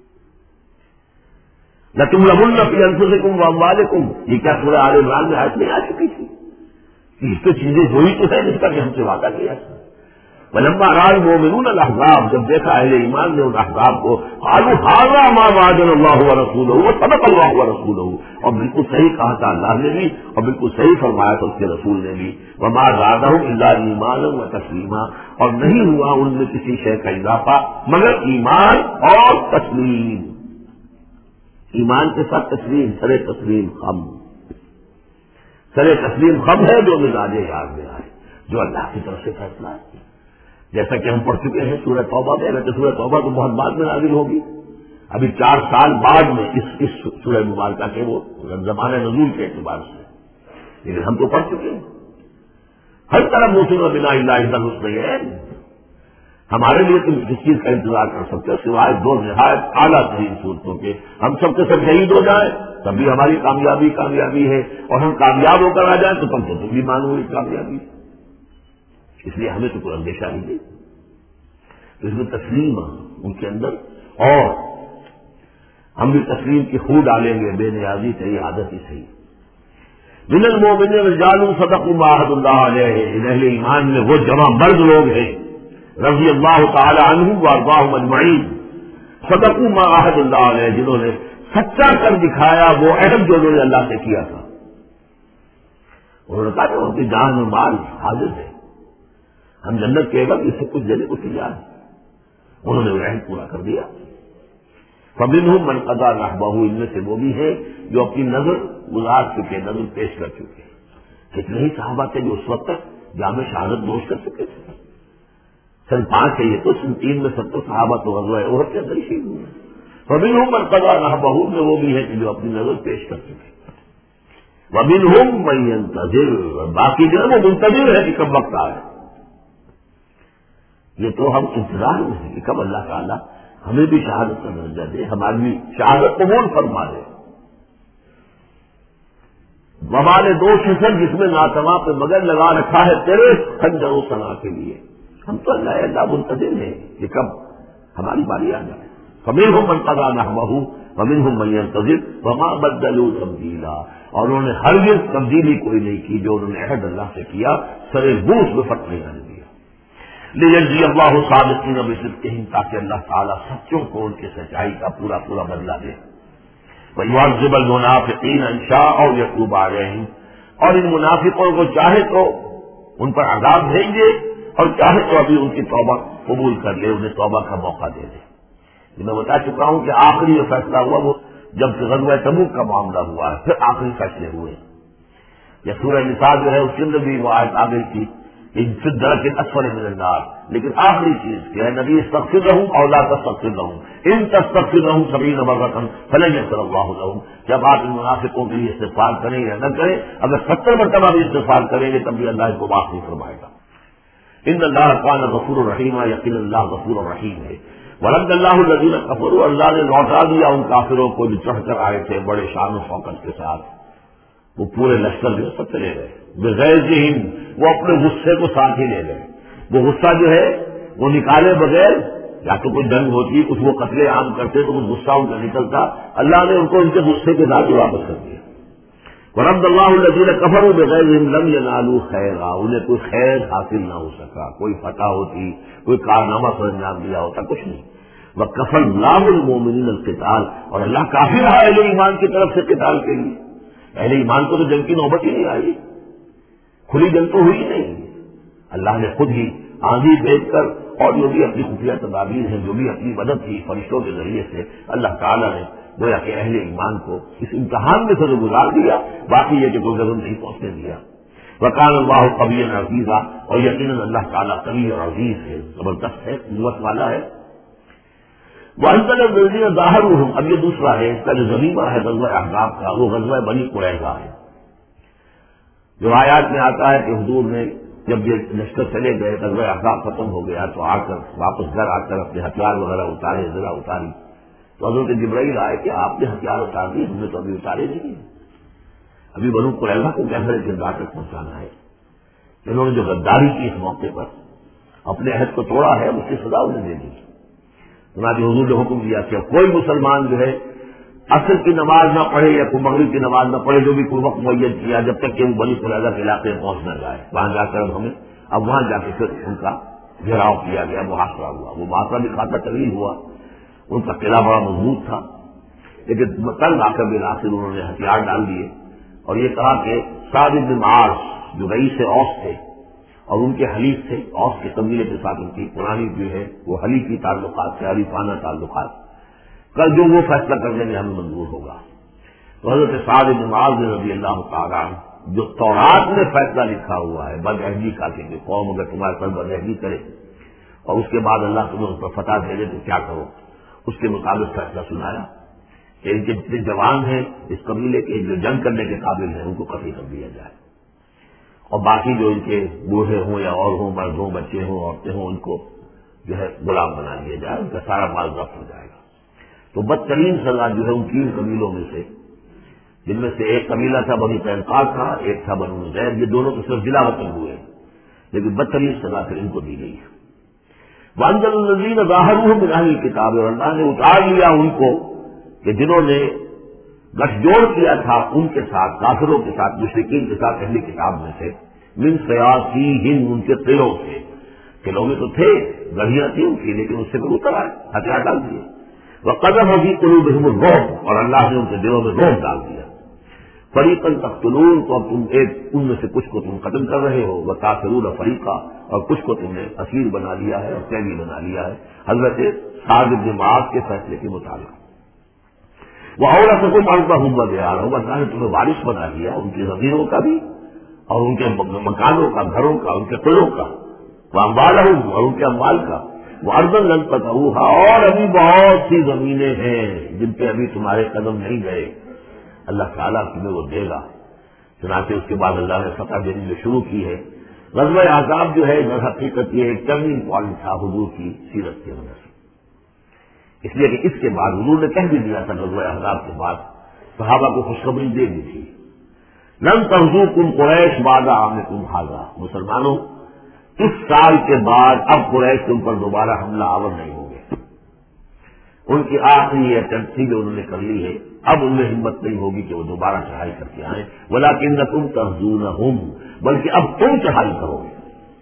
لَتُبْلَوُنَّ فِي أَنفُسِكُمْ وَأَمْوَالِكُمْ، یہ کیا سورہ آل عمران میں آیت نہیں آ چکی تھی؟ اس تو چیزیں وہی تو ہے جس کا کہ ہم سے وعدہ کیا تھا۔ ولما رأى المؤمنون الاحزاب، جب دیکھا اہل ایمان نے ان احزاب کو، قالوا هذا ما وعدنا الله ورسوله وصدق الله ورسوله، اور بالکل صحیح کہا تھا اللہ نے بھی اور بالکل صحیح فرمایا تھا اس کے رسول نے بھی، وما زادهم الا ایمانا وتسلیما، اور نہیں ہوا ان میں کسی شے کا اضافہ مگر ایمان اور تسلیم، ایمان کے ساتھ تسلیم، سر تسلیم خم، سر تسلیم خم ہے جو مزاج یاد میں آئے، جو اللہ کی طرف سے فیصلہ ہے، جیسا کہ ہم پڑھ چکے ہیں سورہ توبہ میں، اگر سورہ توبہ تو بہت بعد میں نازل ہوگی، ابھی 4 سال بعد میں اس سورہ مبارکہ کے وہ زمانہ نزول کے اعتبار سے، لیکن ہم تو پڑھ چکے ہیں۔ ہر طرف موسم بنا اللہ حسن ہے، ہمارے لیے تم کس چیز کا انتظار کر سکتے ہو سوائے 2 نہایت اعلیٰ ترین صورتوں کے، ہم سب کے سب شہید ہو جائیں تب بھی ہماری کامیابی ہے، اور ہم کامیاب ہو کر آ جائیں تو تم بھی مانو گی کامیابی، اس لیے ہمیں تو کوئی اندیشہ نہیں، تو اس میں تسلیم ان کے اندر، اور ہم بھی تسلیم کی خو ڈالیں گے، بے نیازی صحیح، عادت ہی صحیح۔ من المؤمنین رجال صدقوا ما عاهدوا الله علیہ، اہل ایمان میں وہ جمع مرد لوگ ہیں رضی اللہ تعالی عنہم وارضاہم اجمعین، صدقوا ما عاهدوا الله علیہ، جنہوں نے سچا کر دکھایا وہ عہد جو انہوں نے اللہ سے کیا تھا، انہوں نے کہا کہ ان کی جان و مال حاضر ہے، ہم جنت کے وقت اس سے کچھ دینے کو تیار ہیں، انہوں نے وہ عہد پورا کر دیا۔ فَمِنْهُمْ مَنْ قَضَىٰ نَحْبَهُ، ان میں سے وہ بھی ہے جو اپنی نظر گزار چکے، نظر پیش کر چکے۔ کتنے ہی صحابہ تھے جو اس وقت تک جام شہادت نوش کر چکے تھے، سن 5 ہے یہ تو، سن 3 میں 70 صحابہ تو غزوہ احد کے اندر شہید ہوئے۔ فَمِنْهُمْ مَنْ قَضَىٰ نَحْبَهُ میں وہ بھی ہے کہ جو اپنی نظر پیش کر چکے، وَمِنْهُمْ مَنْ يَنْتَظِرُ، باقی جو ہے وہ منتظر ہے کہ کب وقت آئے۔ یہ تو ہم انتظار میں ہیں کہ کب اللہ تعالیٰ ہمیں بھی شہادت کا درجہ دے، ہماری بھی شہادت قبول فرما دے۔ وبال دوش حسن جس میں ناتواں پہ مگر لگا رکھا ہے تیرے خنجر و ثنا کے لیے، ہم تو اللہ منتظر ہیں کہ کب ہماری باری آ جائے۔ فَمِنْهُمْ مَنْ قَضَىٰ نَحْبَهُ وَمِنْهُمْ مَنْ يَنْتَظِرُ وَمَا بَدَّلُوا تَبْدِيلًا، اور انہوں نے ہرگز تبدیلی کوئی نہیں کی جو انہوں نے عہد اللہ سے کیا، سر بوس میں فرق نہیں آنے دیا۔ لِيَجْزِيَ اللَّهُ الصَّادِقِينَ بِصِدْقِهِمْ، تاکہ اللہ تعالیٰ سچوں کو ان کی سچائی کا پورا بدلہ دے۔ وَيُعَذِّبَ الْمُنَافِقِينَ إِن شَاءَ أَوْ يَتُوبَ عَلَيْهِمْ، اور ان منافقوں کو چاہے تو ان پر عذاب دیں گے اور چاہے تو ابھی ان کی توبہ قبول کر لے، انہیں توبہ کا موقع دے دے۔ میں بتا چکا ہوں کہ آخری جو فیصلہ ہوا وہ جب کہ غزوہ تبوک کا معاملہ ہوا ہے، پھر آخری فیصلے ہوئے۔ یا سورہ نساء جو ہے اس کے اندر بھی وہ آیت آ گئی تھی فی الدرک الاسفل من النار، لیکن آخری چیز کیا ہے، نبی استغفر لہم او لا تستغفر لہم ان تستغفر لہم 70 مرۃ فلن یغفر اللہ لہم، جب آپ ان منافقوں کے لیے استغفار کریں یا نہ کریں، اگر 70 مرتبہ بھی استغفار کریں گے تب بھی اللہ اس کو معاف نہیں فرمائے گا۔ ان اللہ کان غفور الرحیم، یقین اللہ غفور الرحیم ہے۔ ورد اللہ الذین کفروا، اللہ نے لوٹا دیا ان کافروں کو جو چڑھ کر آئے تھے بڑے شان و شوکت کے ساتھ، وہ پورے لشکر جو سب چلے گئے، بغیظہم، وہ اپنے غصے کو ساتھ ہی لے گئے. وہ غصہ جو ہے وہ نکالے بغیر یا تو کوئی جنگ ہوتی کچھ وہ قتل عام کرتے تو کچھ غصہ ان کا نکلتا. اللہ نے ان کو ان کے غصے کے ساتھ واپس کر دیا. ورد اللہ الذین کفروا بغیظہم لم ینالوا خیرا، انہیں کوئی خیر حاصل نہ ہو سکا، کوئی فتح ہوتی، کوئی کارنامہ پر انجام دیا ہوتا، کچھ نہیں. وکفى اللہ المؤمنین القتال، اور اللہ کافی رہا اہل ایمان کی طرف سے قتال کے لیے. اہل ایمان کو تو جنگ کی نوبت ہی نہیں آئی، کھلی جنگ تو ہوئی نہیں. اللہ نے خود ہی آندھی دیکھ کر اور جو بھی اپنی خفیہ تدابیر ہیں، جو بھی اپنی مدد کی فرشتوں کے ذریعے سے، اللہ تعالیٰ نے گویا کہ اہل ایمان کو اس امتحان میں سے تو گزار دیا، باقی یہ کہ کوئی غضب نہیں پہنچنے دیا. وکان اللہ قویا عزیزا، اور یقیناً اللہ تعالیٰ قوی اور عزیز ہے، زبردست ہے، قوت والا ہے. وانزل الذین ظاہروہم، اب یہ دوسرا ہے، اس کا جو ضمیمہ ہے غزوہ احزاب کا، وہ غزوہ بنی قریظہ ہے. جو آیات میں آتا ہے کہ حضور نے جب یہ لشکر چلے گئے، غزوہ احزاب ختم ہو گیا تو آ کر واپس گھر آ کر اپنے ہتھیار وغیرہ اتارے، ذرا اتاری، تو حضرت جبرائیل آئے کہ آپ نے ہتھیار اتار دیے، ہم نے تو ابھی اتارے نہیں، ابھی بنو قریظہ کو کیسے کردار تک پہنچانا ہے. انہوں نے جو غداری کی اس موقع پر اپنے عہد کو توڑا ہے، اس کی سزا انہیں دے دی. چنانچہ حضور نے حکم دیا کہ کوئی مسلمان جو ہے عصر کی نماز نہ پڑھے یا کوئی مغرب کی نماز نہ پڑھے، جو بھی کوئی وقت معین کیا، جب تک کہ وہ بنی قریظہ کے علاقے میں پہنچ نہ جائے. وہاں جا کر اب وہاں جا کے پھر ان کا گھیراؤ کیا گیا، محاصرہ ہوا. وہ محاصرہ بھی خاصا طویل ہوا، ان کا قلعہ بڑا مضبوط تھا، لیکن کل آ کر بالآخر انہوں نے ہتھیار ڈال دیے اور یہ کہا کہ سعد بن معاذ جو رئیس اوس تھے اور ان کے حلیف تھے، اوس کے قبیلے کے ساتھ ان کی پرانی جو ہے وہ حلیفی تعلقات تھے، حلیفانہ تعلقات، کل جو وہ فیصلہ کرنے میں ہمیں منظور ہوگا. تو حضرت سعد بن معاذ رضی اللہ تعالیٰ جو تورات میں فیصلہ لکھا ہوا ہے بدعہدی کا کہ قوم اگر تمہارے ساتھ بدعہدی کرے اور اس کے بعد اللہ تمہیں اس پر فتح دے دے تو کیا کرو، اس کے مطابق فیصلہ سنایا کہ ان کے جتنے جوان ہیں اس قبیلے کے جو جنگ کرنے کے قابل ہیں ان کو قتل کر دیا جائے، اور باقی جو ان کے بوڑھے ہوں یا اور ہوں، مرد ہوں، بچے ہوں، عورتیں ہوں، ان کو جو ہے غلام بنا لیا جائے، ان کا سارا مال ضبط ہو جائے گا. تو بدترین سزا جو ہے ان 3 قبیلوں میں سے، جن میں سے ایک قبیلہ تھا بنی قینقاع کا، ایک تھا بنو نذیر، یہ دونوں تو صرف ضلع وطن ہوئے، لیکن بدترین سزا پھر ان کو دی گئی ہے. وانزل الذین ظاہروہم من اہل الکتاب، اور اللہ نے اتار لیا ان کو کہ جنہوں نے گٹھ جوڑ کیا تھا ان کے ساتھ، کافروں کے ساتھ، مشرکین کے ساتھ اہل کتاب میں سے، من صیاصیہم، ان کے قلعوں سے. قلعوں میں تو تھے، گڑھیاں تھیں ان کی، لیکن اس سے پھر اتر آئے، ہتھیار ڈال دیے. وقذف فی قلوبہم الرعب، اور اللہ نے ان کے دلوں میں رعب ڈال دیا. فریقا تقتلون، تو اب تم ان میں سے کچھ کو تم قتل کر رہے ہو، وتأسرون فریقا، اور کچھ کو تم نے اسیر بنا لیا ہے اور قیدی بنا لیا ہے حضرت سعد بن معاذ کے فیصلے کے مطابق. وَأَوْرَثَكُمْ أَرْضَهُمْ وَدِيَارَهُمْ، اللہ نے تمہیں وارث بنا لیا ان کی زمینوں کا بھی اور ان کے مکانوں کا، گھروں کا، ان کے قلعوں کا، وَأَمْوَالَهُمْ، اور ان کے اموال کا. وَأَرْضًا لَّن تَطَئُوهَا، اور ابھی بہت سی زمینیں ہیں جن پہ ابھی تمہارے قدم نہیں گئے، اللہ تعالیٰ تمہیں وہ دے گا. چنانچہ اس کے بعد اللہ نے فتح دینی جو شروع کی ہے. غزوہ احزاب جو ہے در حقیقت یہ ایک ٹرننگ پوائنٹ تھا حضور کی سیرت کے اندر، اس لیے کہ اس کے بعد حضور نے کہہ بھی دیا تھا غزوہ احزاب کے بعد صحابہ کو خوشخبری دے دی تھی، لن تغزوکم قریش بعد عامکم ھذا، مسلمانوں اس سال کے بعد اب قریش تم پر دوبارہ حملہ آور نہیں ہوں گے. ان کی آخری اٹمپٹ تھی جو انہوں نے کر لی ہے، اب ان میں ہمت نہیں ہوگی کہ وہ دوبارہ چڑھائی کر کے آئیں. ولکنکم تغزونہم، بلکہ اب تم چڑھائی کرو گے.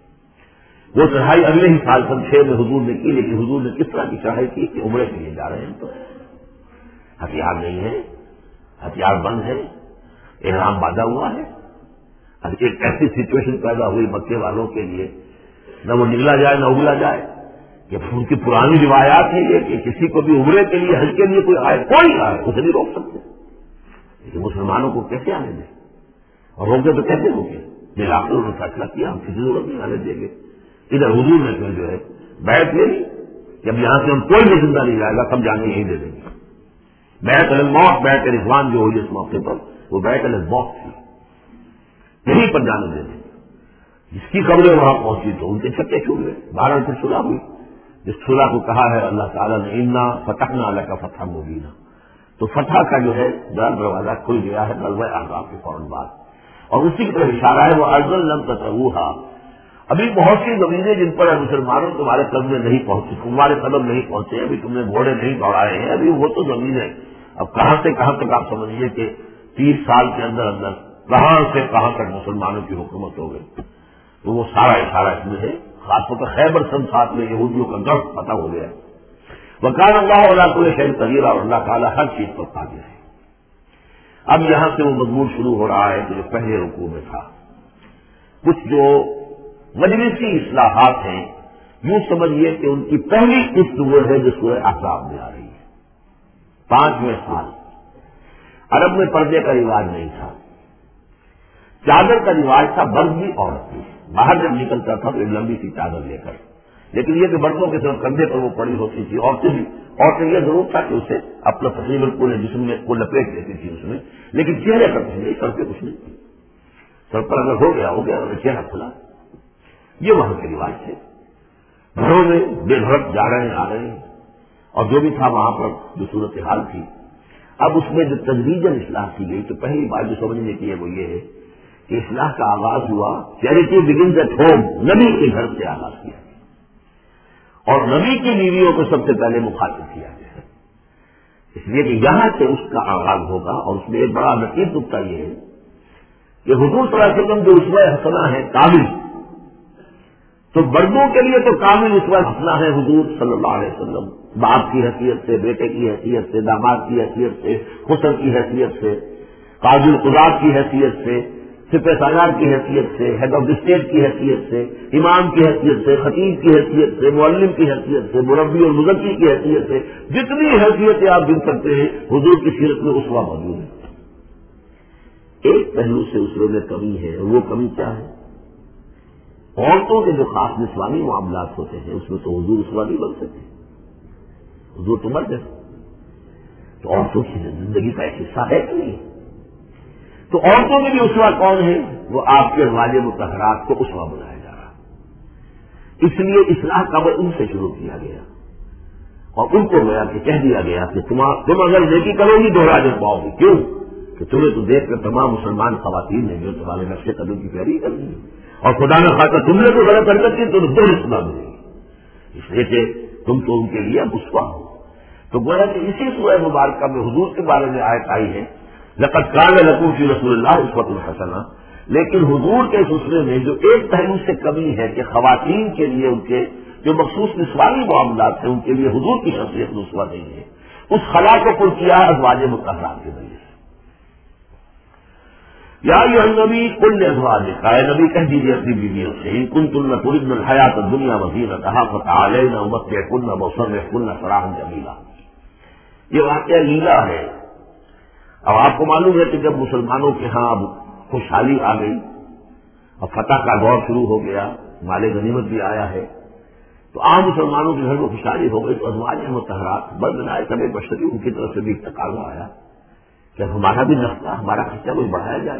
وہ چڑھائی اگلے ہی سال 6 میں حضور نے کی، لیکن حضور نے کس طرح کی چڑھائی کی کہ عمرے کے لیے جا رہے ہیں تو ہتھیار نہیں ہے، ہتھیار بند ہے، احرام باندھا ہوا ہے. اب ایک ایسی سچویشن پیدا ہوئی مکے والوں کے لیے، نہ وہ نگلا جائے نہ اگلا جائے. کہ ان کی پرانی روایات ہے یہ کہ کسی کو بھی عمرے کے لیے، حج کے لیے کوئی آئے، کوئی آئے اسے نہیں روک سکتے، لیکن مسلمانوں کو کیسے آنے دیں، اور روکے تو کیسے روکے. جس آخر نے فیصلہ کیا ہم کسی ضرورت نہیں آنے دیں گے. ادھر حضور نے پھر جو ہے بیعت لے لی کہ اب یہاں سے ہم کوئی بھی زندہ نہیں جائے گا، سب جانے یہیں دے دیں گے. بیعت الموت، بیعت رضوان جو ہوئی اس موقع پر، وہ بیعت الموت تھی، یہیں پر جانے دے دیں. جس کی خبریں وہاں پہنچی تو ان کے چھکے چھوٹ گئے. 12 سے صلح ہوئی، جس صلح کو کہا ہے اللہ تعالیٰ نے انا فتحنا لک فتحا مبینا، تو فتح کا جو ہے دروازہ کھل گیا ہے غزوہ احزاب کے فوراً بعد. اور اسی کی طرف اشارہ ہے وہ ارض لم تطئوها، ابھی بہت سی زمینیں جن پر مسلمانوں تمہارے قدم میں نہیں پہنچے، تمہارے قدم نہیں پہنچے، ابھی تم نے گھوڑے نہیں دوڑائے ہیں، ابھی وہ تو زمین ہے. اب کہاں سے کہاں تک آپ سمجھیے کہ 30 سال کے اندر اندر کہاں سے کہاں تک مسلمانوں کی حکومت ہو گئی. تو وہ سارا اشارہ اس میں ہے، خاص طور پر خیبر سن 7 میں یہودیوں کا گڑھ پتہ ہو گیا. وکان اللہ علی کل شیء قدیر، اور اللہ تعالیٰ ہر چیز پر قادر ہے. اب یہاں سے وہ مضمون شروع ہو رہا ہے کہ جو پہلے رکوع میں تھا، کچھ جو مجلسی اصلاحات ہیں، یوں سمجھیے کہ ان کی پہلی قسط وہ ہے جو سورہ احزاب میں آ رہی ہے. 5ویں سال عرب میں پردے کا رواج نہیں تھا، چادر کا رواج تھا، مرد بھی عورت بھی. باہر جب نکلتا تھا تو ایک لمبی سی چادر لے کر، لیکن یہ کہ مردوں کے صرف کندھے پر وہ پڑی ہوتی تھی. عورتیں یہ ضرور تھا کہ اسے اپنا تقریباً پورے جسم میں وہ لپیٹ لیتی تھی اس میں، لیکن چہرے پر کچھ نہیں، سر پہ کچھ نہیں. سر پر اگر ہو گیا اگر چہرہ کھلا. یہ وہاں کے رواج تھے. گھروں میں بے دھڑک جا رہے ہیں آ رہے ہیں، اور جو بھی تھا وہاں پر جو صورتحال تھی. اب اس میں جو تدریجاً اصلاح کی گئی تو پہلی بات جو سمجھنے کی ہے وہ یہ ہے کہ اصلاح کا آغاز ہوا چیریٹی بگنز ایٹ ہوم، نبی کے گھر سے آغاز کیا، اور نبی کی بیویوں کو سب سے پہلے مخاطب کیا گیا، اس لیے کہ یہاں سے اس کا آغاز ہوگا. اور اس میں ایک بڑا لطیف نقطہ یہ ہے کہ حضور صلی اللہ علیہ وسلم جو اسوہ حسنہ ہے کامل، تو مردوں کے لیے تو کامل اسوہ حسنہ ہے حضور صلی اللہ علیہ وسلم، باپ کی حیثیت سے، بیٹے کی حیثیت سے، داماد کی حیثیت سے، خسر کی حیثیت سے، قاضی القضات کی حیثیت سے، سپہ سالار کی حیثیت سے، ہیڈ آف اسٹیٹ کی حیثیت سے، امام کی حیثیت سے، خطیب کی حیثیت سے، معلم کی حیثیت سے، مربی اور مذکی کی حیثیت سے، جتنی حیثیتیں آپ گن سکتے ہیں حضور کی سیرت میں اسوہ موجود ہے. ایک پہلو سے اسوے میں کمی ہے، وہ کمی کیا ہے؟ عورتوں کے جو خاص نسوانی معاملات ہوتے ہیں اس میں تو حضور اسوہ نہیں بن سکتے. حضور تو مرد ہے، تو عورتوں کی زندگی کا ایک حصہ ہے کہ نہیں؟ تو عورتوں میں بھی اسوہ کون ہے؟ وہ آپ کے ازواج مطہرات کو اسوہ بنایا جا رہا. اس لیے اصلاح کا عمل ان سے شروع کیا گیا اور ان کو گویا کہ کہہ دیا گیا کہ تم اگر نیکی کرو گی دوہرا دے پاؤ گی. کیوں کہ تمہیں تو دیکھ کر تمام مسلمان خواتین ہیں جو تمہارے نقش قدم کی پیروی کر رہی ہیں، اور خدا نہ خواستہ تم نے تو غلط حرکت کی تو دو اسلام ملے گی، اس لیے کہ تم تو ان کے لیے اب اسوہ ہو. تو گویا کہ اسی سورہ مبارکہ میں حضور کے بارے میں آیت آئی ہے لقد کان لکم فی رسول اللہ اسوۃ حسنہ. لیکن حضور کے سلسلے میں جو ایک پہلو سے کمی ہے کہ خواتین کے لیے ان کے جو مخصوص نسوانی معاملات ہیں ان کے لیے حضور کی شخصیت میں اسوہ نہیں ہے، اس خلا کو پر کیا ازواج مطہرات کے ذریعے سے. یا ایھا النبی قل لازواجک، اے نبی کہہ دیجیے اپنی بیویوں سے ان کنتن تردن الحیاۃ الدنیا وزینتہا فتعالین امتعکن واسرحکن سراحا جمیلا. یہ واقعہ لیلا ہے. اب آپ کو معلوم ہے کہ جب مسلمانوں کے ہاں اب خوشحالی آ گئی اور فتح کا دور شروع ہو گیا، مال غنیمت بھی آیا ہے، تو عام مسلمانوں کے گھر میں خوشحالی ہو گئی، تو ازواج مطہرات بلائے سب بشری ان کی طرف سے بھی تقاضا آیا کہ ہمارا بھی نفقہ، ہمارا خرچہ کوئی بڑھایا جائے.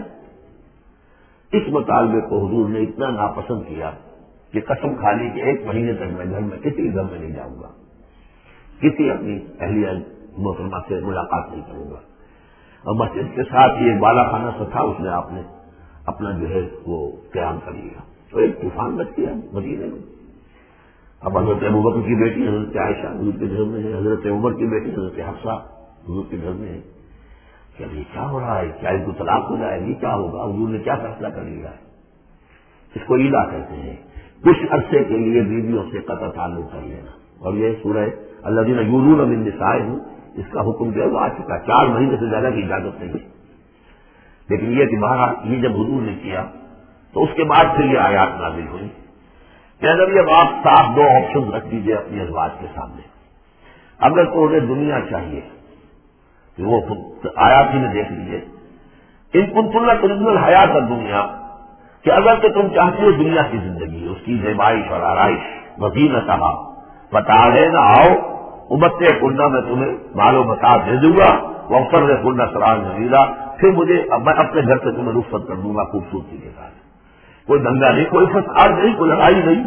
اس مطالبے کو حضور نے اتنا ناپسند کیا کہ قسم کھا لی کہ 1 مہینے تک میں گھر میں کسی گھر میں نہیں جاؤں گا، کسی اپنی اہلیہ محترمہ سے ملاقات نہیں کروں گا. اور مسجد کے ساتھ یہ بالا خانہ سا تھا، اس میں آپ نے اپنا جو ہے وہ قیام کر لیا. تو ایک طوفان مچ گیا مدینے میں. اب حضرت ابوبکر کی بیٹی حضرت عائشہ حضور کے گھر میں ہے، حضرت عمر کی بیٹی حضرت حفصہ حضور کے گھر میں ہے. کہ اب یہ کیا ہو رہا ہے؟ کیا ان کو طلاق ہو جائے گی؟ کیا ہوگا؟ حضور نے کیا فیصلہ کر لیا ہے؟ اس کو ایلا کہتے ہیں، کچھ عرصے کے لیے بیویوں سے قطع تعلق کر لینا. اور یہ سورہ الذین یؤلون من نسائہم، اس کا حکم جو ہے وہ آ چکا. 4 مہینے سے زیادہ کی اجازت نہیں ہے. لیکن یہ کہ بہرحال یہ جب حضور نے کیا تو اس کے بعد پھر یہ آیات نازل ہوئی کہ اگر اب آپ صاف 2 آپشن رکھ دیجیے اپنی ازواج کے سامنے. اگر تو انہیں دنیا چاہیے تو وہ آیات ہی میں دیکھ لیجیے، ان کنتن تردن الحیاۃ الدنیا، کہ اگر کہ تم چاہتے ہو دنیا کی زندگی، اس کی زیبائش اور آرائش، وزینتہا، فتعالین آؤ امتعکن، میں تمہیں مال و متاع دے دوں گا، واسرحکن سراحا جمیلا، پھر میں اپنے گھر سے تمہیں رخصت کر دوں گا خوبصورتی کے ساتھ. کوئی دنگا نہیں، کوئی فساد نہیں، کوئی لڑائی نہیں،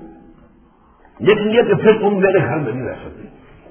لیکن یہ کہ پھر تم میرے گھر میں نہیں رہ سکتے،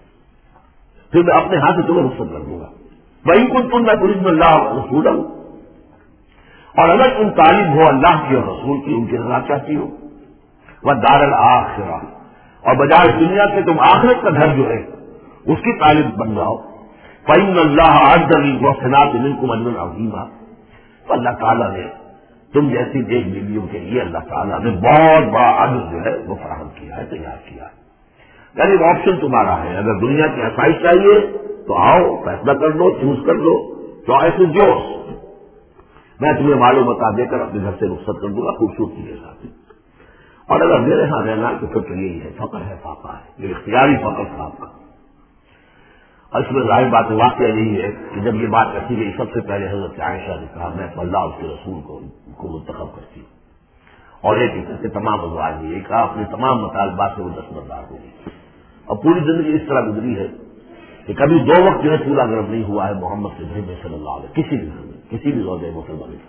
پھر میں اپنے ہاتھ سے تمہیں رخصت کر دوں گا. وَإِن كُنتُنَّ تُرِدْنَ اللَّهَ وَرَسُولَهُ، اور اگر تم طالب ہو اللہ کی اور رسول کی، ان کی رضا چاہتی ہو، وہ دار الآخرہ، اور بجائے دنیا کے تم آخرت کا گھر جو ہے اس کی طالب بن جاؤ، فإن اللہ أعد للمحسنات منکم اجرا عظیما، تو اللہ تعالیٰ نے تم جیسی دیکھ بیویوں کے لیے اللہ تعالیٰ نے بہت بڑا اجر جو ہے وہ فراہم کیا ہے، تیار کیا ہے۔ یعنی آپشن تمہارا ہے، اگر دنیا کی آسائش چاہیے تو آؤ، فیصلہ کر لو، چوز کر لو، چوائس از یورس۔ میں تمہیں مال و متا دے کر اپنے گھر سے رخصت کر دوں گا خوبصورتی کے ساتھ، اور اگر میرے ہاں رہنا تو پھر تو یہی ہے، فقر ہے، فاقہ ہے، یہ اختیاری فقر تھا آپ کا۔ اور اس میں ظاہر بات واقعہ یہی ہے کہ جب یہ بات رکھی گئی سب سے پہلے حضرت عائشہ نے کہا میں تو اللہ اس کے رسول کو منتخب کرتی ہوں، اور ایک ایک کے تمام ازواج نے یہ کہا، اپنے تمام مطالبات سے وہ دستبردار ہو گئی، اور پوری زندگی اس طرح گزری ہے کہ کبھی دو وقت جو ہے چولہا گرم نہیں ہوا ہے محمد سے بھیجے صلی اللہ علیہ کسی بھی گھر میں، کسی بھی زوجہ مسلمان کے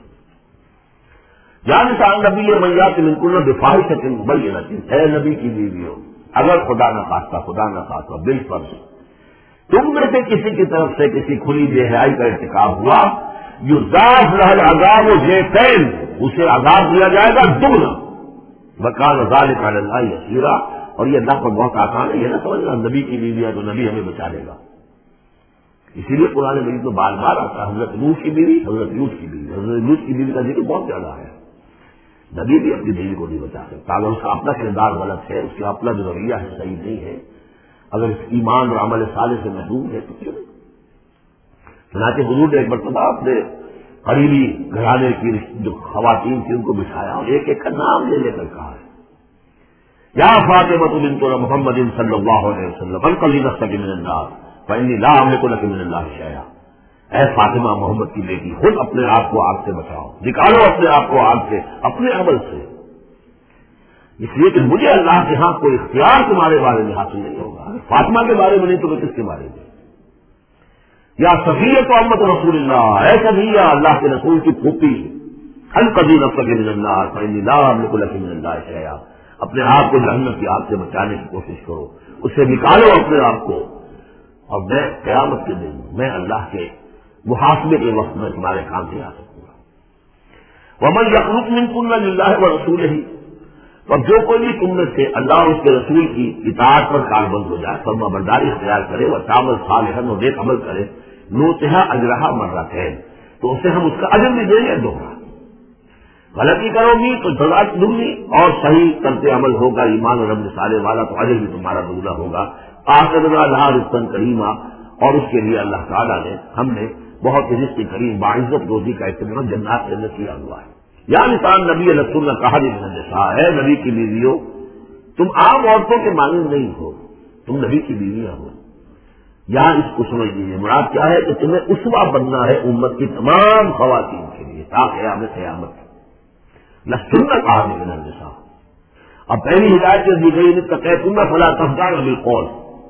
جان انسان نبی میات منکن بفاحشۃ مبینۃ، اے نبی کی بیویوں، اگر خدا نہ خاصہ بالفرض تم میں سے کسی کی طرف سے کسی کھلی بے حیائی کا ارتکاب ہوا، یضاعف لہ العذاب ضعفین، اسے عذاب دیا جائے گا دگنا، وکان ذلک علی اللہ یسیرا، اور یہ اللہ پر بہت آسان ہے، یہ نہ سمجھنا نبی کی بیوی ہے تو نبی ہمیں بچا لے گا۔ اسی لیے قرآن مجید میں بار بار آتا ہے حضرت نوح کی بیوی، حضرت لوط کی بیوی، حضرت لوط کی بیوی کا ذکر بہت زیادہ ہے۔ نبی بھی اپنی بیوی کو نہیں بچا سکتا، اگر اس کا اپنا کردار غلط ہے، اس کا اپنا جو رویہ ہے صحیح نہیں ہے، اگر اس ایمان اور عمل صالح سے محروم ہے تو کیوں نہیں؟ چنانچہ حضور نے ایک مرتبہ اپنے قریبی گھرانے کی جو خواتین تھی ان کو بٹھایا اور ایک ایک کا نام لے لے کر کہا ہے، یا فاطمہ بنت محمد صلی اللہ علیہ وسلم انقذی نفسک من النار فإنی لا أملک لک من اللہ شیئا، اے فاطمہ محمد کی بیٹی خود اپنے آپ کو آگ سے بچاؤ، نکالو اپنے آپ کو آگ سے اپنے عمل سے، اس لیے کہ مجھے اللہ کے ہاں کوئی اختیار تمہارے بارے میں حاصل نہیں ہوگا، فاطمہ کے بارے میں نہیں تو کس کے بارے میں؟ یا صفیہ امت رسول اللہ، اے صفیہ اللہ کے رسول کی پھوپھی، انقذی نفسک من النار فإنی لا أملک لک من اللہ شیئا، اپنے آپ کو جہنم کی آگ سے بچانے کی کوشش کرو، اس سے نکالو اپنے آپ کو، اور میں قیامت کے دن میں اللہ کے محاسبے کے وقت میں تمہارے کام سے آ سکوں گا۔ ومن یقنط منکن للہ ورسولہ، اور جو کوئی بھی تم میں سے اللہ اور اس کے رسول کی اطاعت پر کاربند ہو جائے، فرما برداری اختیار کرے، وتعمل صالحا، اور نیک عمل کرے، نؤتها اجرها مرتين، تو اسے ہم اس کا اجر بھی دیں گے دوہرا، غلطی کرو گی تو سزا دگنی، اور صحیح کرتے عمل ہوگا ایمان اور عمل صالح والا تو اجر بھی تمہارا دگنا ہوگا۔ آخرنا لہا رزقا کریما، اور اس کے لیے اللہ تعالیٰ نے ہم نے بہت ہی رزق کریم باعزت روزی کا اہتمام جنات کے اندر کیا ہوا ہے۔ یا نسان نبی رسول نے کہا من النساء، اے نبی کی بیویوں تم عام عورتوں کے مانند نہیں ہو، تم نبی کی بیویاں ہو۔ یہاں اس کو سمجھ لیجیے مراد کیا ہے کہ تمہیں اسوہ بننا ہے امت کی تمام خواتین کے لیے تا قیامت لستن کہا من النساء۔ اب پہلی ہدایت جو دی گئی تقیتن فلا تخضعن بالقول،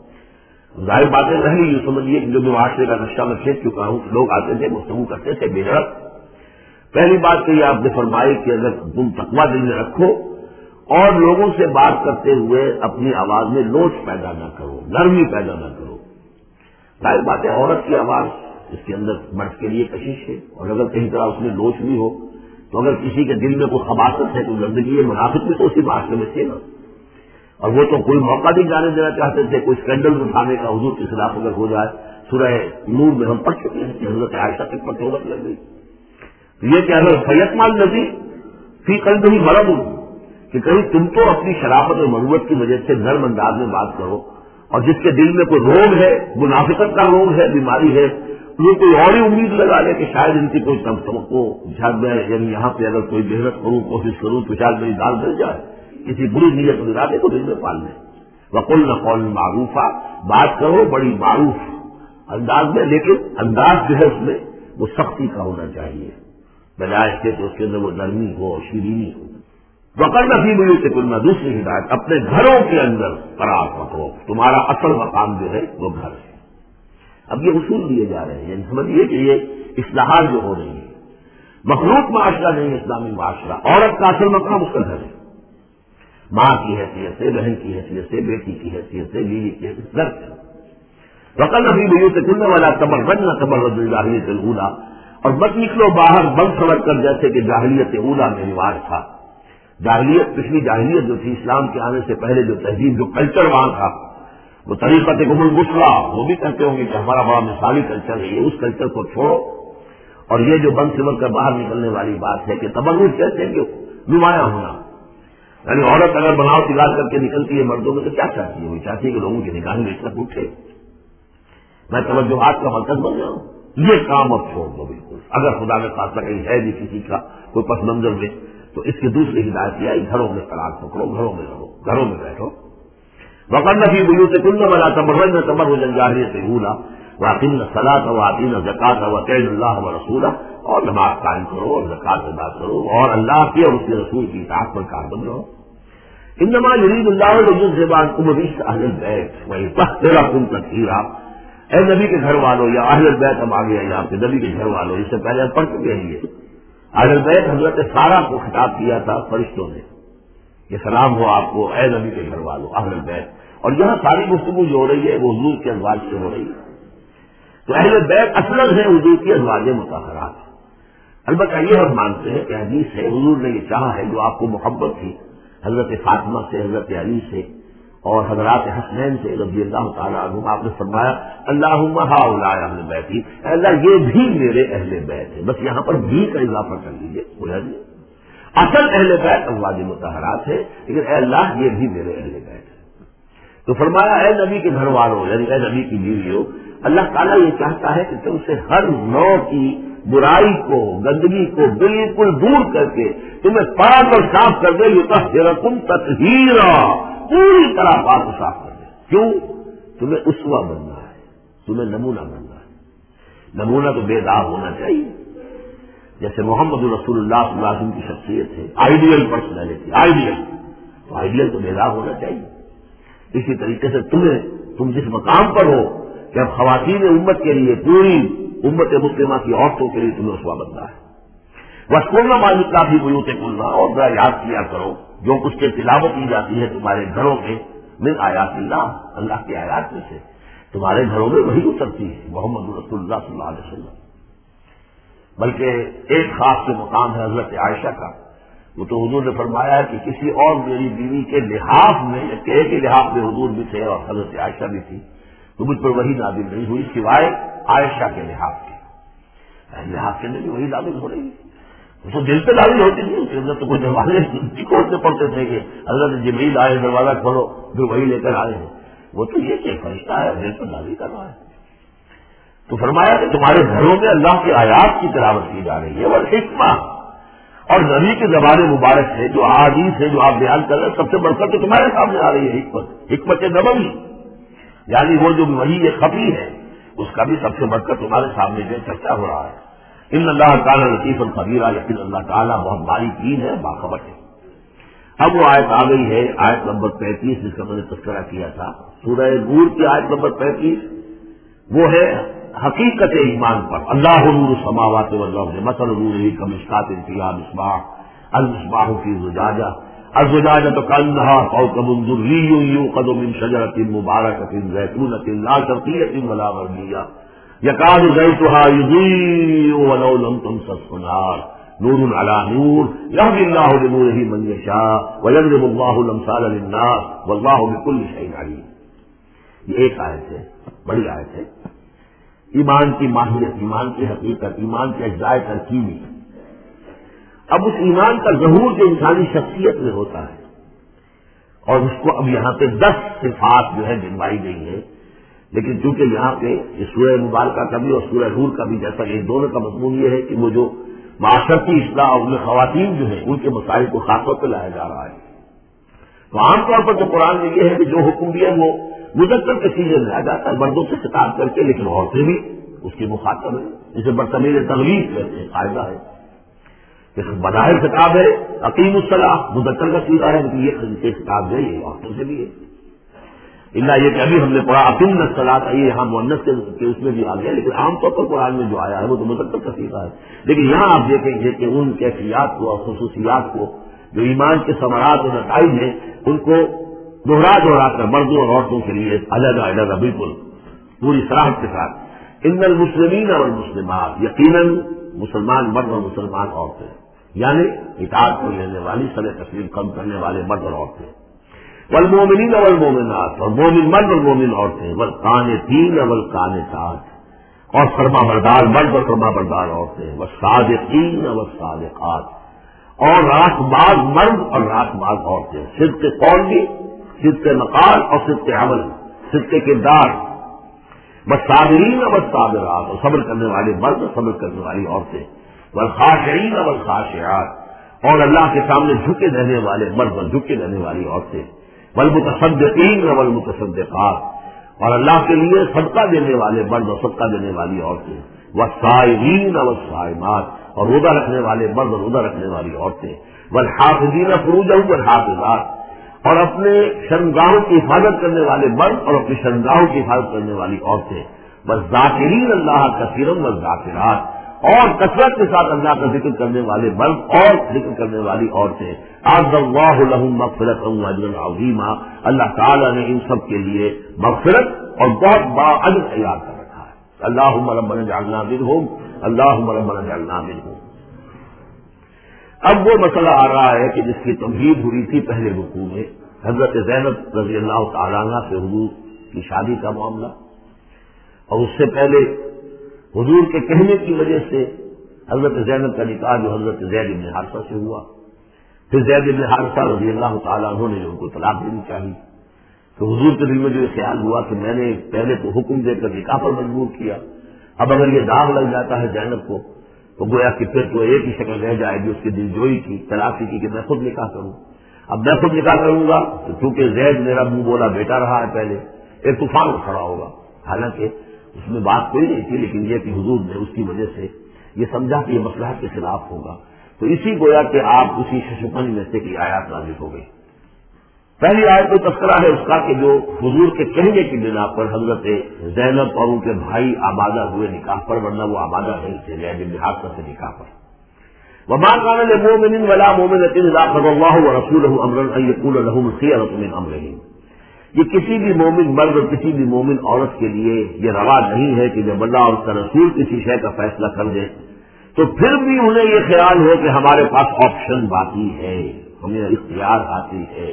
ظاہر باتیں رہی، یہ سمجھیے کہ جو معاشرے کا نقشہ میں کھینچ چکا ہوں، لوگ آتے تھے گفتگو کرتے تھے بے دھڑک۔ پہلی بات تو یہ آپ نے فرمائی کہ اگر تم تقویٰ دل میں رکھو اور لوگوں سے بات کرتے ہوئے اپنی آواز میں لوچ پیدا نہ کرو، نرمی پیدا نہ کرو۔ ظاہر بات ہے عورت کی آواز اس کے اندر مرد کے لیے کشش ہے، اور اگر کہیں طرح اس میں لوچ بھی ہو تو اگر کسی کے دل میں کوئی خباثت ہے کوئی گندگی ہے، منافق بھی تو اسی معاشرے میں تھے نا، اور وہ تو کوئی موقع نہیں جانے دینا چاہتے تھے کوئی اسکینڈل اٹھانے کا حضور کے خلاف اگر ہو جائے۔ سورہ نور میں ہم پڑھ چکے ہیں کہ حضرت عائشہ تک پر توبت لگ گئی، یہ کہ اگر فیتمال نبی فی قلبہ مرض، کہ کہیں تم تو اپنی شرافت اور مروت کی وجہ سے نرم انداز میں بات کرو، اور جس کے دل میں کوئی روگ ہے، منافقت کا روگ ہے، بیماری ہے، یہ کوئی اور ہی امید لگا لے کہ شاید ان کی کوئی توقع شاید میں یعنی یہاں پہ اگر کوئی محنت کروں کوشش کروں تو شاید میری دال مل جائے، کسی بری نیت اور ارادے کو دل میں پال لیں۔ وقلنا قولا معروفا، بات کرو بڑی معروف انداز میں، لیکن انداز جو ہے اس میں وہ سختی کا ہونا چاہیے، بجائے اس کے تو اس کے اندر وہ نرمی ہو اور شیرینی ہو۔ وقرنا فی بیوتکن، دوسری ہدایت اپنے گھروں کے اندر قرار پکڑو، تمہارا اصل مقام جو ہے وہ گھر ہے۔ اب یہ اصول دیے جا رہے ہیں، یعنی سمجھیے کہ یہ اصلاحات جو ہو رہی ہیں، مخلوق معاشرہ نہیں اسلامی معاشرہ، عورت کا اصل مقام اس کا گھر ہے، ماں کی حیثیت سے، بہن کی حیثیت سے، بیٹی کی حیثیت سے، بیوی کی حیثیت سے، گھر سے۔ وقرنا فی بیوتکن ولا تبرجن تبرج الجاہلیۃ الاولی، اور مت نکلو باہر بند سمجھ کر جیسے کہ جاہلیت اولا میں رواج تھا. جاہلیت پچھلی جاہلیت جو تھی اسلام کے آنے سے پہلے جو تہذیب جو کلچر وہاں تھا وہ طریقت المسلہ وہ بھی کہتے ہوں گے کہ ہمارا بڑا مثالی کلچر ہے. یہ اس کلچر کو چھوڑو اور یہ جو بند سمجھ کر باہر نکلنے والی بات ہے کہ تبرج کہتے ہیں کہ نمایاں ہونا. یعنی عورت اگر بناؤ تیار کر کے نکلتی ہے مردوں میں تو کیا چاہتی ہے؟ وہ چاہتی ہے کہ لوگوں کی نگاہیں اس تک اٹھے, میں توجہات کا مرکز بن جاؤں. یہ کام اب چھوڑ دو بالکل. اگر خدا میں خاصہ کہیں ہے بھی کسی کا کوئی پس منظر میں تو اس کی دوسری ہدایت کیا گھروں میں قرار پکڑو, گھروں میں رہو, گھروں میں بیٹھو. وقرن فی بیوتکن ولا تبرجن تبرج الجاہلیۃ الاولی واقمن الصلاۃ وآتین الزکاۃ واطیعن اللہ ورسولہ, اور نماز قائم کرو اور زکات ادا کرو اور اللہ کی اور اس کے رسول کی اطاعت پر کاربند رہو. انما یرید اللہ لیذهب عنکم الرجس اہل البیت ویطہرکم تطہیرا. اے نبی کے گھر والوں, یا اہل البیت ہم آگے یہاں پہ نبی کے گھر والوں, اس سے پہلے ہم پڑھ چکے ہیں. یہ اہل البیت حضرت سارہ کو خطاب کیا تھا فرشتوں نے کہ سلام ہو آپ کو اے نبی کے گھر والوں اہل البیت. اور یہاں ساری گفتگو جو ہو رہی ہے وہ حضور کے ازواج سے ہو رہی ہے. تو اہل بیت اصلاً ہے حضور کی ازواج مطہرات. البتہ یہ ہم مانتے ہیں کہ حدیث ہے حضور نے یہ چاہا ہے جو آپ کو محبت تھی حضرت فاطمہ سے, حضرت علی سے اور حضرات حسنین سے رضی اللہ تعالیٰ عنہم, آپ نے فرمایا اللہم ہؤلاء اہل بیتی, اللہ یہ بھی میرے اہل بیت ہے. بس یہاں پر بھی کا اضافہ کر لیجیے, بولا جی اصل اہل بیت ازواج مطہرات ہے, لیکن اے اللہ یہ بھی میرے اہل بیت ہے. تو فرمایا اے نبی کے گھر والوں, یعنی اے نبی کی بیویوں, اللہ تعالیٰ یہ چاہتا ہے کہ تم سے ہر نوع کی برائی کو, گندگی کو بالکل دور کر کے تمہیں پاک اور صاف کر دے. یطہرکم تطہیرا, پوری طرح پاک و صاف کر دے. کیوں؟ تمہیں اسوہ بننا ہے, تمہیں نمونہ بننا ہے. نمونہ تو بے داغ ہونا چاہیے, جیسے محمد رسول اللہ صلی اللہ علیہ وسلم کی شخصیت ہے, آئیڈیل پرسنالٹی, آئیڈیل, تو آئیڈیل تو بے داغ ہونا چاہیے. اسی طریقے سے تم جس مقام پر ہو کہ اب خواتین امت کے لیے, پوری امت مسلمہ کی عورتوں کے لیے تمہیں اسوہ بننا ہے. وَاذْكُرْنَ مَا يُتْلَىٰ فِي بُيُوتِكُنَّ, اور ذرا یاد کیا کرو جو کچھ کی تلاوت کی جاتی ہے تمہارے گھروں میں, من آیات اللہ, اللہ کے آیات میں سے تمہارے گھروں میں وہی اترتی ہے محمد رسول اللہ صلی اللہ علیہ وسلم. بلکہ ایک خاص جو مقام ہے حضرت عائشہ کا, وہ تو حضور نے فرمایا ہے کہ کسی اور میری بیوی کے لحاف میں, ایک ہی لحاف میں حضور بھی تھے اور حضرت عائشہ بھی تھی, تو مجھ پر وہی نازل نہیں ہوئی سوائے عائشہ کے لحاف کے. لحاف کے اندر بھی وہی نازل ہو رہی ہے, تو دل پہ نازل ہوتی تھی. اس کے اندر تو کوئی دروازے کھولنے پڑتے تھے کہ حضرت جبریل آئے دروازہ کھولو, پھر وہی لے کر آئے ہیں. وہ تو یہ کہ فرشتہ ہے دل پر نازل کر رہا ہے. تو فرمایا کہ تمہارے گھروں میں اللہ کی آیات کی تلاوت کی جا رہی ہے, اور حکمہ اور نبی کی زبان مبارک سے جو احادیث ہے جو آپ بیان کر رہے ہیں سب سے بڑھ کر تو تمہارے سامنے آ رہی ہے حکمت, حکمت نبوی, یعنی وہ جو وحی خفی ہے اس کا بھی سب سے بڑھ کر تمہارے سامنے جو چرچا ہو رہا ہے. ان اللہ تعالیٰ لطیف الخبیرہ, یقین اللہ تعالیٰ بہت باریک ہے, باخبر ہے. اب وہ آیت آ گئی ہے, آیت نمبر 35, جس کا میں نے تذکرہ کیا تھا, سورہ نور کی آیت نمبر 35. وہ ہے حقیقت ایمان پر. اللہ نور السماوات والارض مثل نورہ کمشکاۃ فیہا مصباح, المصباح فی زجاجہ, الزجاجۃ کأنہا کوکب درری یوقد من شجرۃ مبارکۃ زیتونۃ لا شرقیۃ ولا غربیہ یکاد زیتہا یضیء ولو لم تمسسہ نار نور علی نور یہدی اللہ لنورہ من یشاء ویضرب اللہ الامثال للناس واللہ بکل شیء علیم. یہ ایک آیت ہے, بڑی آیت ہے. ایمان کی ماہیت, ایمان کی حقیقت, ایمان کے اجزاء ترکیبی. اب اس ایمان کا ظہور جو انسانی شخصیت میں ہوتا ہے, اور اس کو اب یہاں پہ 10 صفات جو ہے گنوائی گئی ہے. لیکن چونکہ یہاں پہ یہ سورہ مبارکہ کا بھی اور سورہ نور کا بھی جیسا کہ دونوں کا مضمون یہ ہے کہ وہ جو معاشرتی اصلاح اور ان میں خواتین جو ہیں ان کے مسائل کو خاص طور پہ لایا جا رہا ہے. تو عام طور پر تو قرآن میں یہ ہے کہ جو حکم بھی ہے وہ مذکر کے سیزے میں آ جاتا ہے, مردوں سے خطاب کر کے, لیکن عورتیں بھی اس کی مخاطب ہے, جسے برتمیز تغلیظ کہتے ہیں, قاعدہ ہے. بظاہر خطاب ہے اقیم الصلاۃ, مذکر کا سیدھا ہے, یہ خطاب ہے یہ عورتوں سے بھی ہے. اللہ یہ کہ ابھی ہم نے پڑھا اقیم الصلاۃ, یہ یہاں مؤنث کے اس میں بھی آ گیا, لیکن عام طور پر قرآن میں جو آیا ہے وہ تو مذکر کا سیدھا ہے. لیکن یہاں آپ دیکھیں گے کہ ان کیفیات کو اور خصوصیات کو جو ایمان کے ثمرات اور نتائج ہیں ان کو دوہرا کر مردوں اور عورتوں کے لیے علیحدہ بالکل پوری صراحت کے ساتھ. ان المسلمین والمسلمات, یقیناً مسلمان مرد اور مسلمان عورتیں، یعنی اطاعت کر لینے والی سر تسلیم کم کرنے والے مرد اور عورتیں، والمومنین والمومنات، اور مومن مرد اور مومن عورتیں، والقانتین والقانتات، اور فرما بردار مرد اور فرما بردار عورتیں، والصادقین والصادقات، اور راست باز مرد اور راست باز عورتیں، صدق قول بھی، صدق مقال اور صدق عمل، صدق کردار، والصابرین والصابرات، اور صبر کرنے والے مرد اور صبر کرنے والی عورتیں، والخاشعین والخاشعات، اور اللہ کے سامنے جھکے رہنے والے مرد اور جھکے رہنے والی عورتیں، والمتصدقین والمتصدقات، اور اللہ کے لیے صدقہ دینے والے مرد اور صدقہ دینے والی عورتیں، والصائمین والصائمات، اور روزہ رکھنے والے مرد اور روزہ رکھنے والی عورتیں، والحافظین فروجہم والحافظات، اور اپنے شرمگاہوں کی حفاظت کرنے والے مرد اور اپنی شرمگاہوں کی حفاظت کرنے والی عورتیں، والذاکرین اللہ کثیرا والذاکرات، اور کثرت کے ساتھ اللہ کا ذکر کرنے والے مرد اور ذکر کرنے والی عورتیں، اعد اللہ لہم مغفرۃ واجرا عظیما، اللہ تعالیٰ نے ان سب کے لیے مغفرت اور بہت بڑا اجر تیار کر رکھا ہے۔ اللہم ربنا اجعلنا منہم، اللہم ربنا اجعلنا منہم۔ اب وہ مسئلہ آ رہا ہے کہ جس کی تمہید ہوئی تھی پہلے رکوع میں، حضرت زینب رضی اللہ تعالیٰ عنہ سے حضور کی شادی کا معاملہ، اور اس سے پہلے حضور کے کہنے کی وجہ سے حضرت زینب کا نکاح جو حضرت زید بن حارثہ سے ہوا، پھر زید بن حارثہ رضی اللہ تعالیٰ عنہ نے ان کو طلاق دینی چاہیے، تو حضور کے دل میں جو یہ خیال ہوا کہ میں نے پہلے تو حکم دے کر نکاح پر مجبور کیا، اب اگر یہ داغ لگ جاتا ہے زینب کو تو گویا کہ پھر تو ایک ہی شکل رہ جائے گی اس کی دل جوئی کی، طلاق کی کہ میں خود نکاح کروں۔ اب میں خود نکاح کروں گا تو چونکہ زید میرا منہ بولا بیٹا رہا ہے پہلے، ایک طوفان کھڑا ہوگا، حالانکہ اس میں بات کوئی نہیں تھی، لیکن یہ کہ حضور نے اس کی وجہ سے یہ سمجھا کہ یہ مصلحت کے خلاف ہوگا، تو اسی گویا کہ آپ اسی ششپن میں سے کی آیات نازل ہو گئی۔ پہلی آیت کو تذکرہ ہے اس کا کہ جو حضور کے کہنے کی بنا پر حضرت زینب اور ان کے بھائی آبادہ ہوئے نکاح پر، ورنہ وہ آبادہ نہیں تھے زید بن حارثہ سے نکاح پر۔ وما كان لمؤمن ولا مؤمنة إذا قضى الله ورسوله أمرا أن يكون لهم الخيرة من أمرهم، یہ کسی بھی مومن مرد اور کسی بھی مومن عورت کے لیے یہ روا نہیں ہے کہ جب اللہ اور اس کا رسول کسی شے کا فیصلہ کر دے تو پھر بھی انہیں یہ خیال ہو کہ ہمارے پاس آپشن باقی ہے، ہمیں اختیار حاصل ہے۔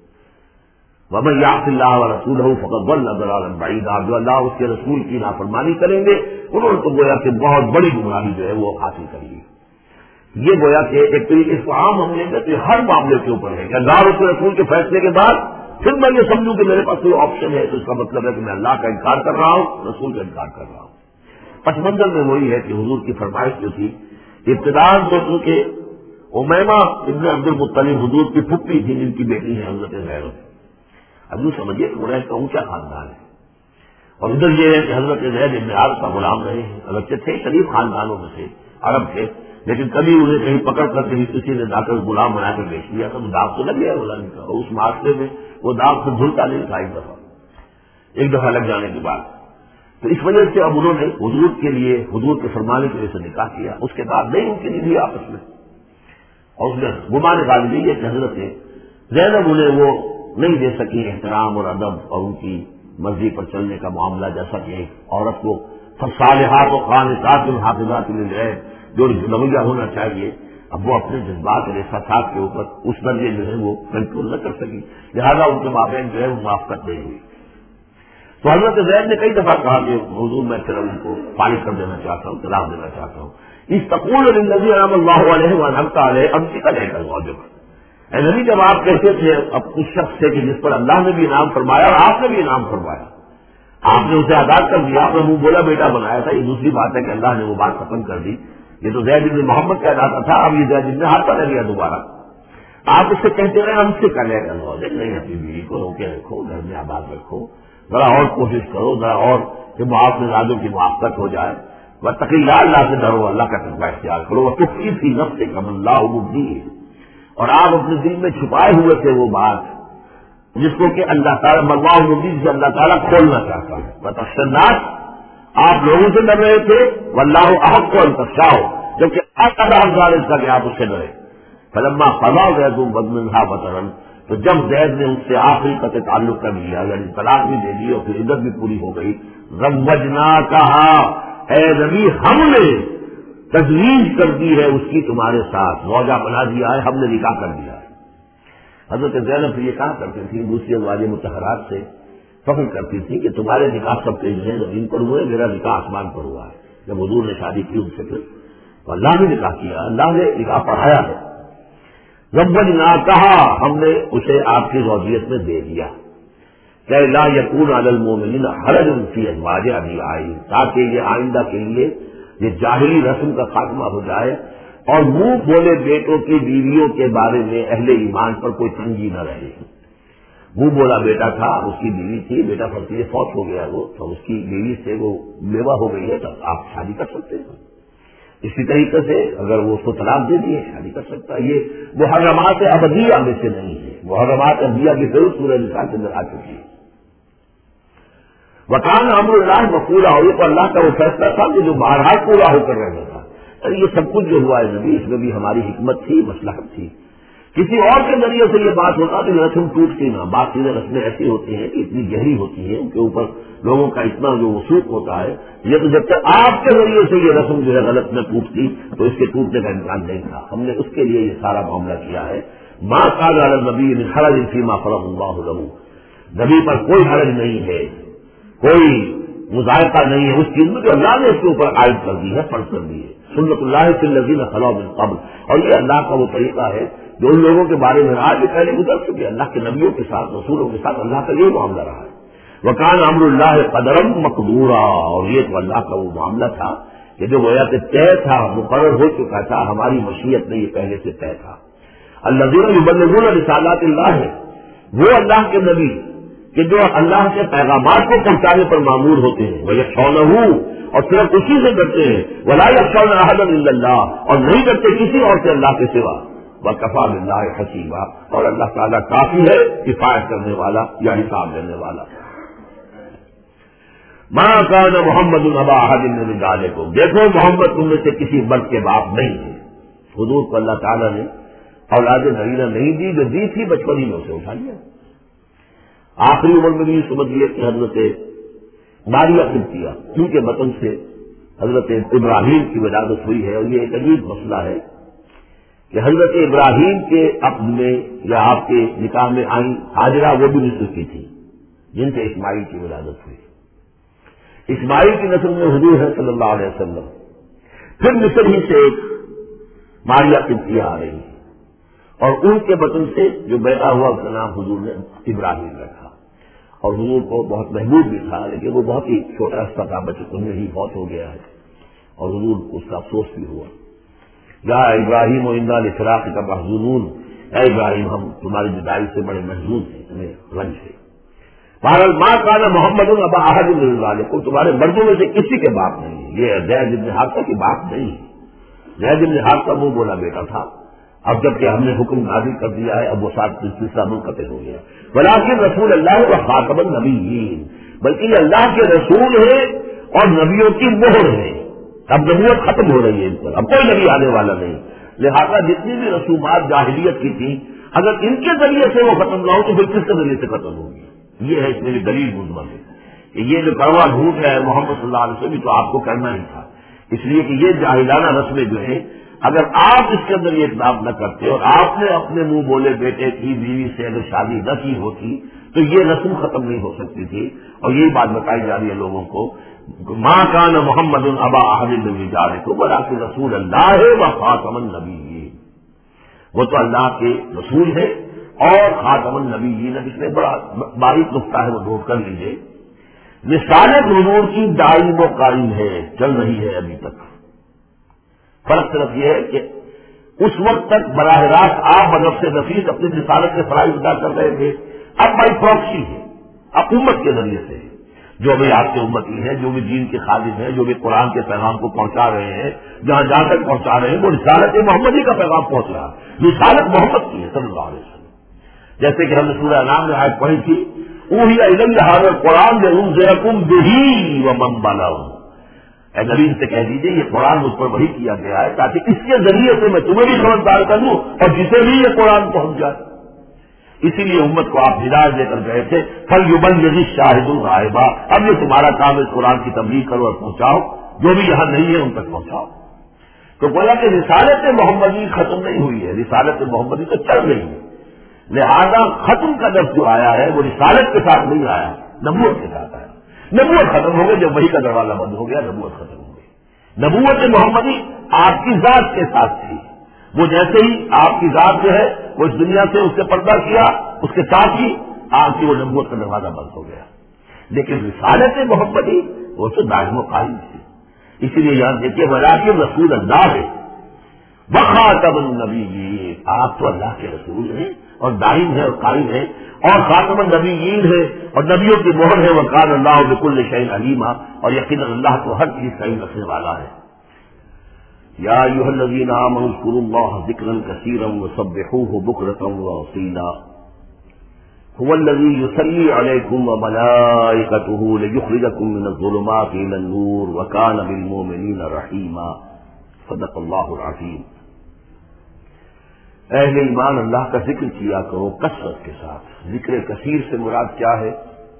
وَمَن يَعْصِ اللَّهَ وَرَسُولَهُ فَقَدْ ضَلَّ ضَلَالًا بَعِيدًا، جو اللہ اور اس کے رسول کی نافرمانی کریں گے انہوں نے تو گویا کہ بہت بڑی گمراہی جو ہے وہ حاصل کر لی۔ یہ گویا کہ ایک تو اس کو عام ہم لیں گے تو ہر معاملے کے اوپر ہے کہ اللہ اور اس کے رسول کے فیصلے کے بعد پھر میں یہ سمجھوں کہ میرے پاس کوئی آپشن ہے تو اس کا مطلب ہے کہ میں اللہ کا انکار کر رہا ہوں، رسول کا انکار کر رہا ہوں۔ پس منظر میں وہی ہے کہ حضور کی فرمائش جو تھی ابتداءً تو چونکہ امیمہ ابن عبد المطلب حضور کی پھپھی تھی جن کی بیٹی ہے حضرت زینب، اب یوں سمجھیے کہ قریش کا اونچا خاندان ہے، اور ادھر یہ ہے کہ حضرت زید ابن حارثہ غلام رہے ہیں، اگرچہ تھے شریف خاندانوں میں سے، عرب تھے، لیکن کبھی انہیں کہیں پکڑ کر کہیں کسی نے لا کر غلام بنا کر بیچ دیا تو داغ تو لگ گیا غلامی کا، اور اس معاشرے میں وہ داغ سے دھلتا نہیں تھا ایک دفعہ لگ جانے کے بعد، تو اس وجہ سے اب انہوں نے حضور کے لیے حضور کے فرمانے کی وجہ سے نکاح کیا، اس کے بعد نہیں ان کی نہیں آپس میں، اور اس میں گمان غالب یہ ہے کہ حضرت زینب انہیں وہ نہیں دے سکی احترام اور ادب اور ان کی مرضی پر چلنے کا معاملہ، جیسا کہ ایک عورت کو صالحات و قانتات حافظات للغیب جو رویہ ہونا چاہیے، اب وہ اپنے جذبات اور احساسات کے اوپر اس درجے جو ہے وہ کنٹرول نہ کر سکی، لہذا ان کے مابین جو ہے وہ موافقت نہیں ہوئی۔ تو حضرت زید نے کئی دفعہ کہا کہ حضور میں پھر ان کو فارغ کر دینا چاہتا ہوں، طلاق دینا چاہتا ہوں۔ اس تقول للذی انعم اللہ علیہ وانعمت علیہ امسک علیک الواجب، اے نبی جب آپ کہتے تھے اب اس شخص سے کہ جس پر اللہ نے بھی انعام فرمایا اور آپ نے بھی انعام فرمایا، آپ نے اسے آزاد کر دیا، آپ نے منہ بولا بیٹا بنایا تھا، یہ دوسری بات ہے کہ اللہ نے وہ بات ختم کر دی، یہ تو زید بن محمد کہلاتا تھا، اب یہ زید بن حارثہ رہ گیا دوبارہ۔ آپ اس سے کہتے رہے ہم سے کر لے گا نہیں، اپنی بیوی کو روکے رکھو، گھر میں آباد رکھو، ذرا اور کوشش کرو، ذرا اور کہ معافذات کی موافقت ہو جائے، واتقی اللہ سے ڈرو، اللہ کا تقوی اختیار کرو، وتخفی فی نفسک ما اللہ مبدیہ، اور آپ اپنے دل میں چھپائے ہوئے تھے وہ بات جس کو کہ اللہ تعالیٰ اللہ مبدیہ سے اللہ تعالیٰ کھولنا چاہتا ہے، وتخشی الناس، آپ لوگوں سے ڈر رہے تھے، واللہ احق ان تخشوہ، جبکہ حقدار اس کا کہ آپ اس سے ڈرے۔ فلما قضى زید منها وطرا، تو جب زید نے اس سے آخری قطع تعلق کر لیا، یعنی طلاق بھی دے دی اور پھر عدت بھی پوری ہو گئی، زوجناکہا، اے نبی ہم نے تجویز کر دی ہے اس کی تمہارے ساتھ، موجہ بنا دیا ہے، ہم نے نکاح کر دیا ہے۔ حضرت زینب یہ کہا کرتی تھی دوسری ازواج مطہرات سے، فخر کرتی تھی کہ تمہارے نکاح سب کے جو ہے زمین پر ہوئے، میرا نکاح آسمان پر ہوا ہے۔ جب حضور نے شادی کی ان سے پھر تو اللہ نے نکاح کیا، اللہ نے نکاح پڑھایا ہے۔ ربنا کہا ہم نے اسے آپ کی زوجیت میں دے دیا کہ لا یکون علی المؤمنین حرج فی ازواج ادعیاء، تاکہ یہ آئندہ کے لیے یہ جاہلی رسم کا خاتمہ ہو جائے اور منہ بولے بیٹوں کی بیویوں کے بارے میں اہل ایمان پر کوئی تنگی نہ رہے۔ منہ بولا بیٹا تھا، اس کی بیوی تھی، بیٹا فرضی فوت ہو گیا وہ تو اس کی بیوی سے وہ بیوہ ہو گئی ہے تو آپ شادی کر سکتے ہیں۔ اسی طریقے سے اگر وہ اس کو طلاق دے دیے شادی کر سکتا ہے۔ یہ محرمات ابدیہ میں سے نہیں ہے، محرمات ابدیہ کی ضرور سورہ نساء کے اندر آ چکی ہے۔ وکان امر اللہ مفعولا، اور یہ تو اللہ کا وہ فیصلہ تھا کہ جو بارہا پورا ہو کر رہنا تھا۔ ارے یہ سب کچھ جو ہوا ہے نبی، اس میں بھی ہماری حکمت تھی، مصلحت تھی۔ کسی اور کے ذریعے سے یہ بات ہوتا تو یہ رسم ٹوٹتی نہ۔ بات چیزیں رسمیں ایسی ہوتی ہیں کہ اتنی گہری ہوتی ہیں، ان کے اوپر لوگوں کا اتنا جو وثوق ہوتا ہے، یہ تو جب تک آپ کے ذریعے سے یہ رسم جو ہے غلط نہ ٹوٹتی تو اس کے ٹوٹنے کا امکان نہیں تھا۔ ہم نے اس کے لیے یہ سارا معاملہ کیا ہے۔ ما کان علی النبی من حرج فیما فرض اللہ له، نبی پر کوئی حرج نہیں ہے، کوئی مذائقہ نہیں ہے اس چیز میں جو اللہ نے اس کے اوپر عائد کر دی ہے، فرض کر دی ہے۔ سنت اللہ فی الذین خلوا من قبل، اور یہ اللہ کا وہ طریقہ ہے جو ان لوگوں کے بارے میں آج پہلے گزر چکے، اللہ کے نبیوں کے ساتھ رسولوں کے ساتھ اللہ کا یہ معاملہ رہا ہے۔ وکان امر اللہ قدرا مقدورا، اور یہ تو اللہ کا وہ معاملہ تھا کہ جو گویا کہ طے تھا، مقرر ہو چکا تھا، ہماری مشیت میں یہ پہلے سے طے تھا۔ الذین یبلغون رسالات اللہ، وہ اللہ کے نبی کہ جو اللہ کے پیغامات کو پہنچانے پر مامور ہوتے ہیں، وَيَخْشَوْنَهُ، اور صرف اسی سے ڈرتے ہیں، وَلَا يَخْشَوْنَ أَحَدًا إِلَّا اللَّهَ، اور نہیں ڈرتے کسی اور سے اللہ کے سوا، وَكَفَىٰ بِاللَّهِ حَسِيبًا، اور اللہ تعالیٰ کافی ہے کفایت کرنے والا یا حساب لینے والا۔ مَا كَانَ مُحَمَّدٌ أَبَا أَحَدٍ مِّن رِجَالِكُمْ، دیکھو محمد تم میں سے کسی مرد کے باپ نہیں ہے۔ حضور کو اللہ تعالیٰ نے اولاد نرینہ نہیں دی، جو دی تھی بچپن ہی میں اسے اٹھا لیا۔ آخری عمر میں بھی سمجھ لیے کہ حضرت ماریہ قبطیہ ان کے بطن سے حضرت ابراہیم کی ولادت ہوئی ہے، اور یہ ایک عجیب مسئلہ ہے کہ حضرت ابراہیم کے عقد میں یا آپ کے نکاح میں آئی ہاجرہ وہ بھی مصر کی تھی جن سے اسماعیل کی ولادت ہوئی۔ اسماعیل کی نسل میں حضور ہے صلی اللہ علیہ وسلم، پھر مصر ہی سے ایک ماریہ قبطیہ آ رہی ہے، اور ان کے بطن سے جو بیٹا ہوا اس کا نام حضور نے ابراہیم رکھا، اور حضور کو بہت محبوب بھی تھا، لیکن وہ بہت ہی چھوٹا سا تھا، بچپن میں ہی فوت ہو گیا ہے، اور حضور کو اس کا افسوس بھی ہوا۔ یا ابراہیم و انا لفراقک محزونون، اے ابراہیم ہم تمہاری جدائی سے بڑے محزون ہیں، تمہیں رنج ہے۔ بہرحال ما کان محمد ابا احد من رجالکم، تمہارے مردوں میں سے کسی کے باپ نہیں ہے، یہ زید بن حارثہ کے باپ نہیں ہے۔ زید بن حارثہ وہ بولا بیٹا تھا، اب جب کہ ہم نے حکم نازل کر دیا ہے اب وہ ساتھ سلسلہ منقطع ہو گیا۔ ولکن رسول اللہ و خاتم النبیین، بلکہ یہ اللہ کے رسول ہے اور نبیوں کی مہر ہے۔ اب نبوت ختم ہو رہی ہے ان پر، اب کوئی نبی آنے والا نہیں، لہذا جتنی بھی رسومات جاہلیت کی تھی اگر ان کے ذریعے سے وہ ختم نہ ہو تو پھر کس کے ذریعے سے ختم ہوگی؟ یہ ہے اس میں بھی دلیل مضمن ہے کہ یہ جو کڑوا جھوٹ ہے محمد صلی اللہ علیہ وسلم تو آپ کو کرنا ہی تھا، اس لیے کہ یہ جاہلانہ رسمیں جو ہیں اگر آپ اس کے اندر یہ اقدام نہ کرتے اور آپ نے اپنے منہ بولے بیٹے کی بیوی سے اگر شادی نہ کی ہوتی تو یہ رسم ختم نہیں ہو سکتی تھی، اور یہی بات بتائی جا رہی ہے لوگوں کو۔ ما کان محمد ابا احد من رجالکم ولکن رسول اللہ و خاتم النبیین، وہ تو اللہ کے رسول ہے اور خاتم النبیین۔ اس میں بڑا باریک نقطہ ہے، وہ نوٹ کر لیجیے۔ رسالت حضور کی دائم و قائم ہے، چل رہی ہے ابھی تک۔ فرق صرف یہ ہے کہ اس وقت تک براہ راست آپ بنفس نفیس اپنی رسالت کے فرائض ادا کر رہے تھے، اب بائی پراکسی ہے، اب امت کے ذریعے سے جو بھی آپ کے امتی ہیں، جو بھی دین کے خادم ہیں، جو بھی قرآن کے پیغام کو پہنچا رہے ہیں، جہاں جہاں تک پہنچا رہے ہیں وہ رسالت محمدی کا پیغام پہنچ رہا ہے، رسالت محمد کی ہے صلی اللہ علیہ وسلم۔ جیسے کہ ہم نے سورہ انعام میں آیت پڑھی تھی، اوحی الی ھذا القرآن لانذرکم بہ ومن بلغ، اے نبی سے کہہ دیجیے یہ قرآن مجھ پر وحی کیا گیا ہے تاکہ اس کے ذریعے سے میں تمہیں بھی خبردار کر دوں اور جسے بھی یہ قرآن پہنچ جائے۔ اسی لیے امت کو آپ ہدایت دے کر گئے تھے، فلیبلغ الشاہد الغائب، اب یہ تمہارا کام ہے قرآن کی تبلیغ کرو اور پہنچاؤ، جو بھی یہاں نہیں ہے ان تک پہنچاؤ۔ تو گویا کہ رسالت محمدی ختم نہیں ہوئی ہے، رسالت محمدی تو چل رہی ہے، لہذا ختم کا لفظ جو آیا ہے وہ رسالت کے ساتھ نہیں آیا، نبوت کے ساتھ آیا۔ نبوت ختم ہو گئی جب وحی کا دروازہ بند ہو گیا، نبوت ختم ہو گئی۔ نبوت محمدی آپ کی ذات کے ساتھ تھی، وہ جیسے ہی آپ کی ذات جو ہے وہ اس دنیا سے اس سے پردہ کیا، اس کے ساتھ ہی آپ کی وہ نبوت کا دروازہ بند ہو گیا۔ لیکن رسالت محمدی وہ تو دائم و قائم تھی، اسی لیے یاد دیکھیے ولیکن رسول اللہ ہے وخاتم النبیین، آپ تو اللہ کے رسول ہیں اور دائم ہے اور قائم ہے اور خاتم النبیین ہے اور نبیوں کی مہر ہے، وکان اللہ بکل شیء علیما، اور یقیناً اللہ تو ہر چیز کا علم رکھنے والا ہے۔ یا ایھا الذین آمنوا اذکروا اللہ ذکرا کثیرا وسبحوہ بکرۃ واصیلا هو الذی یصلی علیکم وملائکتہ لیخرجکم من الظلمات الی النور وکان بالمؤمنین رحیما۔ صدق اللہ العظیم۔ اہل ایمان اللہ کا ذکر کیا کرو کثرت کے ساتھ۔ ذکر کثیر سے مراد کیا ہے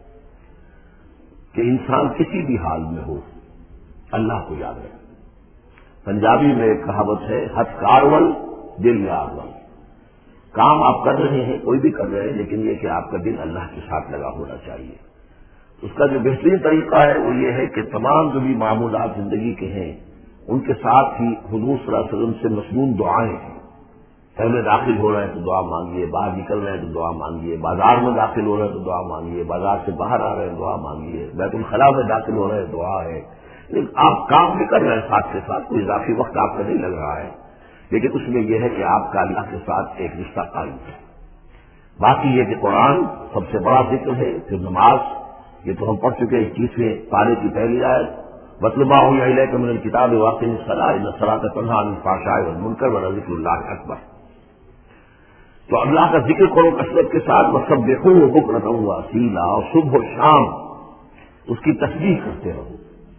کہ انسان کسی بھی حال میں ہو اللہ کو یاد رکھے۔ پنجابی میں ایک کہاوت ہے، ہتھ کارول دل یار ول، کام آپ کر رہے ہیں، کوئی بھی کر رہے ہیں، لیکن یہ کہ آپ کا دل اللہ کے ساتھ لگا ہونا چاہیے۔ اس کا جو بہترین طریقہ ہے وہ یہ ہے کہ تمام جو بھی معمولات زندگی کے ہیں ان کے ساتھ ہی حضور صلی اللہ علیہ وسلم سے مصنون دعائیں ہیں۔ گھر میں داخل ہو رہے ہیں تو دعا مانگیے، باہر نکل رہے ہیں تو دعا مانگیے، بازار میں داخل ہو رہے ہیں تو دعا مانگیے، بازار سے باہر آ رہے ہیں دعا مانگیے، بیت الخلاء میں داخل ہو رہے ہیں دعا ہے۔ لیکن آپ کام بھی کر رہے ہیں ساتھ کے ساتھ، کوئی اضافی وقت آپ کا نہیں لگ رہا ہے، لیکن اس میں یہ ہے کہ آپ کا اللہ کے ساتھ ایک رشتہ قائم ہے۔ باقی یہ کہ قرآن سب سے بڑا ذکر ہے، پھر نماز، یہ تو ہم پڑھ چکے 21ویں پارے کی پہلی آیت، وَاتْلُ مَا أُوحِيَ إِلَيْكَ مِنَ الْكِتَابِ وَأَقِمِ الصَّلَاةَ إِنَّ الصَّلَاةَ تَنْهَىٰ عَنِ الْفَحْشَاءِ وَالْمُنكَرِ وَلَذِكْرُ اللَّهِ أَكْبَرُ۔ تو اللہ کا ذکر کرو کثرت کے ساتھ، وَسَبِّحُوهُ بُكْرَةً وَأَصِيلًا، اور صبح و شام اس کی تسبیح کرتے رہو۔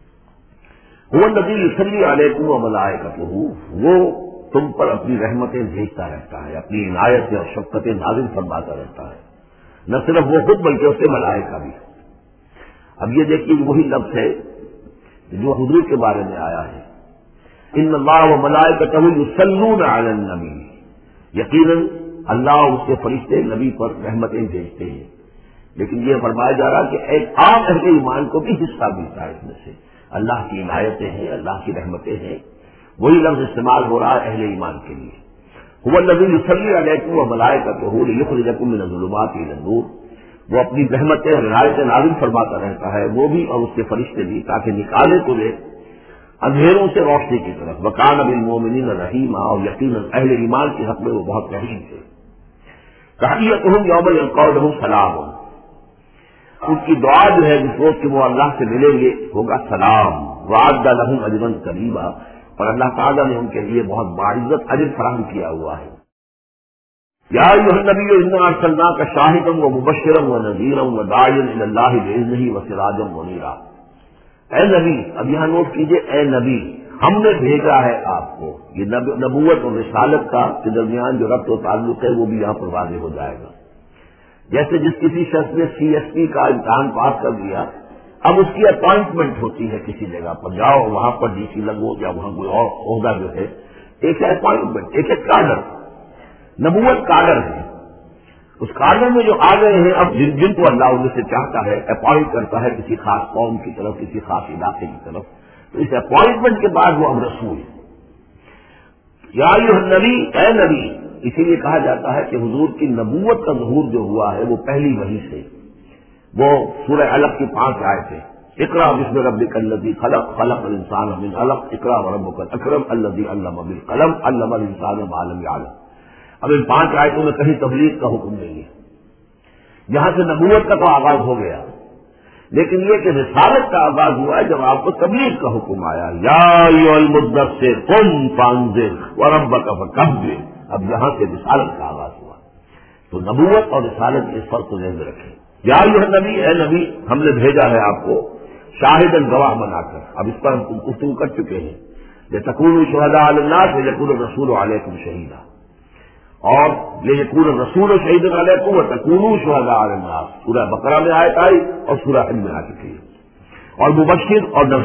هُوَ الَّذِي يُصَلِّي عَلَيْكُمْ وَمَلَائِكَتُهُ، وہ تم پر اپنی رحمتیں بھیجتا رہتا ہے، اپنی عنایتیں اور شفقتیں نازل فرماتا رہتا ہے، نہ صرف وہ خود بلکہ اس کے ملائکہ بھی۔ اب یہ دیکھیے وہی لفظ ہے جو حضور کے بارے میں آیا ہے، ان اللہ وملائکتہ یصلون علی النبی، یقیناً اللہ اور اس کے فرشتے نبی پر رحمتیں بھیجتے ہیں۔ لیکن یہ فرمایا جا رہا کہ ایک عام اہل ایمان کو بھی حصہ ملتا ہے اس میں سے، اللہ کی عنایتیں ہیں، اللہ کی رحمتیں ہیں، وہی لفظ استعمال ہو رہا ہے اہل ایمان کے لیے۔ هو الذی یصلی علیکم وملائکتہ لیخرجکم من الظلمات الی النور، وہ اپنی رحمتیں اور عنایتیں نازل فرماتا رہتا ہے، وہ بھی اور اس کے فرشتے بھی، تاکہ نکالے تمہیں اندھیروں سے روشنی کی طرف۔ وکان بالمؤمنین رحیما، اور یقیناً اہل ایمان کے حق میں وہ بہت رحیم تھے۔ تحیتہم یوم یلقونہ سلام، ان کی دعا جو ہے جس روز کہ وہ اللہ سے ملیں گے ہوگا سلام۔ وعد لہم اجرا کریما، اور اللہ تعالیٰ نے ان کے لیے بہت باعزت اجر فراہم کیا ہوا ہے۔ یا ایھا النبی انا ارسلناک شاہدا ومبشرا ونذیرا وداعیا الی اللہ باذنہ وسراجا منیرا۔ اے نبی، اب یہاں نوٹ کیجئے، اے نبی ہم نے بھیجا ہے آپ کو۔ یہ نبوت اور رسالت کا کے درمیان جو ربط و تعلق ہے وہ بھی یہاں پر واضح ہو جائے گا۔ جیسے جس کسی شخص نے CSP کا امتحان پاس کر دیا، اب اس کی اپائنٹمنٹ ہوتی ہے کسی جگہ پر، جاؤ وہاں پر DC لگو یا وہاں کوئی اور عہدہ جو ہے، ایک ہے اپائنٹمنٹ، ایک ہے کارڈر۔ نبوت کارڈر ہے، اس کارڈر میں جو آ گئے ہیں اب جن کو اللہ ان سے چاہتا ہے اپوائنٹ کرتا ہے کسی خاص قوم کی طرف، کسی خاص علاقے کی طرف، تو اس اپوائنٹمنٹ کے بعد وہ اب رسول ہے۔ یا ایھا النبی، اے نبی، اسی لیے کہا جاتا ہے کہ حضور کی نبوت کا ظہور جو ہوا ہے وہ پہلی وحی سے، وہ سورہ علق کی 5 آیتیں، اقرأ باسم ربک الذی خلق، خلق الانسان من علق، اقرأ وربک الاکرم الذی علم بالقلم، علم الانسان ما لم یعلم۔ اب ان 5 آیتوں میں کہیں تبلیغ کا حکم نہیں ہے، یہاں سے نبوت کا تو آغاز ہو گیا، لیکن یہ کہ رسالت کا آغاز ہوا ہے جب آپ کو تبلیغ کا حکم آیا، یا ایھا المدثر قم فانذر وربک فکبر۔ اب یہاں سے رسالت کا آغاز ہوا، تو نبوت اور رسالت کے اس فرق کو ذہن میں رکھیں۔ یا ایھا النبی، اے نبی ہم نے بھیجا ہے آپ کو شاہداً گواہ بنا کر۔ اب اس پر ہم گفتگو کر چکے ہیں، لتکونوا شہداء علی الناس ویکون الرسول علیکم شہیدا، اور لیکون الرسول شہیدا علیکم وتکونوا شہداء علی الناس، سورہ بقرہ میں آیت آئی اور سورہ حج میں آ چکی ہے۔ اور مبشر اور نذیر،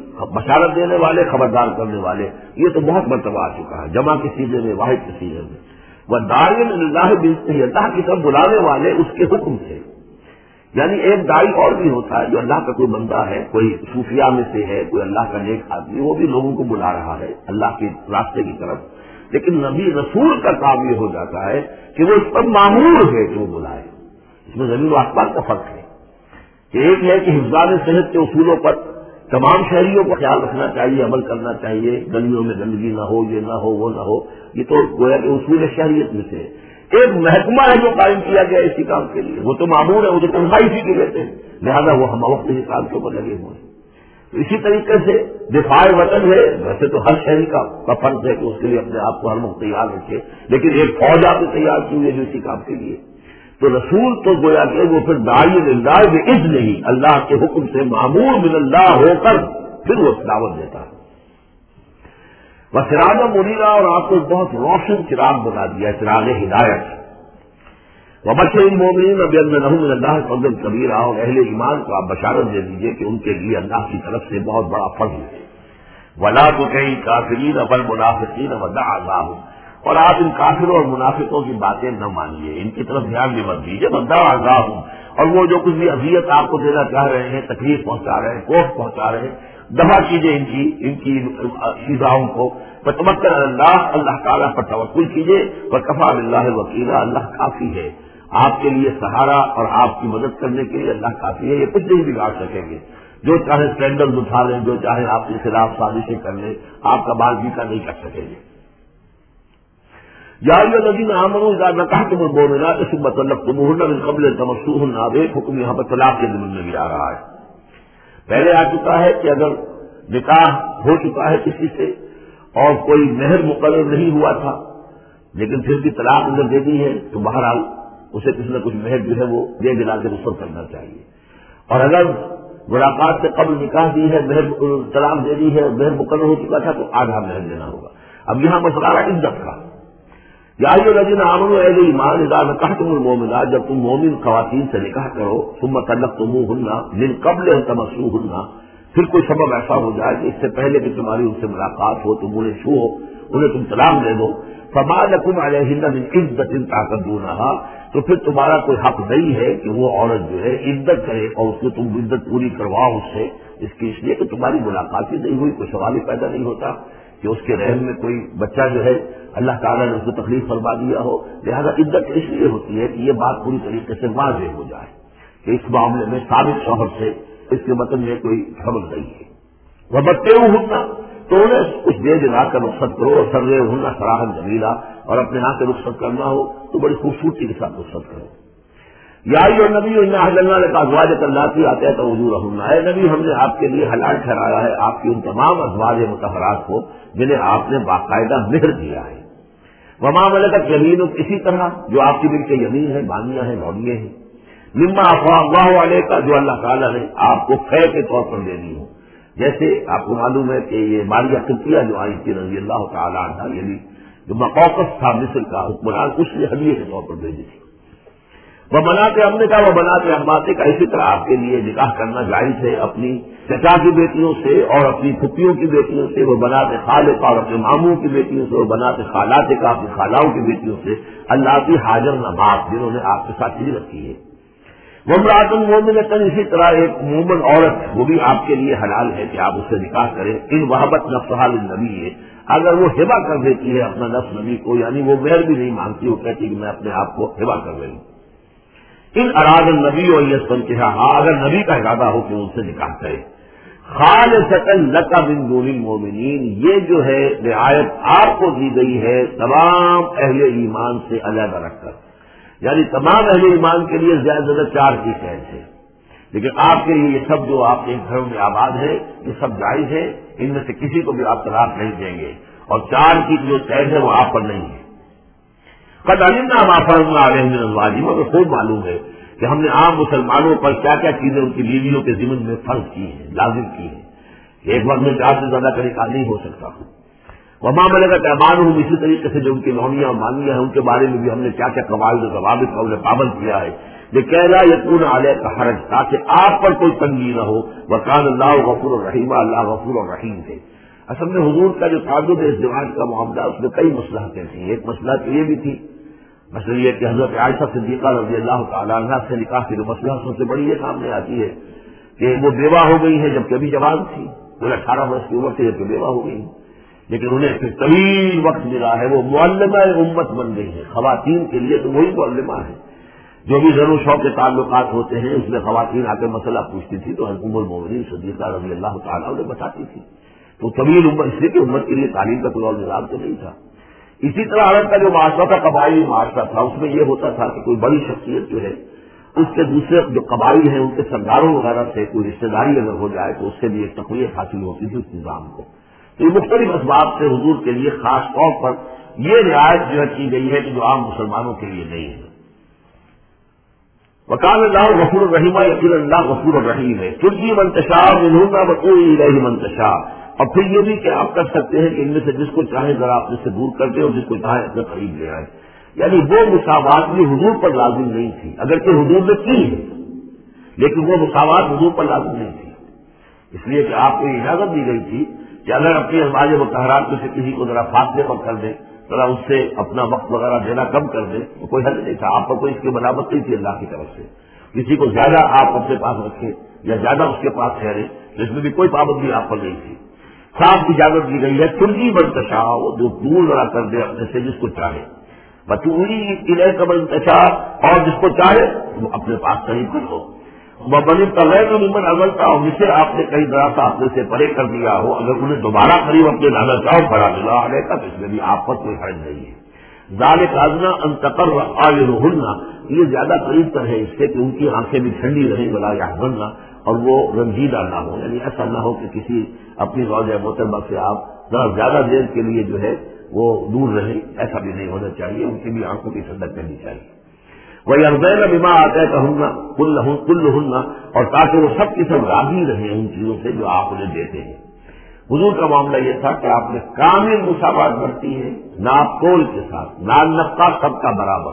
بشارت دینے والے، خبردار کرنے والے، یہ تو بہت مرتبہ آ چکا ہے جمع کے سیدھے میں، واحد کے سیدھے میں. وہ داعین اللہ بإذنہ، اللہ کی طرف بلانے والے اس کے حکم سے. یعنی ایک داعی اور بھی ہوتا ہے جو اللہ کا کوئی بندہ ہے، کوئی صوفیاء میں سے ہے، کوئی اللہ کا نیک آدمی، وہ بھی لوگوں کو بلا رہا ہے اللہ کے راستے کی طرف. لیکن نبی رسول کا کام یہ ہو جاتا ہے کہ وہ اس پر مامور ہے کہ وہ بلائے. اس میں زمین و آسمان کا فرق ہے کہ ایک ہے کہ حفظان صحت کے اصولوں پر تمام شہریوں کو خیال رکھنا چاہیے، عمل کرنا چاہیے، گلیوں میں گندگی نہ ہو، یہ نہ ہو، وہ نہ ہو، یہ تو گویا کہ اصول شہریت میں سے. ایک محکمہ ہے جو قائم کیا گیا اسی کام کے لیے، وہ تو مامور ہے، وہ تو تنخواہ اسی کی لیتے ہیں، لہٰذا وہ ہم وقت اسی کام کے اوپر لگے ہوئے ہیں. اسی طریقے سے دفاع وطن ہے، ویسے تو ہر شہری کا فرض ہے کہ اس کے لیے اپنے آپ کو ہر وقت تیار رکھے، لیکن ایک فوج آپ نے تیار کی ہوئی ہے جو اسی کام کے لیے. تو رسول تو گویا کہ وہ پھر داعی اللہ باذن نہیں، اللہ کے حکم سے مامور من اللہ ہو کر پھر وہ دعوت دیتا ہے. وہ سراغ منیرا، اور آپ کو بہت روشن چراغ بنا دیا، چراغ ہدایت. وبشر المؤمنین بأن لهم من اللہ فضل کبیرہ، اور اہل ایمان کو آپ بشارت دے دیجیے کہ ان کے لیے اللہ کی طرف سے بہت بڑا فضل ہے. ولا تطع الکافرین والمنافقین ودع اذاهم، اور آپ ان کافروں اور منافقوں کی باتیں نہ مانیے، ان کی طرف دھیان بھی مت دیجیے. ودع اذاهم، اور وہ جو کچھ بھی اذیت آپ کو دینا چاہ رہے ہیں، تکلیف پہنچا رہے ہیں، کوفت پہنچا رہے ہیں، دفع کیجیے ان کی ایذاؤں کو. فتوکل علی اللہ، اللہ تعالیٰ پر توکل کیجیے. وکفی باللہ وکیلا، اللہ کافی ہے آپ کے لیے سہارا، اور آپ کی مدد کرنے کے لیے اللہ کافی ہے. یہ کچھ نہیں بگاڑ سکیں گے. جو چاہے اسکینڈل اٹھا لیں، جو چاہے آپ کے خلاف سازشیں کر لیں، آپ کا بال بھی کا نہیں کر سکیں گے. یا ایھا الذین آمنوا اذا نکحتم المؤمنات ثم طلقتموهن من قبل ان تمسوهن، اب ایک حکم یہاں پر طلاق کے ضمن میں بھی آ رہا ہے. پہلے آ چکا ہے کہ اگر نکاح ہو چکا ہے کسی سے اور کوئی مہر مقرر نہیں ہوا تھا لیکن پھر بھی طلاق اگر دے دی ہے تو بہرحال اسے کسی نہ کچھ مہر جو ہے وہ دے دلا کے رخصت کرنا چاہیے. اور اگر ملاقات سے قبل نکاح دی ہے، مہر طلاق دے دی ہے، مہر مقرر ہو چکا تھا تو آدھا مہر دینا ہوگا. اب یہاں مسئلہ ہے عدت کا. یا ایھا الذین آمنوا، اہل ایمان، اذا نکحتم المؤمنات، جب تم مومن خواتین سے نکاح کرو، ثم طلقتموهن من قبل ان تمسوهن، پھر کوئی سبب ایسا ہو جائے کہ اس سے پہلے کہ تمہاری ان سے ملاقات ہو، تم انہیں چھو، انہیں تم طلاق دے دو، فما لکم علیہن من عدۃ تعتدونها، تو پھر تمہارا کوئی حق نہیں ہے کہ وہ عورت جو ہے عدت کرے اور اس کو تم عدت پوری کرواؤ اس سے، اس لیے کہ تمہاری ملاقات ہی نہیں ہوئی، کوئی سوال ہی پیدا نہیں ہوتا کہ اس کے رحم میں کوئی بچہ جو ہے اللہ تعالیٰ نے اس کو تکلیف فرما دیا ہو. لہذا عدت اس لیے ہوتی ہے کہ یہ بات پوری طریقے سے واضح ہو جائے کہ اس معاملے میں ثابت شوہر سے اس کے متن میں کوئی خبر نہیں ہے. وہ بچے ہونا تو انہیں کچھ دے دلا کر رخصت کرو، اور سر ہونا سراہن جمیلا، اور اپنے ہاتھ سے رخصت کرنا ہو تو بڑی خوبصورتی کے ساتھ رخصت کرو. یا ایھا النبی انا احللنا لک ازواجک اللاتی آتیت اجورہن، اے نبی ہم نے آپ کے لیے حلال ٹھہرایا ہے آپ کی ان تمام ازواج مطہرات کو جنہیں آپ نے باقاعدہ مہر دیا ہے. وما ملکت یمینک، اسی طرح جو آپ کی ملک یمین ہے، بانیاں ہیں، لونیاں ہیں. مما افاء اللہ علیک، جو اللہ تعالیٰ نے آپ کو فے کے طور پر دینی ہو. جیسے آپ کو معلوم ہے کہ یہ ماریہ قبطیہ جو آئی تھی رضی اللہ تعالیٰ عنہ، یعنی جو مقوقس تھا مصر کا حکمران، اس نے ہدیے کے طور پر بھیجی تھی. وہ بناتے ہم نے کہا، وہ بناتے اماتے کا، اسی طرح آپ کے لیے نکاح کرنا جائز ہے اپنی چچا کی بیٹیوں سے اور اپنی پھپھیوں کی بیٹیوں سے. وہ بناتے خالق، اور اپنے ماموں کی بیٹیوں سے. وہ بناتے خالات کا، اپنی خالاؤں کی بیٹیوں سے. اللہ کی حاضر نماز، جنہوں نے آپ کے ساتھ شادی رکھی ہے. وہ امرأۃ مومنۃ، اسی طرح ایک مومن عورت، وہ بھی آپ کے لیے حلال ہے کہ آپ اس سے نکاح کریں. ان وہبت نفسہا للنبی ہے، اگر وہ ہبہ کر دیتی ہے اپنا نفس نبی کو، یعنی وہ مہر بھی نہیں مانگتی، وہ کہتی کہ میں اپنے آپ کو ہبہ کر رہی ہوں. ان اراد النبی اور یسن کے ہاں، اگر نبی کا ارادہ ہو کہ ان سے نکاح کرے. خالصۃ لک من دون المؤمنین، یہ جو ہے رعایت آپ کو دی گئی ہے تمام اہل ایمان سے علیحدہ رکھ کر، یعنی تمام اہل ایمان کے لیے زیادہ 4 کی قید ہے، لیکن آپ کے لیے یہ سب جو آپ کے گھروں میں آباد ہے یہ سب جائز ہے. ان میں سے کسی کو بھی آپ طلاق نہیں دیں گے، اور 4 کی جو قید ہے وہ آپ پر نہیں ہے. قد علمنا ما فرضنا علیہم من ازواجہم، مگر خوب معلوم ہے کہ ہم نے عام مسلمانوں پر کیا کیا چیزیں ان کی بیویوں کے ضمن میں فرض کی ہیں، لازم کی ہیں. ایک وقت میں 4 سے زیادہ کا نکاح نہیں ہو سکتا. وما ملکت ایمانہم، اسی طریقے سے جو ان کی لونیاں اور مانیاں ہیں ان کے بارے میں بھی ہم نے کیا کیا قواعد و ضوابط کا انہیں پابند کیا ہے لِكَيْ لَا يَكُونَ عَلَيْكَ حَرَجٌ، تاکہ آپ پر کوئی تنگی نہ ہو. وَكَانَ اللَّهُ غَفُورًا رَحِيمًا، اللہ غفور الرحیم تھے. اصل میں حضور کا جو تعدد ازدواج کا معاملہ اس میں کئی مصلحتیں تھیں. ایک مسئلہ تو یہ بھی تھی، مثلا یہ کہ حضرت عائشہ صدیقہ رضی اللہ تعالیٰ عنہ سے نکاح کی جو مسئلہ سب سے بڑی یہ سامنے آتی ہے کہ وہ بیوہ ہو گئی ہے جبکہ ابھی جوان تھی، وہ 18 برس کی عمر سے جبکہ بیوہ ہو گئی، لیکن انہیں پھر طویل وقت ملا ہے، وہ معلمہ امت بن گئی ہے. خواتین کے لیے تو وہی معلمہ ہے. جو بھی ضرور شوق کے تعلقات ہوتے ہیں اس میں خواتین آ کے مسئلہ پوچھتی تھی تو ام المؤمنین صدیقہ رضی اللہ تعالیٰ انہیں بتاتی تھی. تو طویل عمر اس لیے کہ امت کے لیے تعلیم کا کوئی اور نظام تو نہیں تھا. اسی طرح عرب کا جو معاشرہ تھا قبائلی معاشرہ تھا، اس میں یہ ہوتا تھا کہ کوئی بڑی شخصیت جو ہے اس کے دوسرے جو قبائل ہیں ان کے سرداروں وغیرہ سے کوئی رشتے داری اگر ہو جائے تو اس سے بھی ایک تقویت حاصل ہوتی تھی اس نظام کو. تو یہ مختلف اسباب سے حضور کے لیے خاص طور پر یہ رعایت جو ہے کی گئی ہے کہ جو عام مسلمانوں کے لیے نہیں ہے. وَكَانَ اللَّهُ غَفُورًا رَحِيمًا، یقینا اللہ غفور الرحیم ہے. تُرْجِي مَن تَشَاءُ مِنْهُنَّ وَتُؤْوِي إِلَيْهِ مَن تَشَاءُ. اور پھر یہ بھی کہ آپ کر سکتے ہیں کہ ان میں سے جس کو چاہے ذرا اپنے سے دور کر دیں اور جس کو چاہے اپنے قریب لے آئے. یعنی وہ مساوات بھی حضور پر لازم نہیں تھی، اگرچہ حضور نے کی ہے لیکن وہ مساوات حضور پر لازم نہیں تھی. اس لیے کہ آپ کو اجازت دی گئی تھی کہ اگر اپنی ازواج مطہرات میں سے کسی کو ذرا فاصلے پر کر دیں، ذرا اس سے اپنا وقت وغیرہ دینا کم کر دیں، تو کوئی حل نہیں تھا. آپ پر کوئی اس کی بناوٹ نہیں تھی اللہ کی طرف سے. کسی کو زیادہ آپ اپنے پاس رکھیں یا زیادہ اس کے پاس ٹھہرے تو اس میں بھی کوئی پابندی آپ پر نہیں تھی. صاف اجازت دی گئی ہے. ترجیح من تشاء، جو دور ذرا کر دے اپنے سے جس کو چاہے. وتؤوی الیک من تشاء، اور جس کو چاہے وہ اپنے پاس قریب کر لو. ومن ابتغیت ممن عزلت، اور جسے آپ نے کہیں ذرا سا اپنے سے پرے کر دیا ہو اگر انہیں دوبارہ قریب اپنے لانا چاہو فلا جناح علیک، تو اس میں بھی آپ پر کوئی حرج نہیں ہے. ذالک ادنیٰ ان تقر اعینہن، یہ زیادہ قریب تر ہے اس سے کہ ان کی آنکھیں بھی ٹھنڈی رہیں، ولا یحزن، اور وہ رنجیدہ نہ ہو. یعنی ایسا نہ ہو کہ کسی اپنی زوجہ محترمہ سے آپ ذرا زیادہ دیر کے لیے جو ہے وہ دور رہیں، ایسا بھی نہیں ہونا چاہیے. ان کی بھی آنکھوں کی ٹھنڈک کرنی چاہیے. وَيَرْضَيْنَ بِمَا آتَيْتَهُنَّ كُلَّهُنَّ، اور تاکہ وہ سب کی سب راضی رہیں ان چیزوں سے جو آپ انہیں دیتے ہیں. حضور کا معاملہ یہ تھا کہ آپ نے کامل مساوات برتی ہے، ناپ تول کے ساتھ، نان نقطہ سب کا برابر،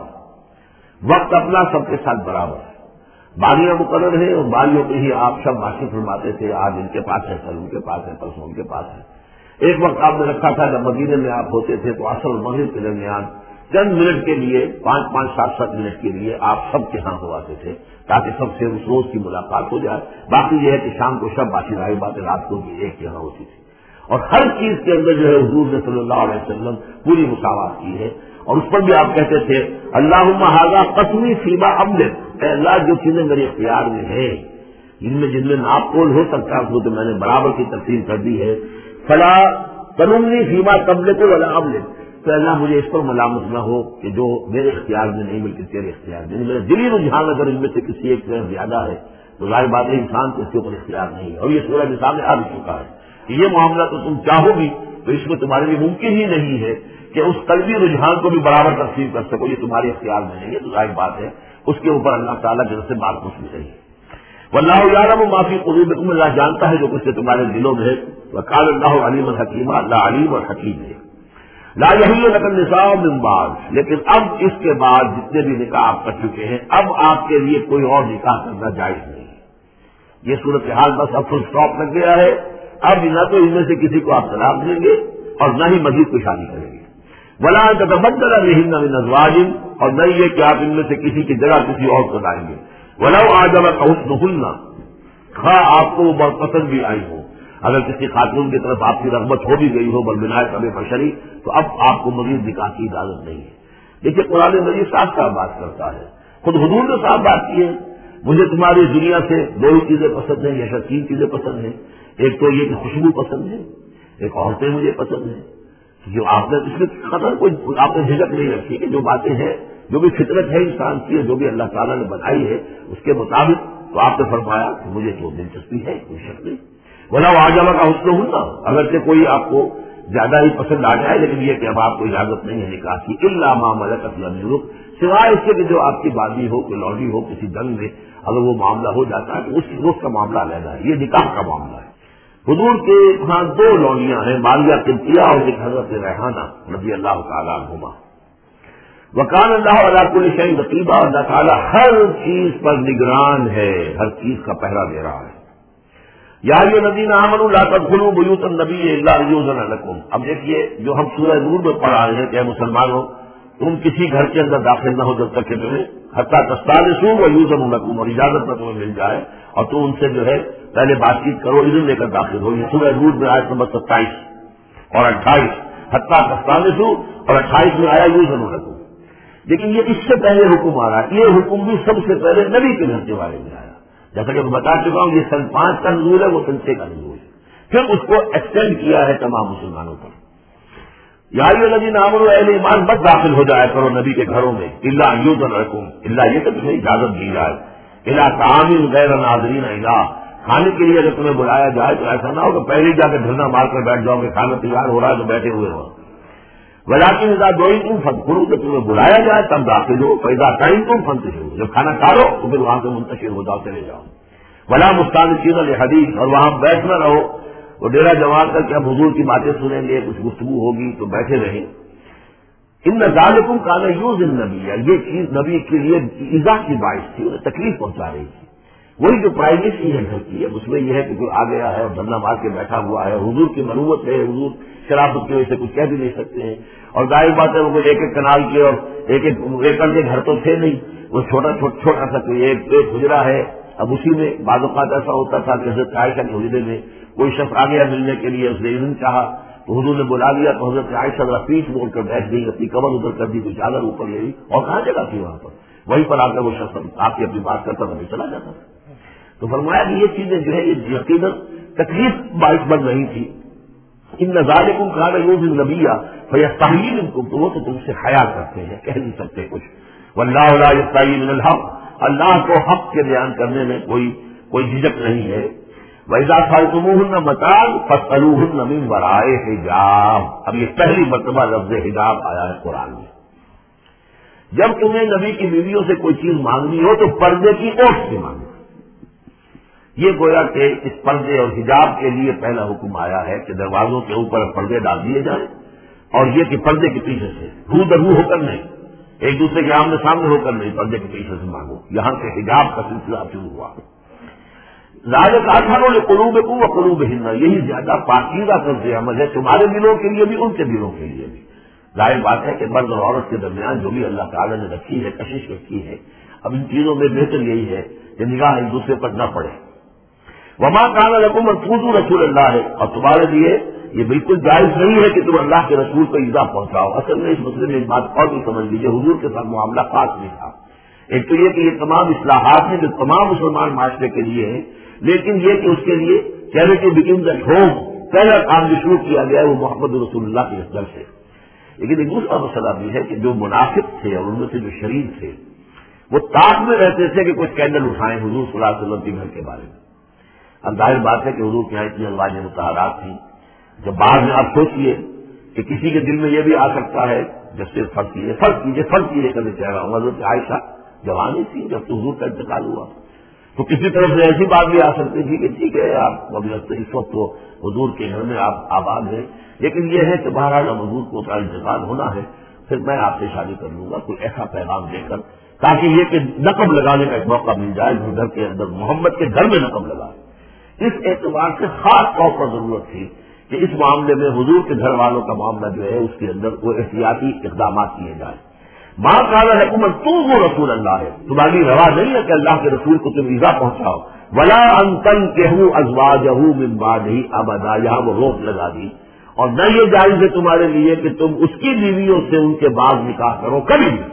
وقت اپنا سب کے ساتھ برابر. باریاں مقرر ہیں اور باریوں پہ ہی آپ سب واقف فرماتے تھے. آج ان کے پاس ہے، کل ان کے پاس ہے، پرسوں ان کے پاس ہے. ایک وقت آپ نے رکھا تھا جب مدینے میں آپ ہوتے تھے تو عصر اور مغرب کے درمیان چند منٹ کے لیے 5-5 7-7 منٹ کے لیے آپ سب کے ہاں ہو آتے تھے تاکہ سب سے اس روز کی ملاقات ہو جائے. باقی یہ ہے کہ شام کو شب باقی رہی باتیں رات کو بھی ایک یہاں ہوتی تھی. اور ہر چیز کے اندر جو ہے حضور نے صلی اللہ علیہ وسلم پوری مساوات کی ہے. اور اس پر بھی آپ کہتے تھے اللہم ھذا قسمی فیما املک، اے اللہ جو چیزیں میرے اختیار میں ہیں جن میں ناپ تول ہو سکتا ہے اس کو تو میں نے برابر کی تقسیم کر دی ہے. فلا تلمنی فیما تملک ولا املک، تو اللہ مجھے اس پر ملامت نہ ہو کہ جو میرے اختیار میں نہیں بلکہ تیرے اختیار میں. میرا دلی رجحان اگر ان میں سے کسی ایک سے زیادہ ہے تو ظاہر بات ہے انسان کو اس کے اوپر اختیار نہیں ہے. اور یہ سورہ نساء میں آ بھی چکا ہے کہ یہ معاملہ تو تم چاہو گی تو اس میں تمہارے لیے ممکن ہی نہیں ہے کہ اس قلبی رجحان کو بھی برابر تقسیم کر سکو. یہ تمہارے اختیار میں نہیں ہے. تو ظاہر بات ہے اس کے اوپر اللہ تعالیٰ کی طرف سے بات کچھ بھی نہیں ہے. واللہ یعلم ما فی قلوبکم، اللہ جانتا ہے جو کچھ تمہارے دلوں میں ہے. وقال اللہ علیم حکیم، اللہ علیم اور حکیم ہے. لا یحل لک النساء من بعد، لیکن اب اس کے بعد جتنے بھی نکاح آپ کر چکے ہیں اب آپ کے لیے کوئی اور نکاح کرنا جائز نہیں. یہ صورتحال بس اب فل اسٹاپ لگ گیا ہے. اب نہ تو ان میں سے کسی کو آپ طلاق دیں گے اور نہ ہی مزید کوئی شادی کریں گے. ولا تتبدل بهن من ازواج، اور نہ یہ کہ آپ ان میں سے کسی کی جگہ کسی اور کو لائیں گے. ولو اعجبك حسنهن، خواہ آپ کو وہ بہت پسند بھی آئی ہو. اگر کسی خاتون کی طرف آپ کی رغبت ہو بھی گئی ہو بالبنائے کبھی بشری، تو اب آپ کو مزید نکاح کی اجازت نہیں ہے. دیکھیے قرآن مجید صاف صاف بات کرتا ہے. خود حضور نے صاف بات کی ہے مجھے تمہاری دنیا سے دو ہی چیزیں پسند ہیں یا شاید 3 چیزیں پسند ہیں. ایک تو یہ کہ خوشبو پسند ہے، ایک عورتیں مجھے پسند ہیں. جو آپ نے اس میں خطر کوئی آپ نے جھجک نہیں رکھی کہ جو باتیں ہیں جو بھی فطرت ہے انسان کی جو بھی اللہ تعالیٰ نے بنائی ہے اس کے مطابق. تو آپ نے فرمایا کہ مجھے تو دلچسپی ہے، کوئی شک نہیں. بولا واجبہ کا حسن ہونا، اگرچہ کوئی آپ کو زیادہ ہی پسند آ جائے لیکن یہ کہ اب آپ کو اجازت نہیں ہے نکاح کی. الا ما ملکت یمینک، سوائے اس کے کہ جو آپ کی بازی ہو، کوئی لوڈی ہو کسی جنگ میں اگر وہ معاملہ ہو جاتا ہے تو اس کا معاملہ علیحدہ ہے. یہ نکاح کا معاملہ ہے. حضور کے ہاں 2 لونیاں ہیں، ماریہ قبطیہ اور ایک حضرت ریحانہ رضی اللہ تعالیٰ عنہما. وکان اللہ علی کل شیء رقیبا، اللہ تعالیٰ ہر چیز پر نگران ہے، ہر چیز کا پہرا دے رہا ہے۔ یا ایھا الذین آمنوا لا تدخلوا بیوت النبی الا یؤذن لکم۔ اب دیکھیے جو ہم سورہ نور میں پڑھ رہے ہیں کہ اے مسلمانوں تم کسی گھر کے اندر داخل نہ ہو جب تک کہ تمہیں حتی تستأنسوا ویؤذن لکم، اور اجازت نہ تمہیں مل جائے اور تم ان سے جو ہے پہلے بات چیت کرو، اذن لے کر داخل ہو۔ یہ سورہ نور میں آیت نمبر 27 اور 28، حتی تستأنسوا اور 28 میں آیا یؤذن لکم۔ لیکن یہ اس سے پہلے حکم آ رہا ہے، یہ حکم بھی سب سے پہلے نبی کے گھر کے بارے میں آیا، جیسا کہ میں بتا چکا ہوں یہ سن 5 کا نزول ہے، وہ سن 6 کا نزول ہے، پھر اس کو ایکسٹینڈ کیا ہے تمام مسلمانوں پر۔ یا ایھا الذین آمنوا، اہل ایمان مت داخل ہو جایا کرو نبی کے گھروں میں، الا یؤذن لکم، الا یہ کہ تمہیں اجازت دی جائے، الی طعام غیر ناظرین اناہ، کھانے کے لیے اگر تمہیں بلایا جائے تو ایسا نہ ہو کہ پہلے جا کے دھرنا مار کر بیٹھ جاؤ کہ کھانا تیار ہو رہا ہے تو بیٹھے ہوئے ہو۔ ولیکن اذا دعیتم فادخلوا، کہ تمہیں بلایا جائے تب داخل ہو، فاذا طعمتم فانتشروا، جب کھانا کھا لو تو پھر وہاں سے منتشر ہو جاؤ، چلے جاؤ۔ ولا مستانسین لحدیث، اور وہاں بیٹھ نہ رہو وہ ڈیرا جما کر کے اب حضور کی باتیں سنیں گے، کچھ گفتگو ہوگی تو بیٹھے رہیں۔ ان ذالکم کان یؤذی النبی، یہ چیز نبی کے لیے ایذا کی باعث تھی، انہیں تکلیف پہنچا رہی تھی۔ وہی جو پرائیویسی ہے گھر کی، اب اس میں یہ ہے کہ کوئی آ گیا ہے اور دھرنا مار کے بیٹھا ہوا ہے، حضور کی مروت ہے، حضور شرافت کی وجہ سے کچھ کہہ بھی نہیں سکتے ہیں، اور ظاہر بات ہے وہ ایک ایک کنال کے اور ایک ایک ایکڑ کے گھر تو تھے نہیں، وہ چھوٹا سا کوئی ایک حجرا ہے۔ اب اسی میں بعض اوقات ایسا ہوتا تھا کہ حضرت عائشہ کے حجرے میں کوئی شخص آ گیا ملنے کے لیے، اس نے اذن چاہا تو حضور نے بلا لیا تو حضرت عائشہ ذرا پیٹھ موڑ کر بیٹھ گئی، اپنی کمر ادھر کر دی، کوئی چادر اوپر لے لی، اور کہاں جگہ تھی وہاں پر، وہیں پر آ کر وہ شخص آپ کی اپنی بات کرتا تھا چلا جاتا تھا۔ تو فرمایا کہ یہ چیزیں جو ہے یہ یقیناً تکلیف باعث بن رہی تھی۔ ان ذالکم کان یؤذی النبی فیستحیی منکم، تو وہ تو تم سے حیا کرتے ہیں، کہہ نہیں سکتے کچھ۔ واللہ لا یستحیی من الحق، اللہ کو حق کے بیان کرنے میں کوئی جھجک نہیں ہے۔ وَإِذَا سَأَلْتُمُوهُنَّ مَتَاعًا فَاسْأَلُوهُنَّ مِنْ وَرَاءِ حِجَابٍ، اب یہ پہلی مرتبہ لفظ حجاب آیا ہے قرآن میں۔ جب تمہیں نبی کی بیویوں سے کوئی چیز مانگنی ہو تو پردے کی اوٹ سے مانگو۔ یہ گویا کہ اس پردے اور حجاب کے لیے پہلا حکم آیا ہے کہ دروازوں کے اوپر پردے ڈال دیے جائیں، اور یہ کہ پردے کے پیچھے سے رو درو ہو کر نہیں، ایک دوسرے کے آمنے سامنے ہو کر نہیں، پردے کے پیچھے سے مانگو۔ یہاں سے حجاب کا سلسلہ شروع ہوا۔ ذالک اطہر لقلوبکم وقلوبہن، یہی زیادہ پاکیزہ طرز عمل ہے تمہارے دلوں کے لیے بھی، ان کے دلوں کے لیے بھی۔ ظاہر بات ہے کہ مرد اور عورت کے درمیان جو بھی اللہ تعالیٰ نے رکھی ہے، کشش رکھی ہے، اب ان چیزوں میں بہتر یہی ہے کہ نگاہ ایک دوسرے پر نہ پڑے۔ وما کان لکم ان تؤذوا رسول اللہ، اور تمہارے لیے یہ بالکل جائز نہیں ہے کہ تم اللہ کے رسول کو ایذا پہنچاؤ۔ اصل میں اس مسئلے میں ایک بات اور بھی سمجھ لیجیے، حضور کے ساتھ معاملہ خاص نہیں تھا۔ ایک تو یہ کہ یہ تمام اصلاحات ہیں جو تمام مسلمان معاشرے کے لیے ہیں، لیکن یہ کہ اس کے لیے چیریٹی بگنز ایٹ ہوم، پہلا کام جو شروع کیا گیا ہے وہ محمد رسول اللہ کے در سے۔ لیکن ایک دوسرا مسئلہ بھی ہے کہ جو منافق تھے اور ان میں سے جو شریر تھے وہ تاک میں رہتے تھے کہ کچھ کینڈل اٹھائیں حضور صلی اللہ علیہ وسلم کے گھر کے بارے میں۔ اب ظاہر بات ہے کہ حضور کے یہاں اتنی ازواج مطہرات تھیں، جب بعد میں آپ سوچئے کہ کسی کے دل میں یہ بھی آ سکتا ہے، جب سے فرض کیجیے کرنے چاہ رہا ہوں، حضرت عائشہ جوانی تھی جب تو حضور کا انتقال ہوا، تو کسی طرف سے ایسی بات بھی آ سکتی تھی کہ ٹھیک ہے آپ ابھی اس وقت تو حضور کے گھر میں آپ آباد ہیں، لیکن یہ ہے کہ بہرحال اب حضور کو کا انتقال ہونا ہے، پھر میں آپ سے شادی کر لوں گا، کوئی ایسا پیغام دے کر، تاکہ یہ کہ نقب لگانے کا ایک موقع مل جائے، گھر کے اندر محمد کے گھر میں نقب لگائے۔ اس اعتبار سے خاص طور پر ضرورت تھی کہ اس معاملے میں حضور کے گھر والوں کا معاملہ جو ہے اس کے اندر وہ احتیاطی اقدامات کیے جائیں۔ ماں کان لکم ان تؤذوا رسول اللہ ہے، تمہاری روا نہیں ہے کہ اللہ کے رسول کو تم ایذا پہنچاؤ، ولا ان تنکحوا ازواجہ من بعدہ ابدا، یہاں وہ روک لگا دی، اور نہ یہ جائز ہے تمہارے لیے کہ تم اس کی بیویوں سے ان کے بعد نکاح کرو، کبھی نہیں،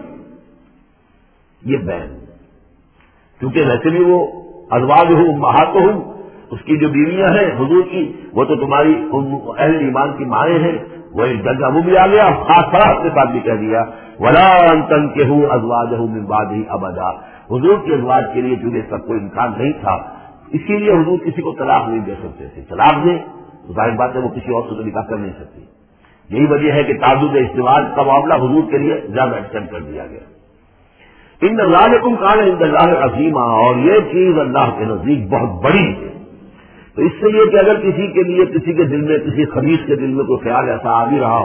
یہ بین، کیونکہ ویسے بھی وہ ازواجہ امہاتہم، اس کی جو بیویاں ہیں حضور کی وہ تو تمہاری اہل ایمان کی مائیں ہیں، وہ ایک درجہ وہ بھی آ گیا، خاص طرح کے ساتھ بھی کہہ دیا ولا ان تنکحوا ازواجہ من بعدہ ابدا، حضور کے ازواج کے لیے چونکہ اس کا کوئی امکان نہیں تھا، اسی لیے حضور کسی کو طلاق نہیں دے سکتے تھے، طلاق دیں تو ظاہر بات ہے وہ کسی اور سے تو نکاح کر نہیں سکتی، یہی وجہ ہے کہ تعدد ازدواج کا معاملہ حضور کے لیے زیادہ ایکسٹینڈ کر دیا گیا۔ ان ذالکم کان عند اللہ عظیما، اور یہ چیز اللہ کے نزدیک بہت بڑی ہے۔ تو اس سے یہ کہ اگر کسی کے لیے کسی کے دل میں کسی خبیث کے دل میں کوئی خیال ایسا آ بھی رہا ہو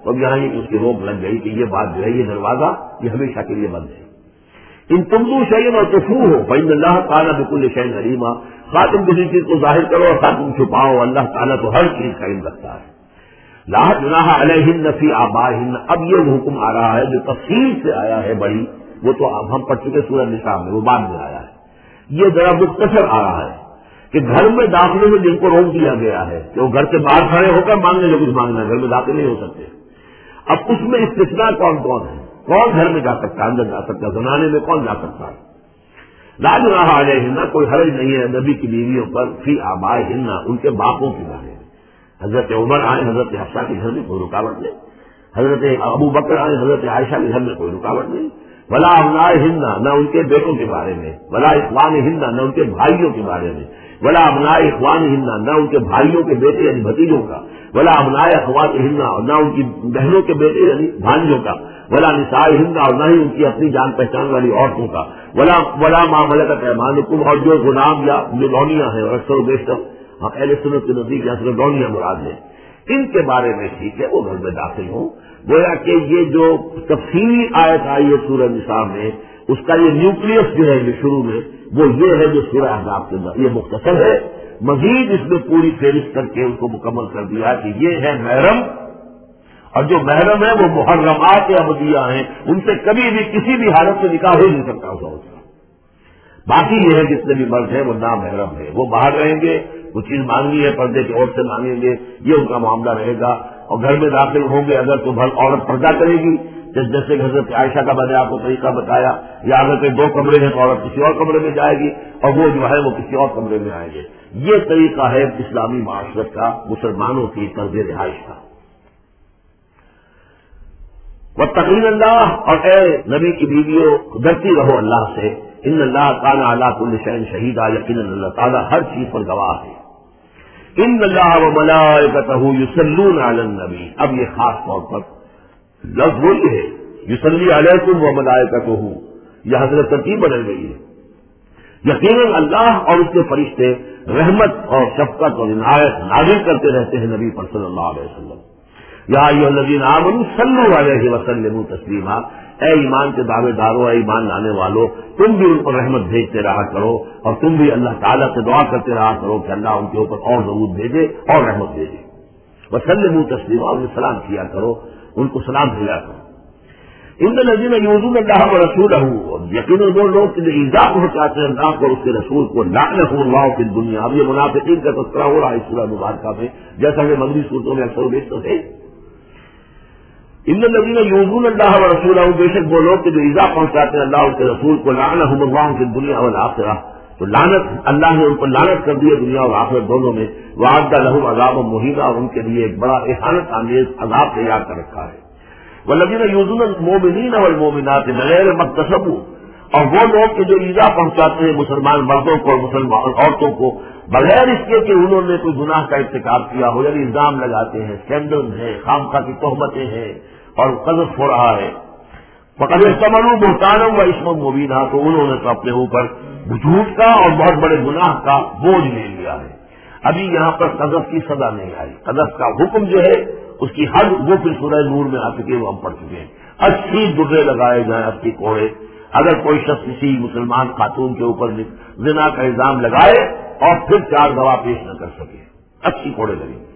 تو اب یہاں اس کی روک لگ گئی کہ یہ بات جو ہے یہ دروازہ یہ ہمیشہ کے لیے بند ہے۔ ان تمدو شیئن اور تفو ہو فإن اللہ تعالیٰ بكل شيء علیم، خواہ تم کسی چیز کو ظاہر کرو اور خواہ تم چھپاؤ، اللہ تعالیٰ تو ہر چیز کا علم رکھتا ہے۔ لا جناح علیہن فی آبائہن، اب یہ حکم آ رہا ہے جو تفصیل سے آیا ہے بڑی، وہ تو اب ہم پڑھ چکے سورہ نساء میں، وہ بعد میں آیا ہے، یہ ذرا مختصر آ رہا ہے کہ گھر میں داخلے میں جن کو روک دیا گیا ہے کہ وہ گھر سے باہر کھڑے ہو کر مانگنے جو کچھ مانگنا ہے، گھر میں داخل نہیں ہو سکتے۔ اب اس میں استثناء کون کون ہے، کون گھر میں جا سکتا ہے، اندر جا سکتا ہے، زنانے میں کون جا سکتا ہے؟ لا جناح علیہن، کوئی حرج نہیں ہے نبی کی بیویوں پر، فی آبائہن، ان کے باپوں کے بارے میں۔ حضرت عمر آئے، حضرت حفصہ کے گھر میں کوئی رکاوٹ نہیں، حضرت ابو بکر آئے، حضرت عائشہ کے گھر میں کوئی رکاوٹ نہیں۔ ولا ابنائہن، نہ ان کے بیٹوں کے بارے میں، ولا اخوانہن، نہ ان کے بھائیوں کے بارے میں، ولا ابناء اخوانہن، نہ ان کے بھائیوں کے بیٹے یعنی بھتیجوں کا، ولا ابناء اخواتہن، نہ ان کی بہنوں کے بیٹے یعنی بھانجوں کا، ولا نسائہن، اور نہ ہی ان کی اپنی جان پہچان والی عورتوں کا، ولا ما ملکت ایمانکم، اور جو غلام یا جو لونیاں ہیں، اور اکثر و بیشتر اہل سنت کے نزدیک یا صرف لونیاں مراد ہیں، ان کے بارے میں ٹھیک ہے وہ گھر میں داخل ہوں۔ گویا کہ یہ جو تفصیلی آیت آئی ہے سورہ نساء میں، اس کا یہ نیوکلیس جو ہے جو شروع میں وہ یہ ہے جو سورہ احزاب کے اندر، یہ مختصر ہے، مزید اس میں پوری فہرست کر کے ان کو مکمل کر دیا کہ یہ ہے محرم، اور جو محرم ہے وہ محرمات عبدیہ ہیں، ان سے کبھی بھی کسی بھی حالت سے نکاح ہو نہیں سکتا اس عورت کا۔ باقی یہ ہے جتنے بھی مرد ہیں وہ نامحرم ہے، وہ باہر رہیں گے، کچھ چیز مانگنی ہے پردے کی عورت سے مانگیں گے، یہ ان کا معاملہ رہے گا، اور گھر میں داخل ہوں گے اگر تو عورت پردہ کرے گی، جیسے حضرت عائشہ کا میں نے آپ کو طریقہ بتایا، یا اگر کوئی دو کمرے ہیں تو عورت کسی اور کمرے میں جائے گی اور وہ جو ہے وہ کسی اور کمرے میں آئیں گے۔ یہ طریقہ ہے اسلامی معاشرت کا، مسلمانوں کی طرز رہائش کا۔ واتقین اللہ، اور اے نبی کی بیویوں ڈرتی رہو اللہ سے، ان اللہ کان علی کل شیء شہیدا، یقیناً اللہ تعالیٰ ہر چیز پر گواہ ہے۔ ان اللہ وملائکتہ یصلون علی النبی، اب یہ خاص طور پر لفظ وہی ہے، یصلی علیکم وملائکتہ، یہ حضرت ترتیب بدل گئی ہے۔ یقیناً اللہ اور اس کے فرشتے رحمت اور شفقت اور عنایت نازل کرتے رہتے ہیں نبی پر صلی اللہ علیہ وسلم۔ یا ایھا الذین آمنوا صلوا علیہ وسلموا تسلیما، اے ایمان کے دعوے دارو، اے ایمان لانے والو، تم بھی ان پر رحمت بھیجتے رہا کرو، اور تم بھی اللہ تعالیٰ سے دعا کرتے رہا کرو کہ اللہ ان کے اوپر اور ضرور بھیجے اور رحمت بھیجے۔ وسلموا تسلیما، اور سلام کیا کرو، ان کو سلام بھیجا کرو۔ ان الذین یؤذون اللہ ورسولہ، یقیناً وہ لوگ جو ایذا پہنچاتے ہیں اللہ کو اور اس کے رسول کو، لعنہم اللہ فی الدنیا، اب یہ منافقین کا تذکرہ ہو رہا ہے اس سورہ مبارکہ میں، جیسا کہ مغربی صورتوں میں اکثر و بیشتر ہے۔ ان الذین یؤذون اللہ ورسولہ، بے شک وہ لوگ جو ایذا پہنچاتے ہیں اللہ اور اس کے رسول کو، لعنہم اللہ فی الدنیا والآخرہ، تو لعنت اللہ نے ان پر لعنت کر دی ہے دنیا اور آخرت دونوں میں، وأعد لهم عذابا مہینا، اور ان کے لیے ایک بڑا اہانت آمیز عذاب تیار کر رکھا ہے۔ والذین یؤذون المؤمنین والمؤمنات بغیر ما اکتسبوا، اور وہ لوگ کہ جو ایذا پہنچاتے ہیں مسلمان مردوں کو اور مسلمان عورتوں کو بغیر اس کے کہ انہوں نے کوئی گناہ کا ارتکاب کیا ہو، یعنی الزام لگاتے ہیں، اسکینڈل ہیں، خامخواہ کی تہمتیں ہیں اور قذف ہو رہا ہے، فقد احتملوا بہتانا و اثما مبینا، تو انہوں نے تو اپنے اوپر جھوٹ کا اور بہت بڑے گناہ کا بوجھ لے لیا ہے۔ ابھی یہاں پر قذف کی سزا نہیں آئی، قذف کا حکم جو ہے اس کی حد وہ پھر سورہ نور میں آ چکے، وہ ہم پڑھ چکے ہیں۔ 80 درے لگائے جائیں، 80 کوڑے، اگر کوئی شخص کسی مسلمان خاتون کے اوپر زنا کا الزام لگائے اور پھر 4 گواہ پیش نہ کر سکے، 80 کوڑے لگیں گے۔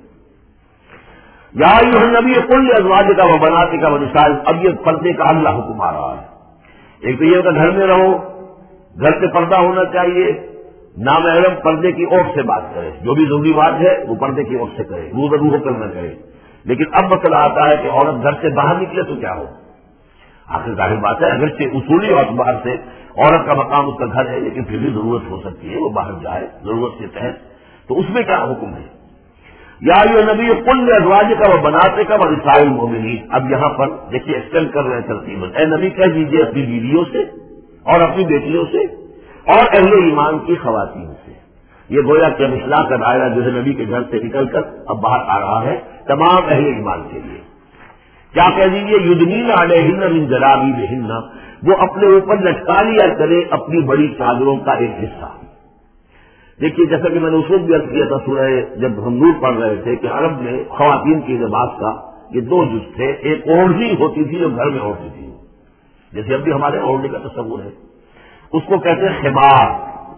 یا ایھا النبی قل لازواجک وبناتک ونساء، اب یہ پردے کا اللہ حکم آ رہا ہے۔ ایک تو یہ کہ گھر میں رہو، گھر سے پردہ ہونا چاہیے، نامحرم پردے کی عورت سے بات کرے، جو بھی ضروری بات ہے وہ پردے کی عورت سے کرے، روبرو ہو کر نہ کرے۔ لیکن اب مسئلہ آتا ہے کہ عورت گھر سے باہر نکلے تو کیا ہو؟ آخر ظاہر بات ہے اگرچہ اصولی اعتبار سے عورت کا مقام اس کا گھر ہے، لیکن پھر بھی ضرورت ہو سکتی ہے وہ باہر جائے ضرورت کے تحت، تو اس میں کیا حکم ہے؟ یا ایھا النبی قل لازواجک وبناتک ونساء المؤمنین، اب یہاں پر دیکھیے ایکسٹینڈ کر رہے ہیں ترتیباً، اے نبی کہہ دیجیے اپنی بیویوں سے اور اپنی بیٹیوں سے اور اہل ایمان کی خواتین سے۔ یہ گویا کہ اصلاح کا دائرہ جو ہے نبی کے گھر سے نکل کر اب باہر آ رہا ہے تمام اہل ایمان کے لیے۔ کیا کہہ دیجیے یدنین علیہن من جلابیبہن، وہ اپنے اوپر لٹکا لیا کرے اپنی بڑی چادروں کا ایک حصہ۔ دیکھیے جیسا کہ میں نے اس وقت بھی عرض کیا تھا سورہ جب ہم نور پڑھ رہے تھے کہ عرب میں خواتین کے لباس کا یہ دو جز تھے، ایک اوڑھنی ہوتی تھی جو گھر میں اوڑھتی تھی، جیسے اب بھی ہمارے اوڑھنے کا تصور ہے، اس کو کہتے ہیں خمار،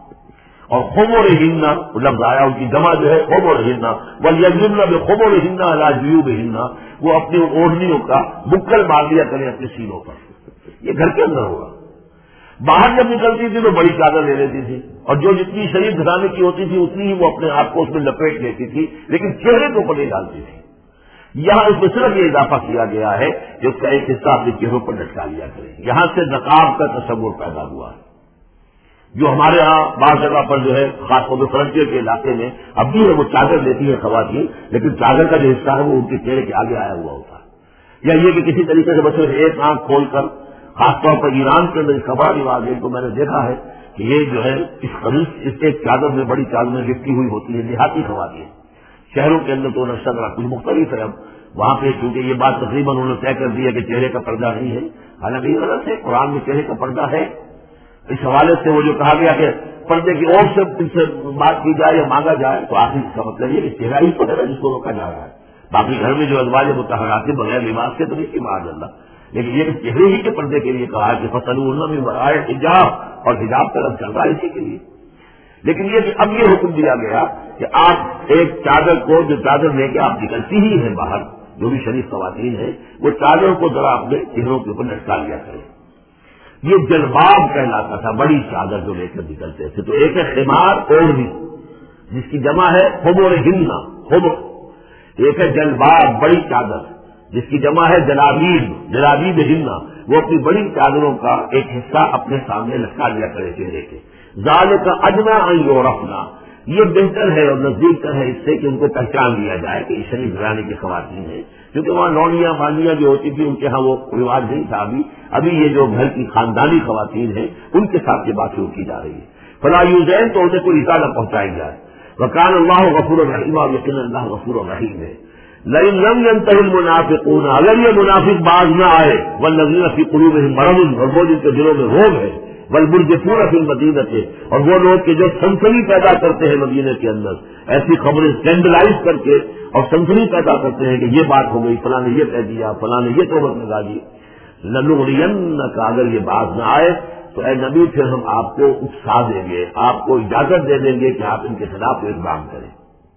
اور خمرہن لفظ آیا ان کی جمع جو ہے خمرہن، ولیضربن بخمرہن علی جیوبہن، وہ اپنی اوڑھنیوں کا بکل مار دیا کریں اپنے سینوں پر. یہ گھر کے اندر ہوگا. باہر جب نکلتی تھی تو بڑی چادر لے لیتی تھی، اور جو جتنی شریف گھرانے کی ہوتی تھی اتنی ہی وہ اپنے آپ کو اس میں لپیٹ لیتی تھی، لیکن چہرے کو اوپر نہیں ڈالتی تھی. یہاں اس میں صرف یہ اضافہ کیا گیا ہے کہ اس کا ایک حصہ اپنے چہروں پر لٹکا لیا کرے. یہاں سے نقاب کا تصور پیدا ہوا ہے، جو ہمارے ہاں بعض جگہ پر جو ہے خاص طور پر فرنٹیئر کے علاقے میں اب بھی ہے وہ چادر لیتی ہے خواتین، لیکن چادر کا جو حصہ ہے وہ ان کے چہرے کے آگے آیا ہوا ہوتا ہے. یا یہ کہ کسی طریقے سے بس ایک آنکھ کھول کر، خاص طور پر ایران کے اندر اس کا بڑا رواج ہے، تو میں نے دیکھا ہے کہ یہ جو ہے اس قمیص اس ایک چادر میں بڑی چادر میں لپٹی ہوئی ہوتی ہے. دیہاتی خواتین، شہروں کے اندر تو نقشہ ذرا کچھ مختلف ہے. اب وہاں پہ چونکہ یہ بات تقریباً انہوں نے طے کر دی ہے کہ چہرے کا پردہ نہیں ہے، حالانکہ یہ غلط ہے. قرآن میں چہرے کا پردہ ہے. اس حوالے سے وہ جو کہا گیا کہ پردے کی اور سے ان سے بات کی جائے یا مانگا جائے، تو آخر اس کا مطلب یہ کہ چہرہ ہی تو ہے جس کو روکا جا رہا ہے. باقی گھر میں جو ازواج مطہرات کے بغیر لباس کے تو نہیں کی معاذ اللہ، لیکن یہ چہرے ہی کے پردے کے لیے کہا کہ فَصَلُوهُنَّ مِن وَرَاءِ حجاب، اور حجاب کا لفظ چل رہا ہے اسی کے لیے. لیکن یہ کہ اب یہ حکم دیا گیا کہ آپ ایک چادر کو، جو چادر لے کے آپ نکلتی ہی ہیں باہر، جو بھی شریف خواتین ہیں، وہ چادر کو ذرا اپنے چہروں کے اوپر لٹکا لیا کریں. یہ جلباب کہلاتا تھا، بڑی چادر جو لے کر نکلتے تھے. تو ایک ہے خمار اوڑھنی جس کی جمع ہے خمرہن، خمر. ایک ہے جلباب بڑی چادر جس کی جمع ہے جلابیب، جلابیبہن، وہ اپنی بڑی چادروں کا ایک حصہ اپنے سامنے لٹکا لیا کرے چہرے کے. ذالک ادنیٰ ان یعرفن، یہ بہتر ہے اور نزدیک تر ہے اس سے کہ ان کو پہچان لیا جائے کہ یہ شریف گھرانے کی خواتین ہیں. کیونکہ وہاں لونیاں مانیاں جو ہوتی تھی ان کے ہاں وہ رواج نہیں تھا. ابھی یہ جو گھر کی خاندانی خواتین ہیں ان کے ساتھ یہ بات شروع کی جا رہی ہے. فلا یوزین، تو انہیں کوئی ایزا نہ پہنچائی جائے. وکان اللہ غفور الرحیم، اور یقینا اللہ غفور الرحیم ہے. لئن لم ينتهي المنافقون، اگر یہ منافق باز نہ آئے، والذین فی قلوبہم مرض، اور وہ جن کے دلوں میں روگ ہے، والمرجفون فی المدینہ، اور وہ لوگ کہ جو سنسنی پیدا کرتے ہیں مدینے کے اندر، ایسی خبریں اسکینڈلائز کر کے اور سنسنی پیدا کرتے ہیں کہ یہ بات ہو گئی، فلاں نے یہ کہہ دیا، فلاں نے یہ تہمت لگا دی. لنغرینک، اگر یہ باز نہ آئے تو اے نبی پھر ہم آپ کو اکسا دیں گے، آپ کو اجازت دے دیں گے کہ آپ ان کے خلاف اقدام کریں.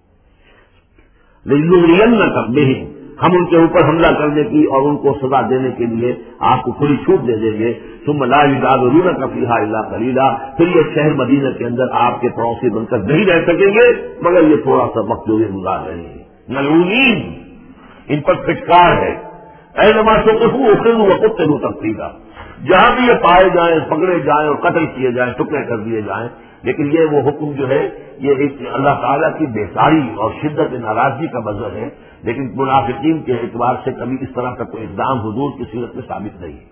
لنغرینک بہم، ہم ان کے اوپر حملہ کرنے کی اور ان کو سزا دینے کے لیے آپ کو کھلی چھوٹ دے دیں گے. ثم لا یجاورونک فیہا الا قلیلا، پھر یہ شہر مدینہ کے اندر آپ کے پڑوسی بن کر نہیں رہ سکیں گے مگر یہ تھوڑا سا وقت جو یہ گزار رہے ہیں. ملعونین، ان پر پھٹکار ہے. اینما ثقفوا اخذوا وقتلوا تقتیلا، جہاں بھی یہ پائے جائیں، پکڑے جائیں اور قتل کیے جائیں، ٹکڑے کر دیے جائیں. لیکن یہ وہ حکم جو ہے یہ ایک اللہ تعالیٰ کی بیزاری اور شدت ناراضگی کا مظہر ہے. لیکن منافقین کے اعتبار سے کبھی اس طرح کا کوئی اقدام حضور کی صورت میں ثابت نہیں ہے.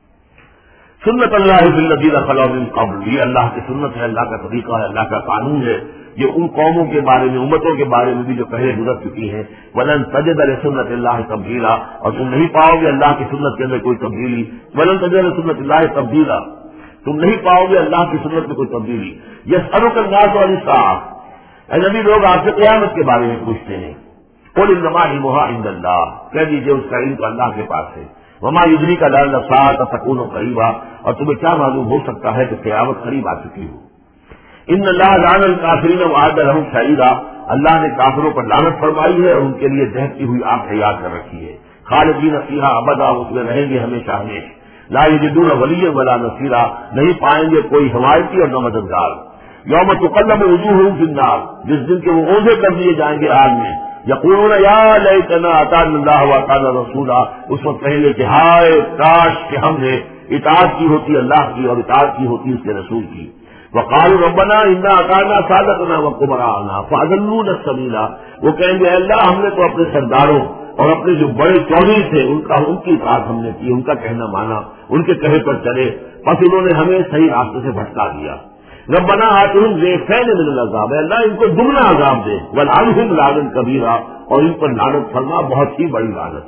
سنت اللہ فی الذین خلوا من قبل، یہ اللہ کی سنت ہے، اللہ کا طریقہ ہے، اللہ کا قانون ہے. یہ ان قوموں کے بارے میں، امتوں کے بارے میں بھی جو پہلے گزر چکی ہیں. ولن تجد لسنت اللہ تبدیلا، اور تم نہیں پاؤ گے اللہ کی سنت کے اندر کوئی تبدیلی. ولن تجد لسنت اللہ تبدیلا، تم نہیں پاؤ گے اللہ کی سنت میں کوئی تبدیلی. یسألک الناس عن الساعة، اے نبی لوگ آپ سے قیامت کے بارے میں پوچھتے ہیں. قل انما علمها عند اللہ، کہہ دیجیے اس کا علم تو اللہ کے پاس ہے. وما یدریک لعل الساعة تکون قریبا، اور تمہیں کیا معلوم ہو سکتا ہے کہ قیامت قریب آ چکی ہو. ان اللہ لعن الکافرین وأعد لهم سعیرا، اللہ نے کافروں پر لعنت فرمائی ہے اور ان کے لیے دہتی ہوئی آگ تیار کر رکھی ہے. خالدین فیہا ابدا، اس میں رہیں گے ہمیشہ ہمیشہ. لا یجدون ولیا ولا نصیرا، نہیں پائیں گے کوئی حمایتی اور نہ مددگار. یوم تقلب وجوہہم فی النار، جس دن کے وہ اوندھے کر دیے جائیں گے آگ میں. یقولون یا لیتنا اطعنا اللہ واطعنا رسولا، اس وقت کہیں گے کہ ہائے کاش کہ ہم نے اطاعت کی ہوتی اللہ کی اور اطاعت کی ہوتی اس کے رسول کی. وقالوا ربنا انا اطعنا سادتنا وكبراءنا فاضلونا السبیل، وہ کہیں گے اللہ ہم نے تو اپنے سرداروں اور اپنے جو بڑے چودھری تھے ان کی اطاعت ہم نے کی، ان کا کہنا مانا، ان کے کہے پر چلے، بس انہوں نے ہمیں صحیح راستے سے بھٹکا دیا. ربنا آتهم ضعفین من العذاب، اللہ ان کو دگنا عذاب دے. ولعنهم لعنا کبیرا، اور ان پر لعنت فرما بہت ہی بڑی لعنت.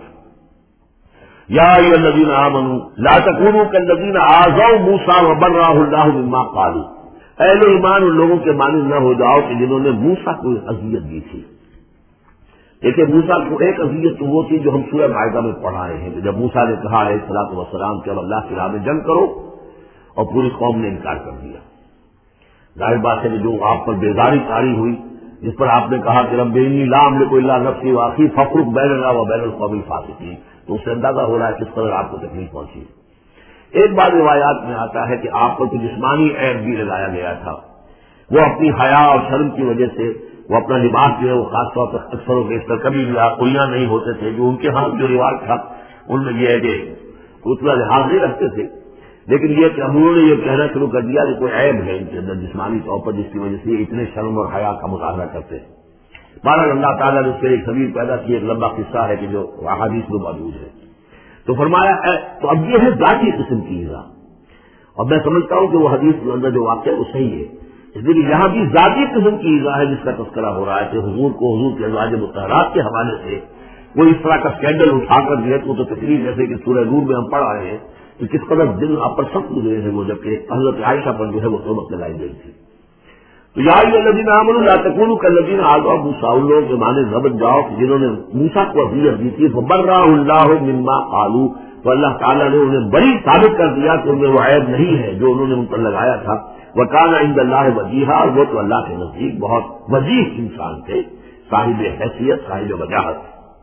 یا ایھا الذین آمنوا لا تکونوا کالذین آذوا موسیٰ وبرأہ اللہ مما قالوا، اہل ایمان ان لوگوں کے مانند نہ ہو جاؤ کہ جنہوں نے موسیٰ کو اذیت دی تھی. دیکھیے موسیٰ کو ایک اذیت تو وہ تھی جو ہم سورہ مائدہ میں پڑھائے ہیں کہ جب موسیٰ نے کہا علیہ الصلوۃ والسلام کہ اب اللہ کی راہ میں جنگ کرو، اور پوری قوم نے انکار کر دیا. ظاہر بات ہے کہ جو آپ پر بیزاری طاری ہوئی، جس پر آپ نے کہا کہ رب انی لا املک الا نفسی واخی فافرق بیننا وبین القوم الفاسقین، تو اس سے اندازہ ہو رہا ہے کس قدر آپ کو تکلیف پہنچی. ایک بات روایات میں آتا ہے کہ آپ پر کوئی جسمانی عیب بھی لگایا گیا تھا، وہ اپنی حیا اور شرم کی وجہ سے وہ اپنا لباس جو ہے وہ خاص طور پر اکثر و بیشتر کبھی بھی کوئیاں نہیں ہوتے تھے. جو ان کے ہاں جو رواج تھا ان میں یہ ہے کہ اتنا لحاظ نہیں رکھتے تھے، لیکن یہ کہ انہوں نے یہ کہنا شروع کر دیا کہ کوئی عیب ہے ان کے اندر جسمانی طور پر جس کی وجہ سے یہ اتنے شرم اور حیا کا مظاہرہ کرتے ہیں. بہرحال اللہ تعالیٰ نے اس سے ایک خبیر پیدا کی، ایک لمبا قصہ ہے کہ جو احادیث میں موجود ہے. تو فرمایا تو اب یہ ہے ذاتی قسم کی ایذا، اور میں سمجھتا ہوں کہ وہ حدیث کے اندر جو واقع ہے وہ صحیح ہے. اس لیے یہاں بھی ذاتی قسم کی ایذا ہے جس کا تذکرہ ہو رہا ہے کہ حضور کو حضور کے ازواج مطہرات کے حوالے سے وہ اس طرح کا اسکینڈل اٹھا کر دیا تو تکلیف جیسے کہ سورہ نور میں ہم پڑھ آئے ہیں کہ کس قدر دل آپ پر سخت گزرے ہیں وہ، جبکہ حضرت عائشہ پر جو ہے وہ تہمت لگائی گئی تھی. تو یا ایھا الذین آمنوا لا تکونوا کالذین آذوا موسیٰ، ان لوگوں کے معنی ضبط جاؤ جنہوں نے موسیٰ کو اذیت دی تھی. فبرأہ اللہ مما قالوا، تو اللہ تعالیٰ نے انہیں بری ثابت کر دیا کہ ان میں وہ عیب نہیں ہے جو انہوں نے ان پر لگایا تھا. وکان عند اللہ وجیہا، اور وہ تو اللہ کے نزدیک بہت وجیح انسان تھے، صاحب حیثیت، صاحب وجاہت.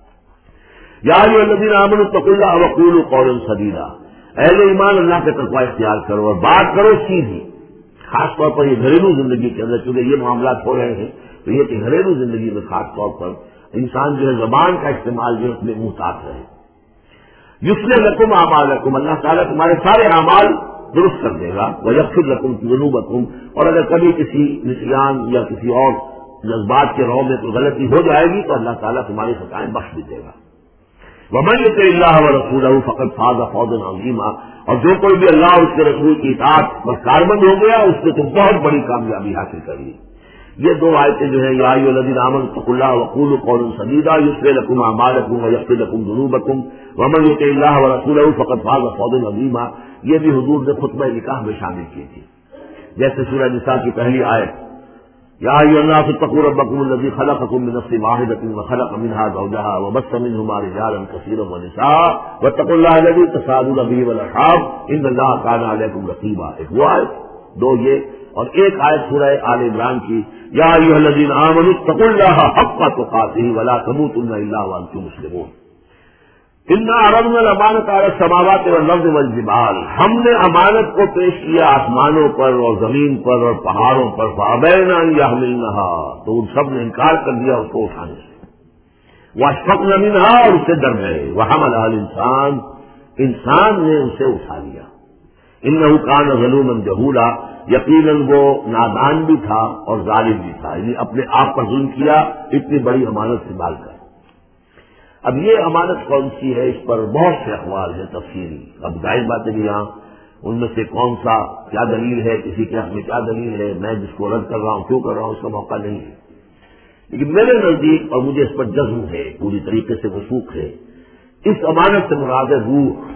یا ایھا الذین آمنوا اتقوا اللہ وقولوا قولا سدیدا، اہل ایمان اللہ کا تقوی اختیار کرو اور بات کرو سیدھی. خاص طور پر یہ گھریلو زندگی کے اندر چونکہ یہ معاملات ہو رہے ہیں تو یہ کہ گھریلو زندگی میں خاص طور پر انسان جو ہے زبان کا استعمال جو ہے اس میں محتاط رہے. یصلح لکم اعمالکم، اللہ تعالیٰ تمہارے سارے اعمال درست کر دے گا. ویغفر لکم ذنوبکم، اور اگر کبھی کسی نسیان یا کسی اور جذبات کے رو میں کوئی غلطی ہو جائے گی تو اللہ تعالیٰ تمہاری خطائیں بخش بھی دے گا. ومن یطع اللہ ورسولہ فقد فاز فوزا عظیما، اور جو کوئی بھی اللہ اور اس کے رسول کی اطاعت پر کاربند ہو گیا اس نے تو بہت بڑی کامیابی حاصل کر لی. یہ دو آیتیں جو ہیں یا ایھا الذین آمنوا اتقوا اللہ وقولوا قولا سدیدا یصلح لکم اعمالکم ویغفر لکم ذنوبکم ومن یطع اللہ ورسولہ فقد فاز فوزا عظیما، یہ بھی حضور نے خطبہ نکاح میں شامل کی تھی. جیسے سورہ نساء کی پہلی آیت یا ایھا الناس اتقوا ربکم الذی خلقکم من نفس واحدۃ وخلق منها زوجها وبث منهما رجالا کثیرا ونساء واتقوا اللہ الذی تساءلون به والارحام ان اللہ کان علیکم رقیبا. ایک وہ آیت، دو یہ، اور ایک آیت سورہ آل عمران کی یا ایھا الذین آمنوا اتقوا اللہ حق تقاتہ ولا تموتن الا وانتم مسلمون. انا عرضنا الامانۃ علی السماوات والارض والجبال، ہم نے امانت کو پیش کیا آسمانوں پر اور زمین پر اور پہاڑوں پر. فابین ان یحملنها، تو ان سب نے انکار کر دیا اس کو اٹھانے سے. واشفقن منها، اور اس سے ڈر گئے. وحملها الانسان، انسان نے اسے اٹھا لیا. انه کان ظلوما جہولا، یقیناً وہ نادان بھی تھا اور ظالم بھی تھا، یعنی اپنے آپ پر ظلم کیا اتنی بڑی امانت سنبھال کر. اب یہ امانت کون سی ہے اس پر بہت سے اقوال ہیں تفصیلی. اب ظاہر بات ہے کہ یہاں ان میں سے کون سا کیا دلیل ہے، کسی کے حق میں کیا دلیل ہے، میں جس کو رد کر رہا ہوں کیوں کر رہا ہوں اس کا موقع نہیں ہے. لیکن میرے نزدیک اور مجھے اس پر جزم ہے، پوری طریقے سے وثوق ہے، اس امانت سے مراد روح.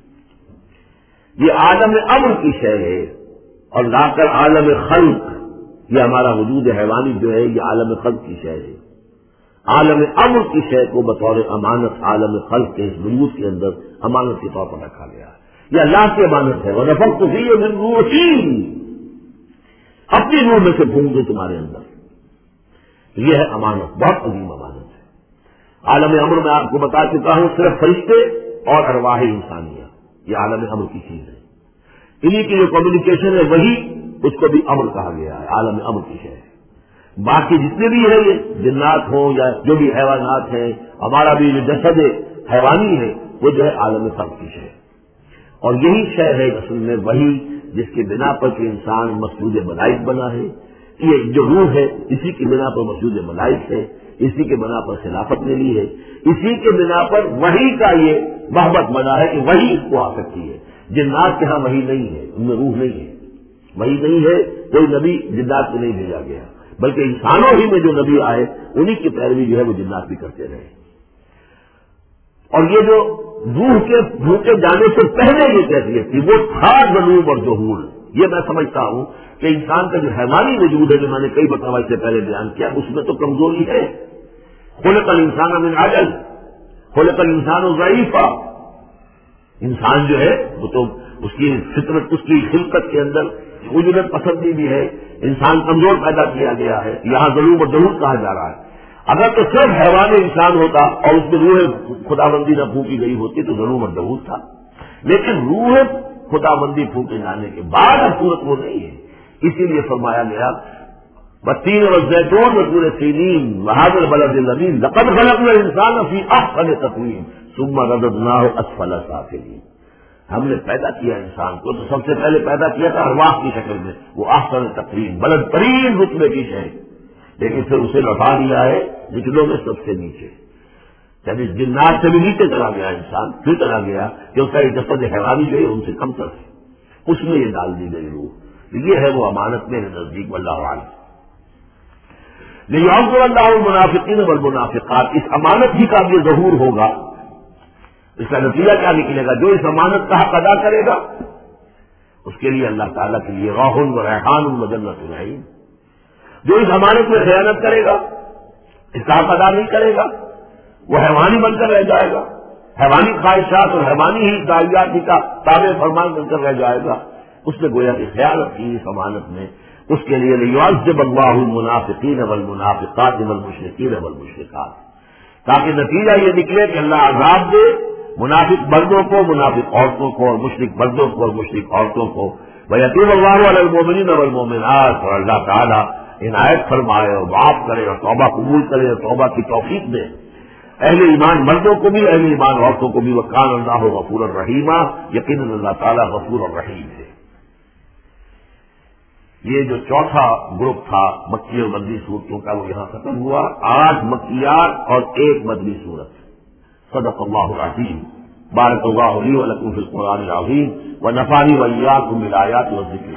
یہ عالم امر کی شے ہے اور لا کر عالم خلق، یہ ہمارا وجود حیوانی جو ہے یہ عالم خلق کی شے ہے. عالم امر کی شے کو بطور امانت عالم خلق کے اس وجود کے اندر امانت کے طور پر رکھا گیا. یہ اللہ کی امانت ہے. وَنَفَخْتُ فِيهِ مِن رُّوحِي، اپنی روح میں سے پھونک دوں تمہارے اندر. یہ ہے امانت، بہت عظیم امانت ہے. عالم امر میں آپ کو بتا چکا ہوں صرف فرشتے اور ارواح انسانیہ، یہ عالم امر کی چیز ہے. انہی کی جو کمیونیکیشن ہے وہی اس کو بھی امر کہا گیا ہے، عالم امر کی شے ہے. باقی جتنے بھی ہیں یہ جنات ہوں یا جو بھی حیوانات ہیں، ہمارا بھی جو جسد حیوانی ہے وہ جو ہے عالم خلق کی شے. اور یہی شے ہے اصل میں وہی جس کی بنا پر کہ انسان مسجود ملائک بنا ہے. یہ جو روح ہے اسی کی بنا پر مسجود ملائک ہے، اسی کے بنا پر خلافت ملی ہے، اسی کے بنا پر وحی کا یہ محبت بنا ہے کہ وحی اس کو آ سکتی ہے. جنات کے ہاں وحی نہیں ہے، ان میں روح نہیں ہے، وحی نہیں ہے. کوئی نبی جنات کو نہیں بھیجا گیا، بلکہ انسانوں ہی میں جو نبی آئے انہی کی پیروی جو ہے وہ جنات بھی کرتے رہے. اور یہ جو روح کے بھوکے جانے سے پہلے یہ کیفیت تھی وہ تھا ظلوم اور جہول. یہ میں سمجھتا ہوں کہ انسان کا جو حیوانی وجود ہے جو میں نے کئی مرتبہ سے پہلے بیان کیا اس میں تو کمزوری ہے. خلق الانسان من عجل، خلق الانسان ضعیفا، انسان جو ہے وہ تو اس کی فطرت، اس کی خلقت کے اندر عجلت پسندی بھی ہے، انسان کمزور پیدا کیا گیا ہے، یہاں ظلم و دہوت کہا جا رہا ہے۔ اگر تو صرف حیوان انسان ہوتا اور اس میں روح خداوندی نہ پھونکی گئی ہوتی تو ظلم و دہوت تھا، لیکن روح خداوندی پھونکے جانے کے بعد اب صورت وہ نہیں ہے، اسی لیے فرمایا گیا والتین والزیتون وطور سینین وہذا البلد الامین لقد خلقنا الانسان فی احسن تقویم ثم رددناہ اسفل سافلین۔ ہم نے پیدا کیا انسان کو تو سب سے پہلے پیدا کیا تھا ارواح کی شکل میں، وہ احسن تقویم بلند ترین رتبے کی شے، لیکن پھر اسے لوٹا دیا ہے نچلوں میں سب سے نیچے، یعنی جنات سے بھی نیچے چلا گیا انسان، پھر چلا گیا کہ اس کا ایک جسد حیوانی جو ہے ان سے کم تر ہے، اس میں یہ ڈال دی گئی روح۔ یہ ہے وہ امانت میرے نزدیک، واللہ اعلم۔ لیعذر اللہ المنافقین والمنافقات، اس امانت ہی کا یہ ظہور ہوگا، اس کا نتیجہ کیا نکلے گا؟ جو اس امانت کا حق ادا کرے گا اس کے لیے اللہ تعالیٰ کے لیے روح و ریحان و جنت النعیم، جو اس امانت میں خیانت کرے گا، اس کا حق ادا نہیں کرے گا، وہ حیوانی بن کر رہ جائے گا، حیوانی خواہشات اور حیوانی ہی دعویات کا تابع فرمان بن کر رہ جائے گا، اس نے گویا کہ خیانت کی اس امانت میں، اس کے لیے لیعذب اللہ المنافقین والمنافقات والمشرکین والمشرکات، تاکہ نتیجہ یہ نکلے کہ اللہ عذاب دے منافق مردوں کو، منافق عورتوں کو، اور مشرک مردوں کو اور مشرک عورتوں کو، وَيَتُوبَ اللَّهُ عَلَى الْمُؤْمِنِينَ وَالْمُؤْمِنَاتِ، اور اللہ تعالیٰ عنایت فرمائے اور معاف کرے اور توبہ قبول کرے اور توبہ کی توفیق دے اہل ایمان مردوں کو بھی، اہل ایمان عورتوں کو بھی، وَكَانَ اللَّهُ غَفُورًا رَحِيمًا، یقیناً اللہ تعالیٰ غفور اور رحیم ہے۔ یہ جو چوتھا گروپ تھا مکی اور مدنی صورتوں کا وہ یہاں ختم ہوا، 8 مکیات اور 1 مدنی صورت۔ صدق اللہ العظیم، بارک اللہ لی و لکم فی القرآن العظیم ونفعنی وإیاکم بالآیات والذکر